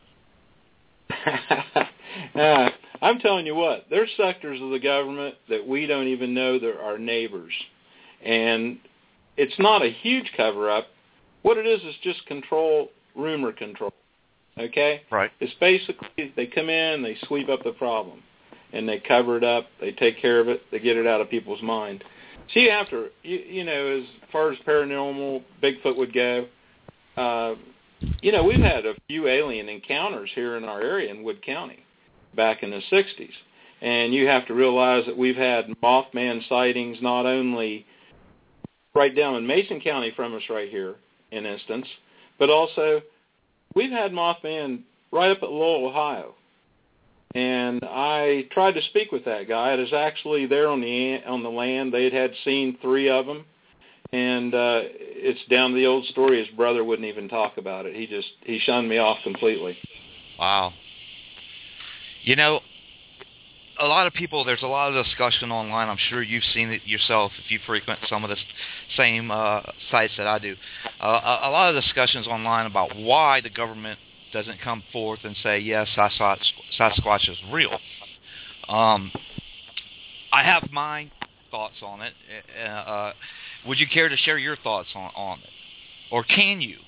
uh, I'm telling you what, there's sectors of the government that we don't even know they're our neighbors. And it's not a huge cover-up. What it is is just control, rumor control. Okay? Right. It's basically they come in, they sweep up the problem, and they cover it up, they take care of it, they get it out of people's mind. So you have to, you, you know, as far as paranormal, Bigfoot would go, uh, you know, we've had a few alien encounters here in our area in Wood County back in the sixties. And you have to realize that we've had Mothman sightings not only right down in Mason County from us right here, in instance, but also we've had Mothman right up at Lowell, Ohio. And I tried to speak with that guy. It was actually there on the on the land. They had, had seen three of them. And uh, it's down to the old story. His brother wouldn't even talk about it. He just, he shunned me off completely. Wow. You know, a lot of people, there's a lot of discussion online. I'm sure you've seen it yourself if you frequent some of the same uh, sites that I do. Uh, a, a lot of discussions online about why the government doesn't come forth and say, yes, Sasquatch, Sasquatch is real. Um, I have my thoughts on it. Uh, would you care to share your thoughts on, on it? Or can you?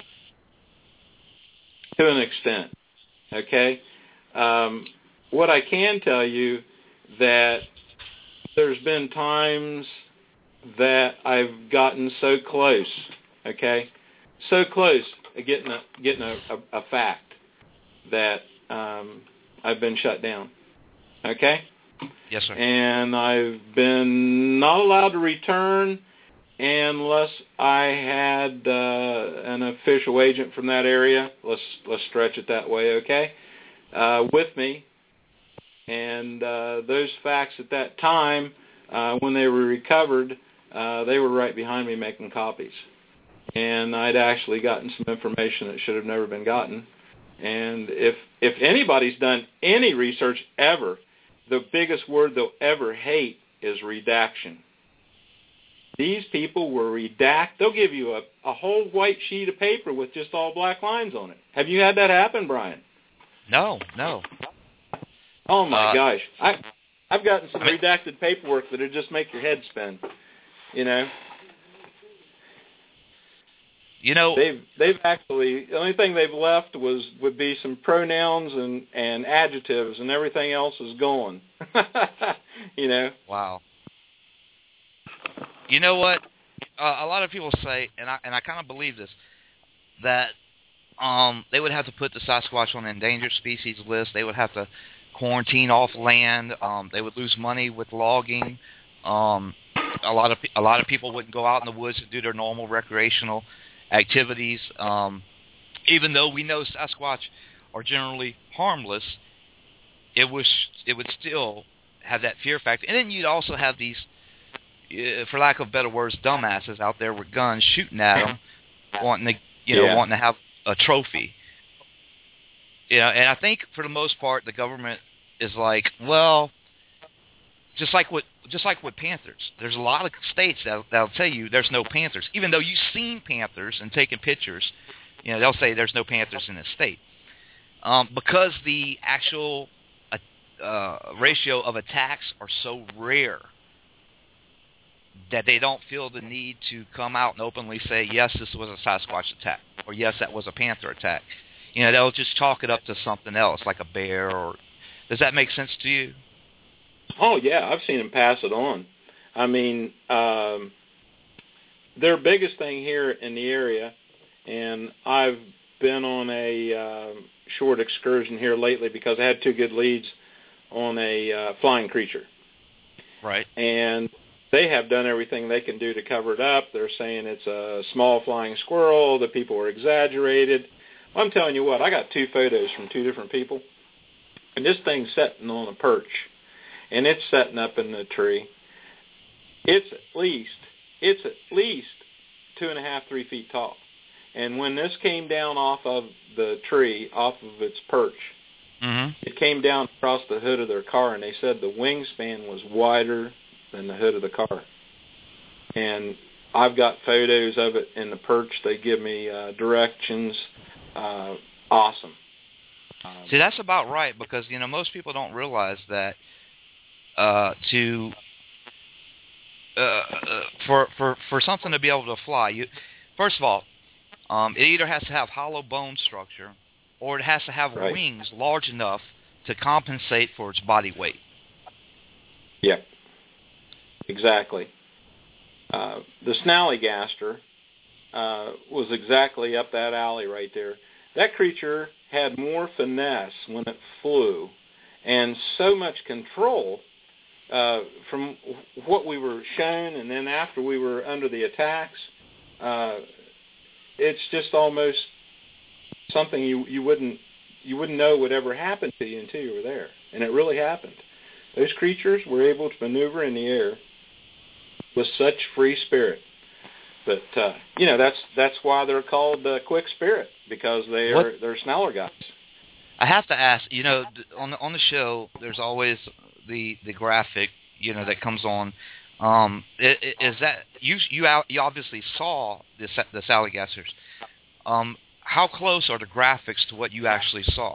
To an extent, okay? Um, what I can tell you that there's been times that I've gotten so close, okay, so close to getting a, getting a, a, a fact that um, I've been shut down, okay? Yes, sir. And I've been not allowed to return unless I had uh, an official agent from that area. Let's let's stretch it that way, okay? Uh, with me, and uh, those facts at that time, uh, when they were recovered, uh, they were right behind me making copies, and I'd actually gotten some information that should have never been gotten. And if if anybody's done any research ever, the biggest word they'll ever hate is redaction. These people were redact. They'll give you a, a whole white sheet of paper with just all black lines on it. Have you had that happen, Brian? No, no. Oh, my uh, gosh. I, I've gotten some I mean, redacted paperwork that would just make your head spin, you know. You know, they've they've actually, the only thing they've left was would be some pronouns and, and adjectives, and everything else is gone. You know. Wow. You know what? Uh, a lot of people say, and I and I kind of believe this, that um, they would have to put the Sasquatch on the endangered species list. They would have to quarantine off land. Um, they would lose money with logging. Um, a lot of a lot of people wouldn't go out in the woods to do their normal recreational activities. Um, even though we know Sasquatch are generally harmless, it was it would still have that fear factor. And then you'd also have these, uh, for lack of better words, dumbasses out there with guns shooting at them, wanting to you know yeah. wanting to have a trophy. You know, and I think for the most part the government is like, well, just like with just like with panthers. There's a lot of states that that'll tell you there's no panthers, even though you've seen panthers and taken pictures. You know, they'll say there's no panthers in this state um, because the actual uh, uh, ratio of attacks are so rare that they don't feel the need to come out and openly say, yes, this was a Sasquatch attack, or yes, that was a panther attack. You know, they'll just chalk it up to something else, like a bear. Or does that make sense to you? Oh, yeah, I've seen them pass it on. I mean, um, their biggest thing here in the area And I've been on a uh, short excursion here lately because I had two good leads on a uh, flying creature. Right. And they have done everything they can do to cover it up. They're saying it's a small flying squirrel. The people are exaggerated. I'm telling you what, I got two photos from two different people. And this thing's sitting on a perch. And it's sitting up in the tree. It's at least, it's at least two and a half, three feet tall. And when this came down off of the tree, off of its perch, mm-hmm. it came down across the hood of their car, and they said the wingspan was wider than the hood of the car. And I've got photos of it in the perch. They give me uh, directions. Uh, awesome. Um, See, that's about right, because, you know, most people don't realize that uh, to uh, uh, for for for something to be able to fly, you first of all, um, it either has to have hollow bone structure, or it has to have right. wings large enough to compensate for its body weight. Yep, exactly. Uh, the snallygaster uh, was exactly up that alley right there. That creature had more finesse when it flew, and so much control uh, from what we were shown, and then after we were under the attacks. Uh, it's just almost something you you wouldn't you wouldn't know would ever happen to you until you were there, and it really happened. Those creatures were able to maneuver in the air with such free spirit. But uh, you know, that's that's why they're called uh, Quick Spirit, because they are what? they're sneller guys. I have to ask, you know, on the on the show, there's always the the graphic, you know, that comes on. Um, is that you you you obviously saw the the Sallygasters? Um, how close are the graphics to what you actually saw?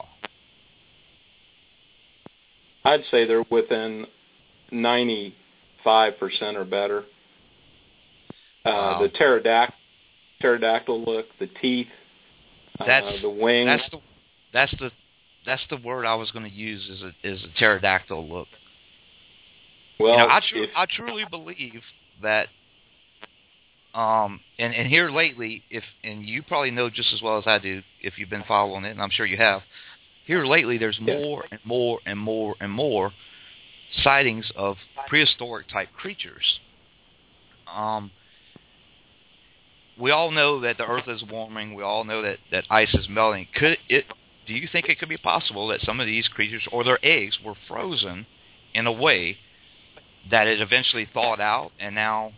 I'd say they're within ninety-five percent or better. Uh, wow. The pterodactyl, pterodactyl look, the teeth, that's, uh, the wings. That's the that's the that's the word I was going to use. Is a is a pterodactyl look. Well, you know, I, tr- if, I truly believe that. Um, and, and here lately, if and you probably know just as well as I do if you've been following it, and I'm sure you have. Here lately, there's yeah. more and more and more and more sightings of prehistoric type creatures. Um, we all know that the Earth is warming. We all know that, that ice is melting. Could it? Do you think it could be possible that some of these creatures or their eggs were frozen in a way that it eventually thawed out and now?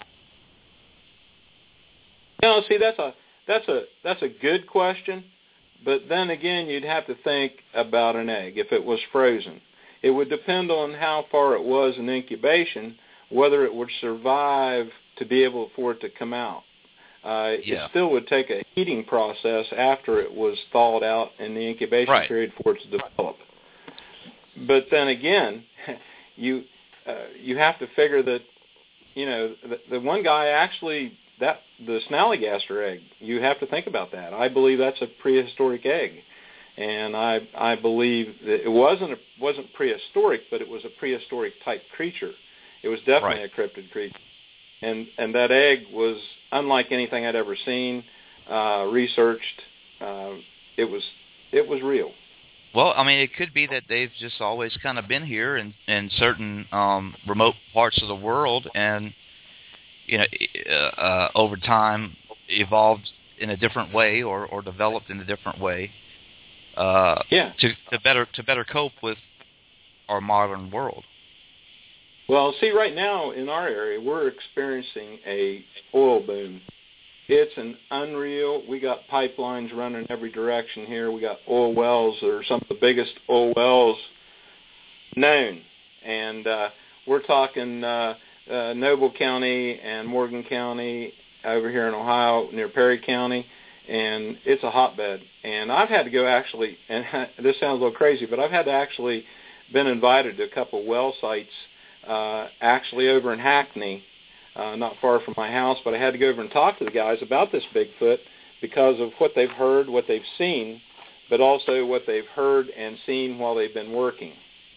No, see, that's a that's a that's a good question. But then again, you'd have to think about an egg if it was frozen. It would depend on how far it was in incubation, whether it would survive to be able for it to come out. Uh, yeah. It still would take a heating process after it was thawed out in the incubation right. period for it to develop. But then again, you uh, you have to figure that, you know, the, the one guy actually, that the snallygaster egg, you have to think about that. I believe that's a prehistoric egg. And I I believe that it wasn't a, wasn't prehistoric, but it was a prehistoric type creature. It was definitely right. a cryptid creature. And and that egg was unlike anything I'd ever seen, uh, researched. Uh, it was it was real. Well, I mean, it could be that they've just always kind of been here in, in certain um, remote parts of the world, and you know, uh, over time evolved in a different way or, or developed in a different way. Uh, yeah. To, to better to better cope with our modern world. Well, see, right now in our area, we're experiencing a oil boom. It's an unreal. We got pipelines running every direction here. We got oil wells that are some of the biggest oil wells known, and uh, we're talking uh, uh, Noble County and Morgan County over here in Ohio near Perry County. And it's a hotbed. And I've had to go actually, and this sounds a little crazy, but I've had to actually been invited to a couple well sites, uh, actually over in Hackney, uh, not far from my house, but I had to go over and talk to the guys about this Bigfoot because of what they've heard, what they've seen, but also what they've heard and seen while they've been working.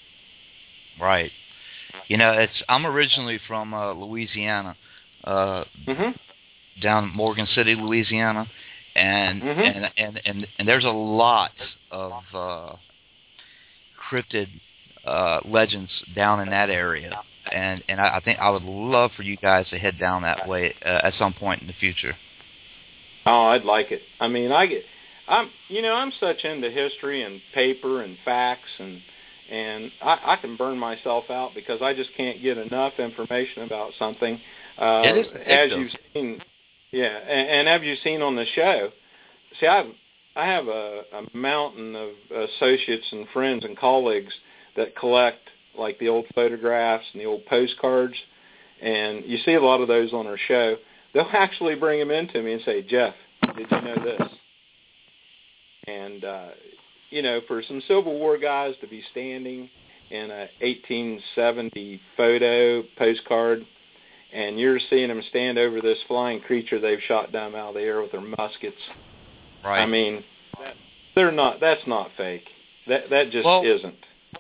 Right. You know, it's I'm originally from uh, Louisiana, uh, mm-hmm. down Morgan City, Louisiana. and mm-hmm. and, and and and there's a lot of uh, cryptid uh, legends down in that area, and and I, I think I would love for you guys to head down that way uh, at some point in the future. Oh, I'd like it. I mean, I get, I'm, you know, I'm such into history and paper and facts, and and I, I can burn myself out because I just can't get enough information about something. Uh, it is as you've seen, yeah, and, and as you've seen on the show. See, I I have a, a mountain of associates and friends and colleagues that collect like the old photographs and the old postcards, and you see a lot of those on our show. They'll actually bring them in to me and say, Jeff, did you know this? And, uh, you know, for some Civil War guys to be standing in a eighteen seventy photo postcard, and you're seeing them stand over this flying creature they've shot down out of the air with their muskets. Right. I mean, they're not. That's not fake. That that just well, isn't.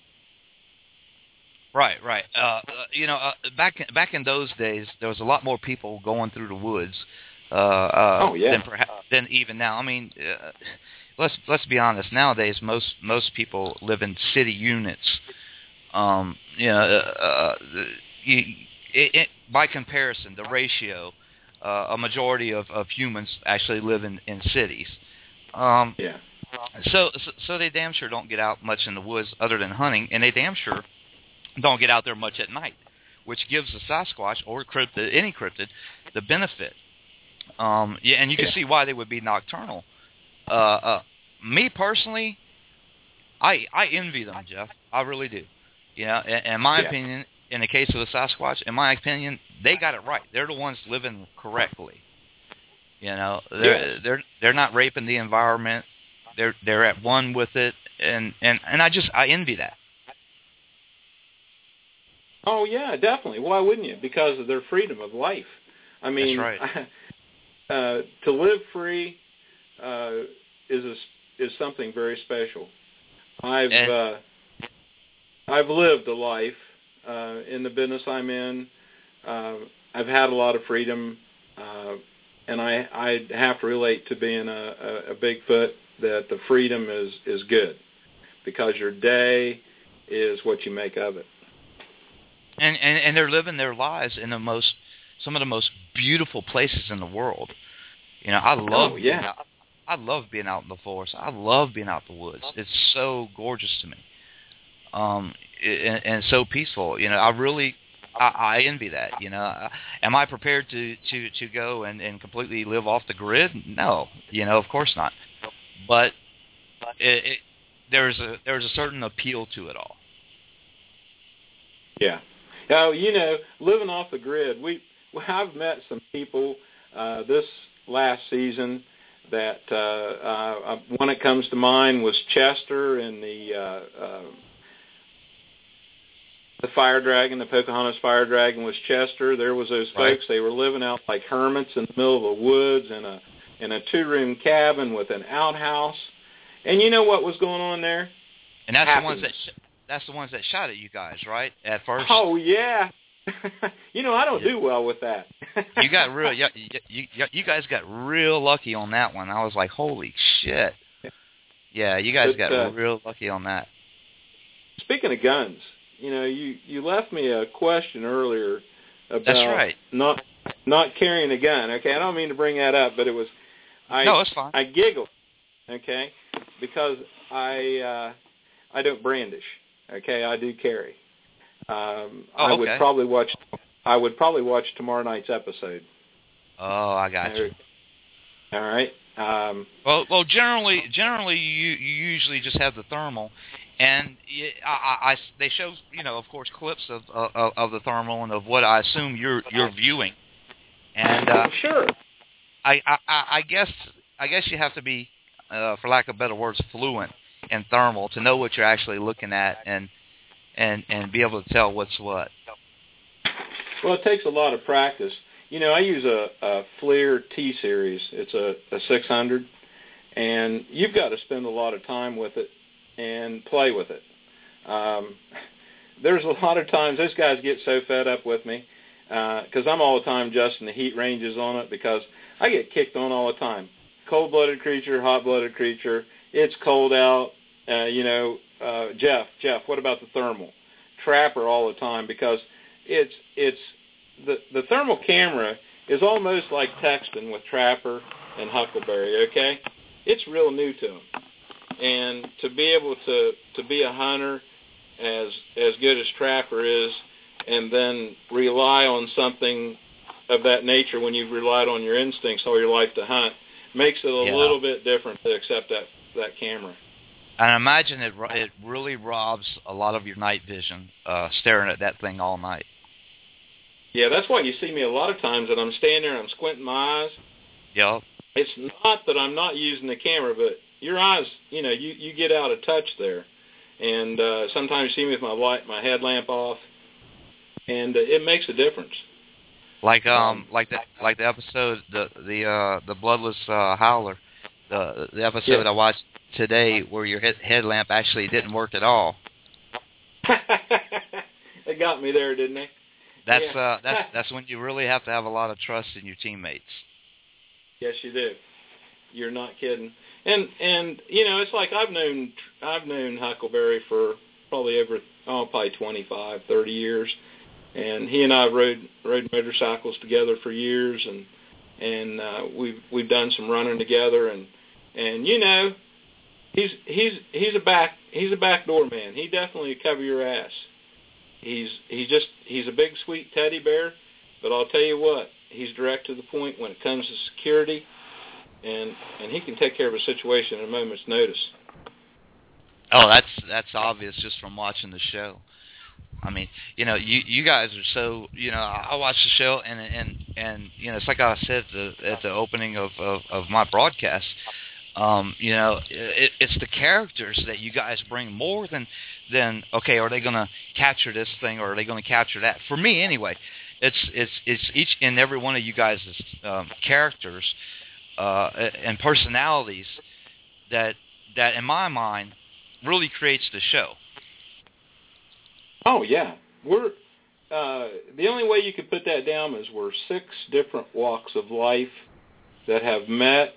Right, right. Uh, uh, you know, uh, back back in those days, there was a lot more people going through the woods. Uh, uh, oh yeah. Than perhaps than even now. I mean, uh, let's let's be honest. Nowadays, most most people live in city units. Um, you know, uh, uh, you, it, it, by comparison, the ratio, uh, a majority of, of humans actually live in, in cities. Um, yeah. So, so so they damn sure don't get out much in the woods other than hunting, and they damn sure don't get out there much at night, which gives the Sasquatch or cryptid, any cryptid, the benefit. Um, yeah, and you can yeah. see why they would be nocturnal. Uh, uh, me personally, I I envy them, Jeff. I really do. You know, in, in my yeah. opinion, in the case of the Sasquatch, in my opinion, they got it right. They're the ones living correctly. You know, they're yeah. they're they're not raping the environment. They're they're at one with it, and, and, and I just I envy that. Oh yeah, definitely. Why wouldn't you? Because of their freedom of life. I mean, That's right. uh, to live free uh, is a, is something very special. I've and, uh, I've lived a life uh, in the business I'm in. Uh, I've had a lot of freedom, uh, and I I have to relate to being a, a, a Bigfoot that the freedom is is good because your day is what you make of it. And, and and they're living their lives in the most, some of the most beautiful places in the world. You know, I love oh, yeah. being out, I love being out in the forest. I love being out in the woods. It's so gorgeous to me, um, and, and so peaceful. You know, I really, I, I envy that. You know, am I prepared to, to, to go and, and completely live off the grid? No, you know, of course not. But it, it, there's a there's a certain appeal to it all. Yeah. Now, you know, living off the grid, we I've met some people uh, this last season that uh, uh, one that comes to mind was Chester and the uh, uh, the Fire Dragon, the Pocahontas Fire Dragon was Chester. There was those right. folks. They were living out like hermits in the middle of the woods in a in a two room cabin with an outhouse. And you know what was going on there? And that's Happiness. the ones that. That's the ones that shot at you guys, right? At first. Oh yeah. You know, I don't do well with that. You got real. You, you, you guys got real lucky on that one. I was like, holy shit. Yeah, you guys but, got uh, real lucky on that. Speaking of guns, you know, you, you left me a question earlier about That's right. not not carrying a gun. Okay, I don't mean to bring that up, but it was. I, no, it's fine. I giggled. Okay, because I uh, I don't brandish. Okay, I do carry. Um, oh, I would okay. probably watch. I would probably watch tomorrow night's episode. Oh, I got you. All right. Um, well, well, generally, generally, you you usually just have the thermal, and I, I, I they show you know of course clips of, of of the thermal and of what I assume you're you're viewing, and uh, sure. I, I I guess I guess you have to be, uh, for lack of better words, fluent in thermal to know what you're actually looking at and and and be able to tell what's what. Well, it takes a lot of practice. You know, I use a, a FLIR T-Series. It's a, a six hundred, and you've got to spend a lot of time with it and play with it. Um, there's a lot of times those guys get so fed up with me because uh, I'm all the time adjusting the heat ranges on it because I get kicked on all the time. cold-blooded creature, hot-blooded creature. It's cold out. Uh, you know, uh, Jeff, Jeff, what about the thermal? Trapper all the time, because it's it's the the thermal camera is almost like texting with Trapper and Huckleberry. Okay, it's real new to them, and to be able to to be a hunter as as good as Trapper is, and then rely on something of that nature when you've relied on your instincts all your life to hunt, makes it a yeah. little bit different to accept that that camera. And I imagine it it really robs a lot of your night vision, uh, staring at that thing all night. Yeah, that's why you see me a lot of times that I'm standing there and I'm squinting my eyes. Yep. It's not that I'm not using the camera, but your eyes, you know, you, you get out of touch there. And uh, sometimes you see me with my light, my headlamp off, and uh, it makes a difference. Like um, like the like the episode, the the uh, the bloodless uh, howler, the the episode yeah. I watched today where your head, headlamp actually didn't work at all. It got me there, didn't it? That's yeah. uh, that's that's when you really have to have a lot of trust in your teammates. Yes, you do. You're not kidding. And and you know, it's like I've known I've known Huckleberry for probably over oh probably twenty-five, thirty years, and he and I rode rode motorcycles together for years, and and uh, we've we've done some running together, and and you know. He's he's he's a back he's a backdoor man. He definitely cover your ass. He's he's just he's a big sweet teddy bear, but I'll tell you what, he's direct to the point when it comes to security, and and he can take care of a situation at a moment's notice. Oh, that's that's obvious just from watching the show. I mean, you know, you you guys are so, you know, I watch the show and and and you know, it's like I said at the, at the opening of, of of my broadcast. Um, you know, it, it's the characters that you guys bring more than, than okay, are they going to capture this thing or are they going to capture that? For me, anyway, it's it's it's each and every one of you guys' um, characters uh, and personalities that that, in my mind, really creates the show. Oh yeah, we're uh, the only way you could put that down is we're six different walks of life that have met.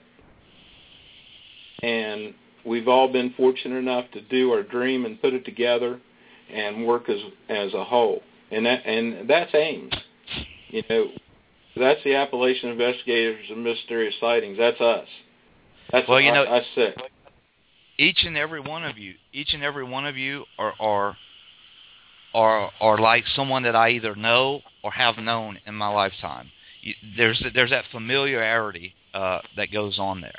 And we've all been fortunate enough to do our dream and put it together and work as as a whole. And that and that's Ames. You know, that's the Appalachian Investigators of Mysterious Sightings. That's us. That's well, you know, us six. Each and every one of you, each and every one of you are are are, are like someone that I either know or have known in my lifetime. You, there's there's that familiarity uh, that goes on there.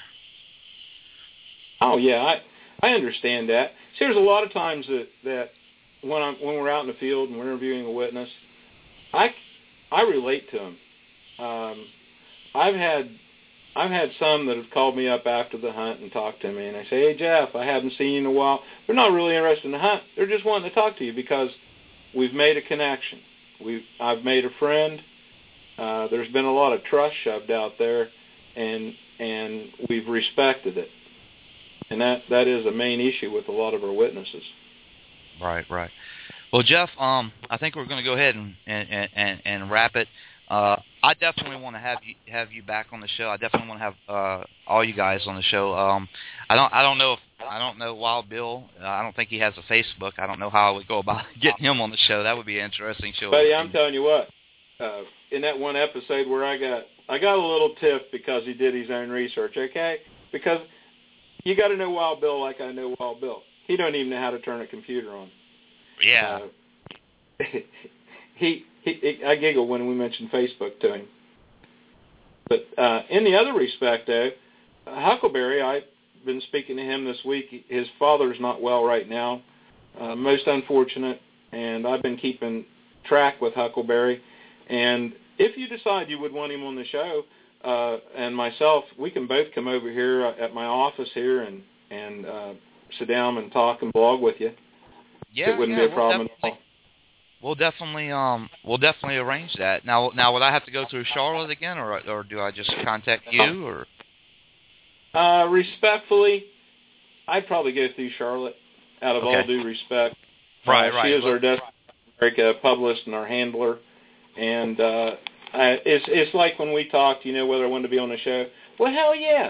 Oh yeah, I I understand that. See, there's a lot of times that, that when I'm when we're out in the field and we're interviewing a witness, I, I relate to them. Um, I've had I've had some that have called me up after the hunt and talked to me, and I say, "Hey Jeff, I haven't seen you in a while." They're not really interested in the hunt. They're just wanting to talk to you because we've made a connection. We've I've made a friend. Uh, there's been a lot of trust shoved out there, and and we've respected it. And that, that is a main issue with a lot of our witnesses. Right, right. Well, Jeff, um, I think we're going to go ahead and and, and, and wrap it. Uh, I definitely want to have you have you back on the show. I definitely want to have uh, all you guys on the show. Um, I don't I don't know if I don't know Wild Bill. Uh, I don't think he has a Facebook. I don't know how I would go about getting him on the show. That would be an interesting show. Buddy, I'm telling you what. Uh, in that one episode where I got I got a little tiff because he did his own research. Okay, because you got to know Wild Bill like I know Wild Bill. He don't even know how to turn a computer on. Yeah. Uh, he, he, he, I giggle when we mention Facebook to him. But uh, in the other respect, though, uh, Huckleberry, I've been speaking to him this week. His father's not well right now, uh, most unfortunate, and I've been keeping track with Huckleberry. And if you decide you would want him on the show, Uh, and myself, we can both come over here at my office here and and uh, sit down and talk and blog with you. Yeah, it wouldn't yeah, be a problem we'll at all. We'll definitely um we'll definitely arrange that. Now now would I have to go through Charlotte again, or or do I just contact you or? Uh, respectfully, I'd probably go through Charlotte. Out of okay. all due respect, right, uh, right. She is well, our desk America published and our handler, and. Uh, Uh, it's it's like when we talked, you know, whether I wanted to be on the show. Well, hell yes.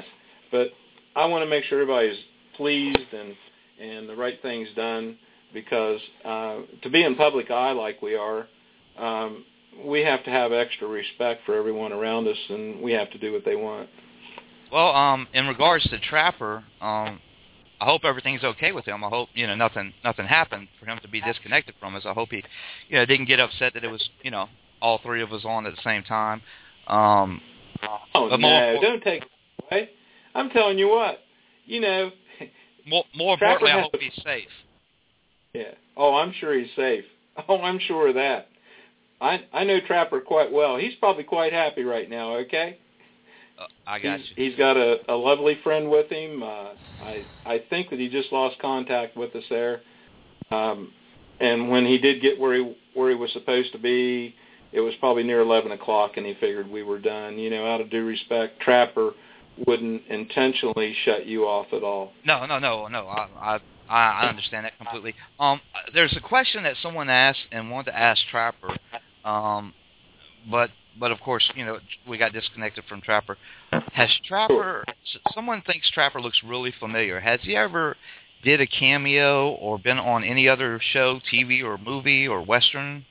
but I want to make sure everybody's pleased and and the right thing's done, because uh, to be in public eye like we are, um, we have to have extra respect for everyone around us, and we have to do what they want. Well, um, in regards to Trapper, um, I hope everything's okay with him. I hope, you know, nothing nothing happened for him to be disconnected from us. I hope he, you know, didn't get upset that it was, you know, all three of us on at the same time. Um, oh, no, more, don't take it away. I'm telling you what, you know. More, more importantly, I hope he's safe. Yeah. Oh, I'm sure he's safe. Oh, I'm sure of that. I I know Trapper quite well. He's probably quite happy right now, okay? Uh, I got he's, you. He's got a, a lovely friend with him. Uh, I I think that he just lost contact with us there. Um, and when he did get where he where he was supposed to be, it was probably near eleven o'clock, and he figured we were done. You know, out of due respect, Trapper wouldn't intentionally shut you off at all. No, no, no, no. I I, I understand that completely. Um, there's a question that someone asked and wanted to ask Trapper, um, but but of course, you know, we got disconnected from Trapper. Has Trapper? Someone thinks Trapper looks really familiar. Has he ever did a cameo or been on any other show, T V or movie or Western?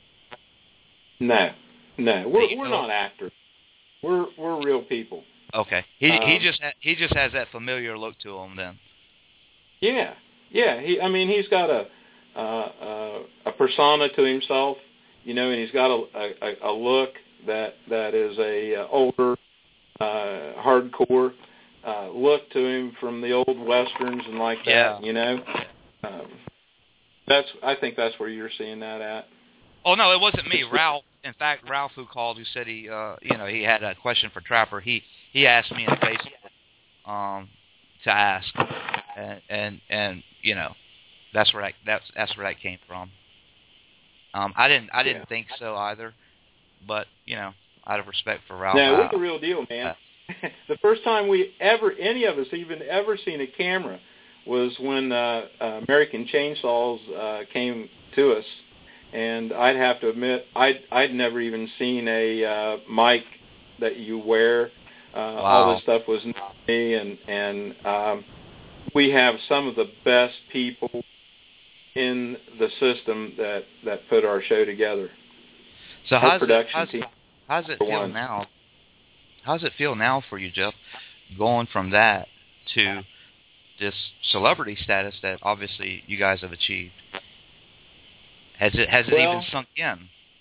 No, no. We're we're not actors. We're we're real people. Okay. He um, he just he just has that familiar look to him then. Yeah, yeah. He I mean he's got a uh, uh, a persona to himself, you know, and he's got a a, a look that that is a uh, older, uh, hardcore uh, look to him from the old westerns and like that. Yeah. You know. Um, that's I think that's where you're seeing that at. Oh no, it wasn't me. Ralph. In fact, Ralph, who called, who said he, uh, you know, he had a question for Trapper. He he asked me in Facebook um, to ask, and, and and you know, that's where that that's that's where that came from. Um, I didn't I didn't yeah. think so either, but you know, out of respect for Ralph. No, I, it's the real deal, man. Uh, the first time we ever, any of us, even ever seen a camera, was when uh, uh, American Chainsaws uh, came to us. And I'd have to admit, I'd, I'd never even seen a uh, mic that you wear. Uh, wow. All this stuff was new to me, and, and um, we have some of the best people in the system that, that put our show together. So our how's production it, how's, team. How's it feel one. now? How's it feel now for you, Jeff, going from that to this celebrity status that obviously you guys have achieved? Has it has it well, even sunk in?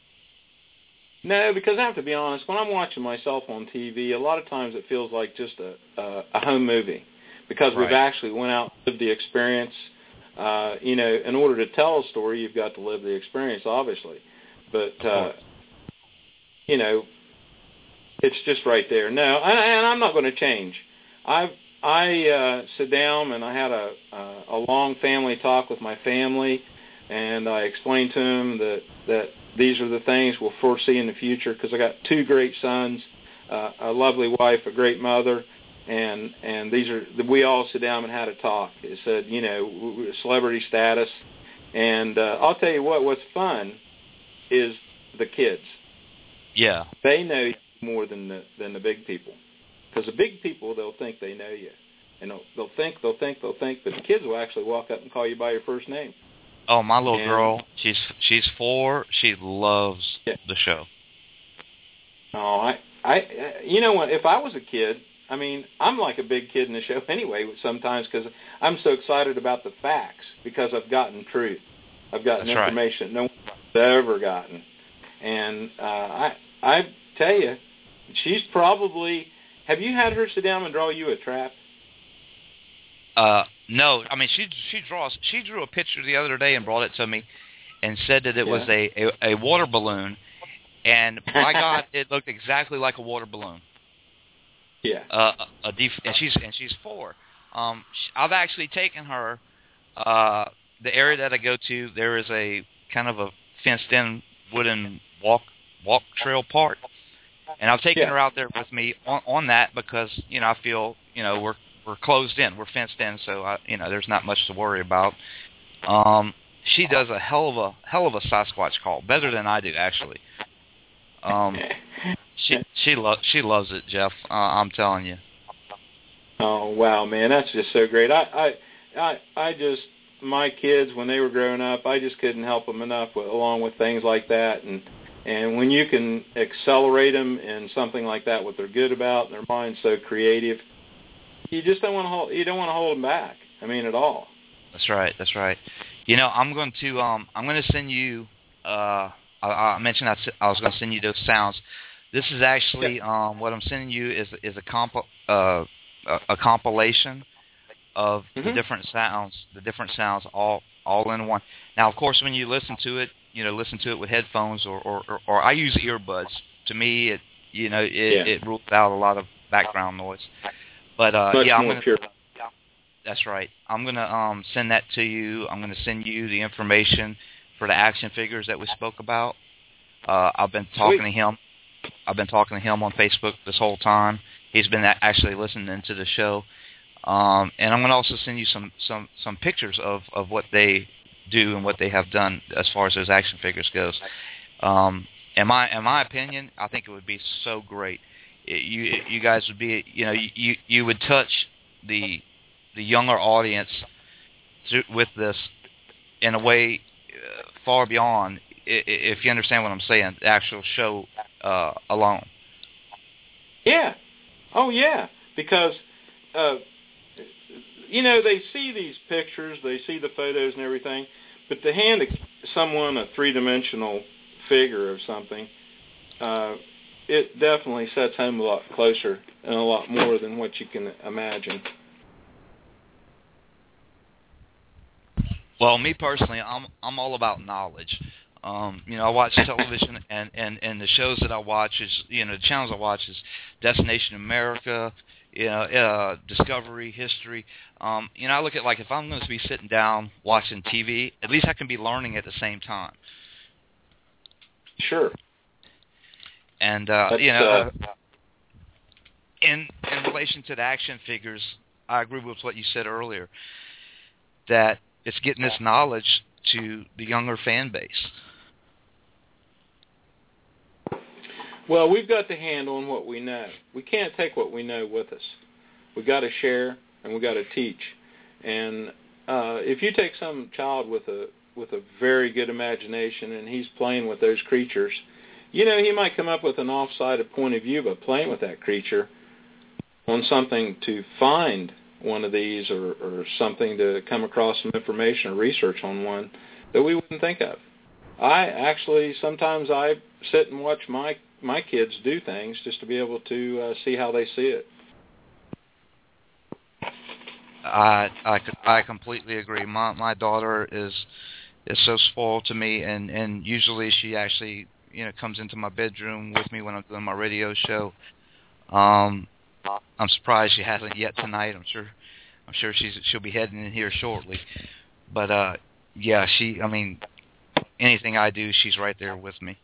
No, because I have to be honest. When I'm watching myself on T V, a lot of times it feels like just a a, a home movie, because right. we've actually went out and lived the experience. Uh, you know, in order to tell a story, you've got to live the experience, obviously. But uh, you know, it's just right there. No, and, and I'm not going to change. I've I uh, sit down and I had a uh, a long family talk with my family. And I explained to him that, that these are the things we'll foresee in the future, because I got two great sons, uh, a lovely wife, a great mother, and and these are we all sit down and had a talk. It said, you know, celebrity status, and uh, I'll tell you what, what's fun is the kids. Yeah, they know you more than the than the big people, because the big people, they'll think they know you, and they'll, they'll think they'll think they'll think, but the kids will actually walk up and call you by your first name. Oh, my little and, girl, she's she's four. She loves yeah. the show. Oh, I, I, you know what? If I was a kid, I mean, I'm like a big kid in the show anyway. Sometimes because I'm so excited about the facts, because I've gotten truth, I've gotten That's information right. no one's ever gotten, and uh, I, I tell you, she's probably. Have you had her sit down and draw you a trap? Uh, no, I mean she she draws. She drew a picture the other day and brought it to me, and said that it yeah. was a, a, a water balloon, and my God, it looked exactly like a water balloon. Yeah. Uh, a, a def- and she's and she's four. Um, I've actually taken her. Uh, the area that I go to, there is a kind of a fenced-in wooden walk walk trail park, and I've taken yeah. her out there with me on, on that because you know I feel you know we're. We're closed in. We're fenced in, so I, you know there's not much to worry about. Um, she does a hell of a hell of a Sasquatch call, better than I do actually. Um, she she loves she loves it, Jeff. Uh, I'm telling you. Oh wow, man, that's just so great. I, I, I, I just my kids when they were growing up, I just couldn't help them enough with, along with things like that. And and when you can accelerate them in something like that, what they're good about, and their mind's so creative, you just don't want to hold. You don't want to hold them back. I mean, at all. That's right. That's right. You know, I'm going to um, I'm going to send you. Uh, I, I mentioned I, I was going to send you those sounds. This is actually um, what I'm sending you is is a comp uh, a, a compilation of mm-hmm. the different sounds, the different sounds all all in one. Now, of course, when you listen to it, you know, listen to it with headphones or or, or, or I use earbuds. To me, it you know it, yeah. it rules out a lot of background noise. But uh, Much yeah, I'm more gonna. pure. That's right. I'm gonna um, send that to you. I'm gonna send you the information for the action figures that we spoke about. Uh, I've been talking Sweet. to him. I've been talking to him on Facebook this whole time. He's been actually listening to the show, um, and I'm gonna also send you some some some pictures of, of what they do and what they have done as far as those action figures goes. Um, in my in my opinion, I think it would be so great. It, you you guys would be you know you you would touch the the younger audience through, with this in a way uh, far beyond, if you understand what I'm saying, the actual show uh, alone. Yeah. Oh, yeah. Because, uh, you know, they see these pictures, they see the photos and everything, but to hand someone a three-dimensional figure of something, uh, it definitely sets home a lot closer and a lot more than what you can imagine. Well, me personally, I'm I'm all about knowledge. Um, you know, I watch television, and, and, and the shows that I watch is, you know, the channels I watch is Destination America, you know, uh, Discovery, History. Um, you know, I look at, like, if I'm going to be sitting down watching T V, at least I can be learning at the same time. Sure. And, uh, That's, you know, uh, in in relation to the action figures, I agree with what you said earlier, that it's getting this knowledge to the younger fan base. Well, we've got to handle on what we know. We can't take what we know with us. We've got to share, and we've got to teach. And uh, if you take some child with a with a very good imagination and he's playing with those creatures, you know, he might come up with an off-sided point of view, but playing with that creature on something to find one of these or, or something to come across some information or research on one that we wouldn't think of. I actually, sometimes I sit and watch my, my kids do things just to be able to uh, see how they see it. I, I, I completely agree. My my daughter is is so spoiled to me, and, and usually she actually, you know, comes into my bedroom with me when I'm doing my radio show. Um, I'm surprised she hasn't yet tonight. I'm sure, I'm sure she's she'll be heading in here shortly. But uh, yeah, she. I mean, anything I do, she's right there with me.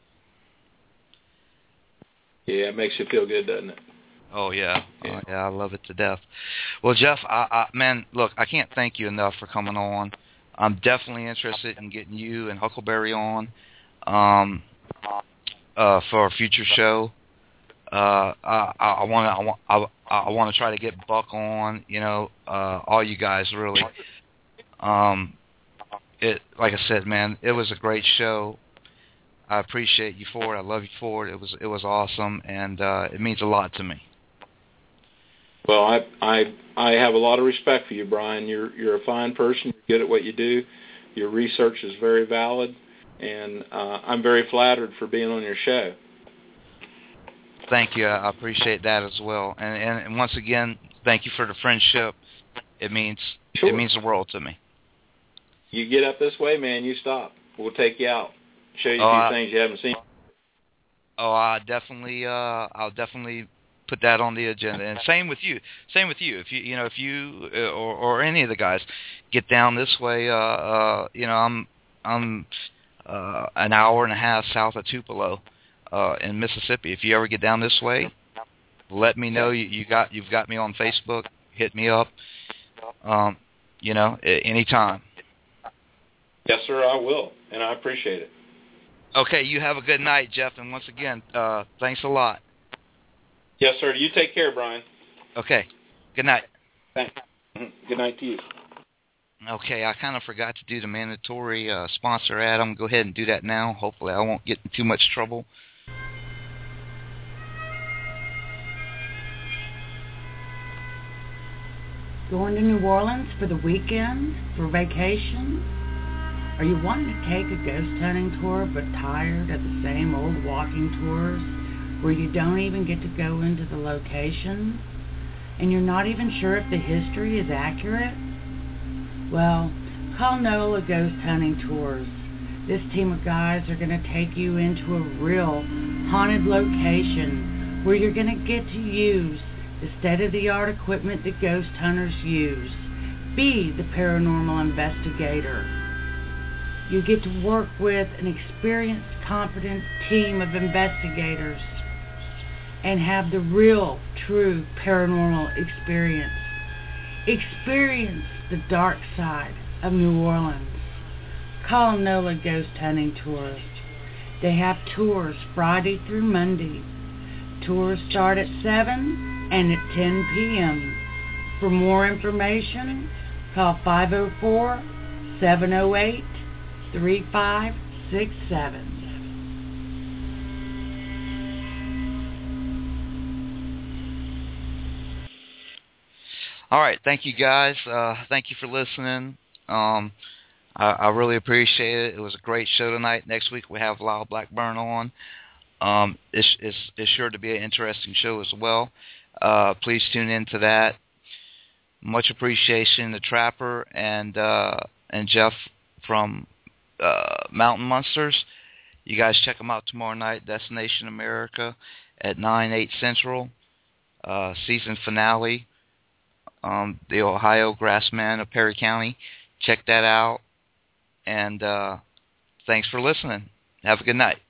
Yeah, it makes you feel good, doesn't it? Oh yeah, yeah, oh, yeah. I love it to death. Well, Jeff, I, I, man, look, I can't thank you enough for coming on. I'm definitely interested in getting you and Huckleberry on um, uh, for a future show. Uh, I want to, I want, I, I want to try to get Buck on. You know, uh, all you guys really. Um, it, like I said, man, it was a great show. I appreciate you for it. I love you for it. It was, it was awesome, and uh, it means a lot to me. Well, I, I, I have a lot of respect for you, Brian. You're, you're a fine person. You're good at what you do. Your research is very valid, and uh, I'm very flattered for being on your show. Thank you. I appreciate that as well. And, and, and once again, thank you for the friendship. It means sure. It means the world to me. You get up this way, man, you stop. We'll take you out. Show you oh, a few I, things you haven't seen. Oh, I definitely, uh, I'll definitely put that on the agenda. And same with you. Same with you. If you, you know, if you uh, or, or any of the guys get down this way, uh, uh, you know, I'm I'm uh, an hour and a half south of Tupelo. Uh, in Mississippi. If you ever get down this way, let me know. You, you got you've got me on Facebook. Hit me up. Um, you know, anytime. Yes, sir. I will, and I appreciate it. Okay. You have a good night, Jeff. And once again, uh, thanks a lot. Yes, sir. You take care, Brian. Okay. Good night. Thanks. Good night to you. Okay, I kind of forgot to do the mandatory uh, sponsor ad. I'm going to go ahead and do that now. Hopefully I won't get in too much trouble. Going to New Orleans for the weekend, for vacation? Are you wanting to take a ghost hunting tour but tired of the same old walking tours where you don't even get to go into the location and you're not even sure if the history is accurate? Well, call NOLA Ghost Hunting Tours. This team of guys are going to take you into a real haunted location where you're going to get to use the state-of-the-art equipment that ghost hunters use. Be the paranormal investigator. You get to work with an experienced, competent team of investigators and have the real, true paranormal experience. Experience the dark side of New Orleans. Call NOLA Ghost Hunting Tours. They have tours Friday through Monday. Tours start at seven and at ten p.m. For more information, call five oh four, seven oh eight, three five six seven. All right, thank you guys. Uh, thank you for listening. Um, I, I really appreciate it. It was a great show tonight. Next week we have Lyle Blackburn on. Um, it's, it's, it's sure to be an interesting show as well. Uh, please tune in to that. Much appreciation to Trapper and uh, and Jeff from uh, Mountain Monsters. You guys check them out tomorrow night, Destination America at nine, eight Central. Uh, season finale. Um, the Ohio Grassman of Perry County. Check that out. And uh, thanks for listening. Have a good night.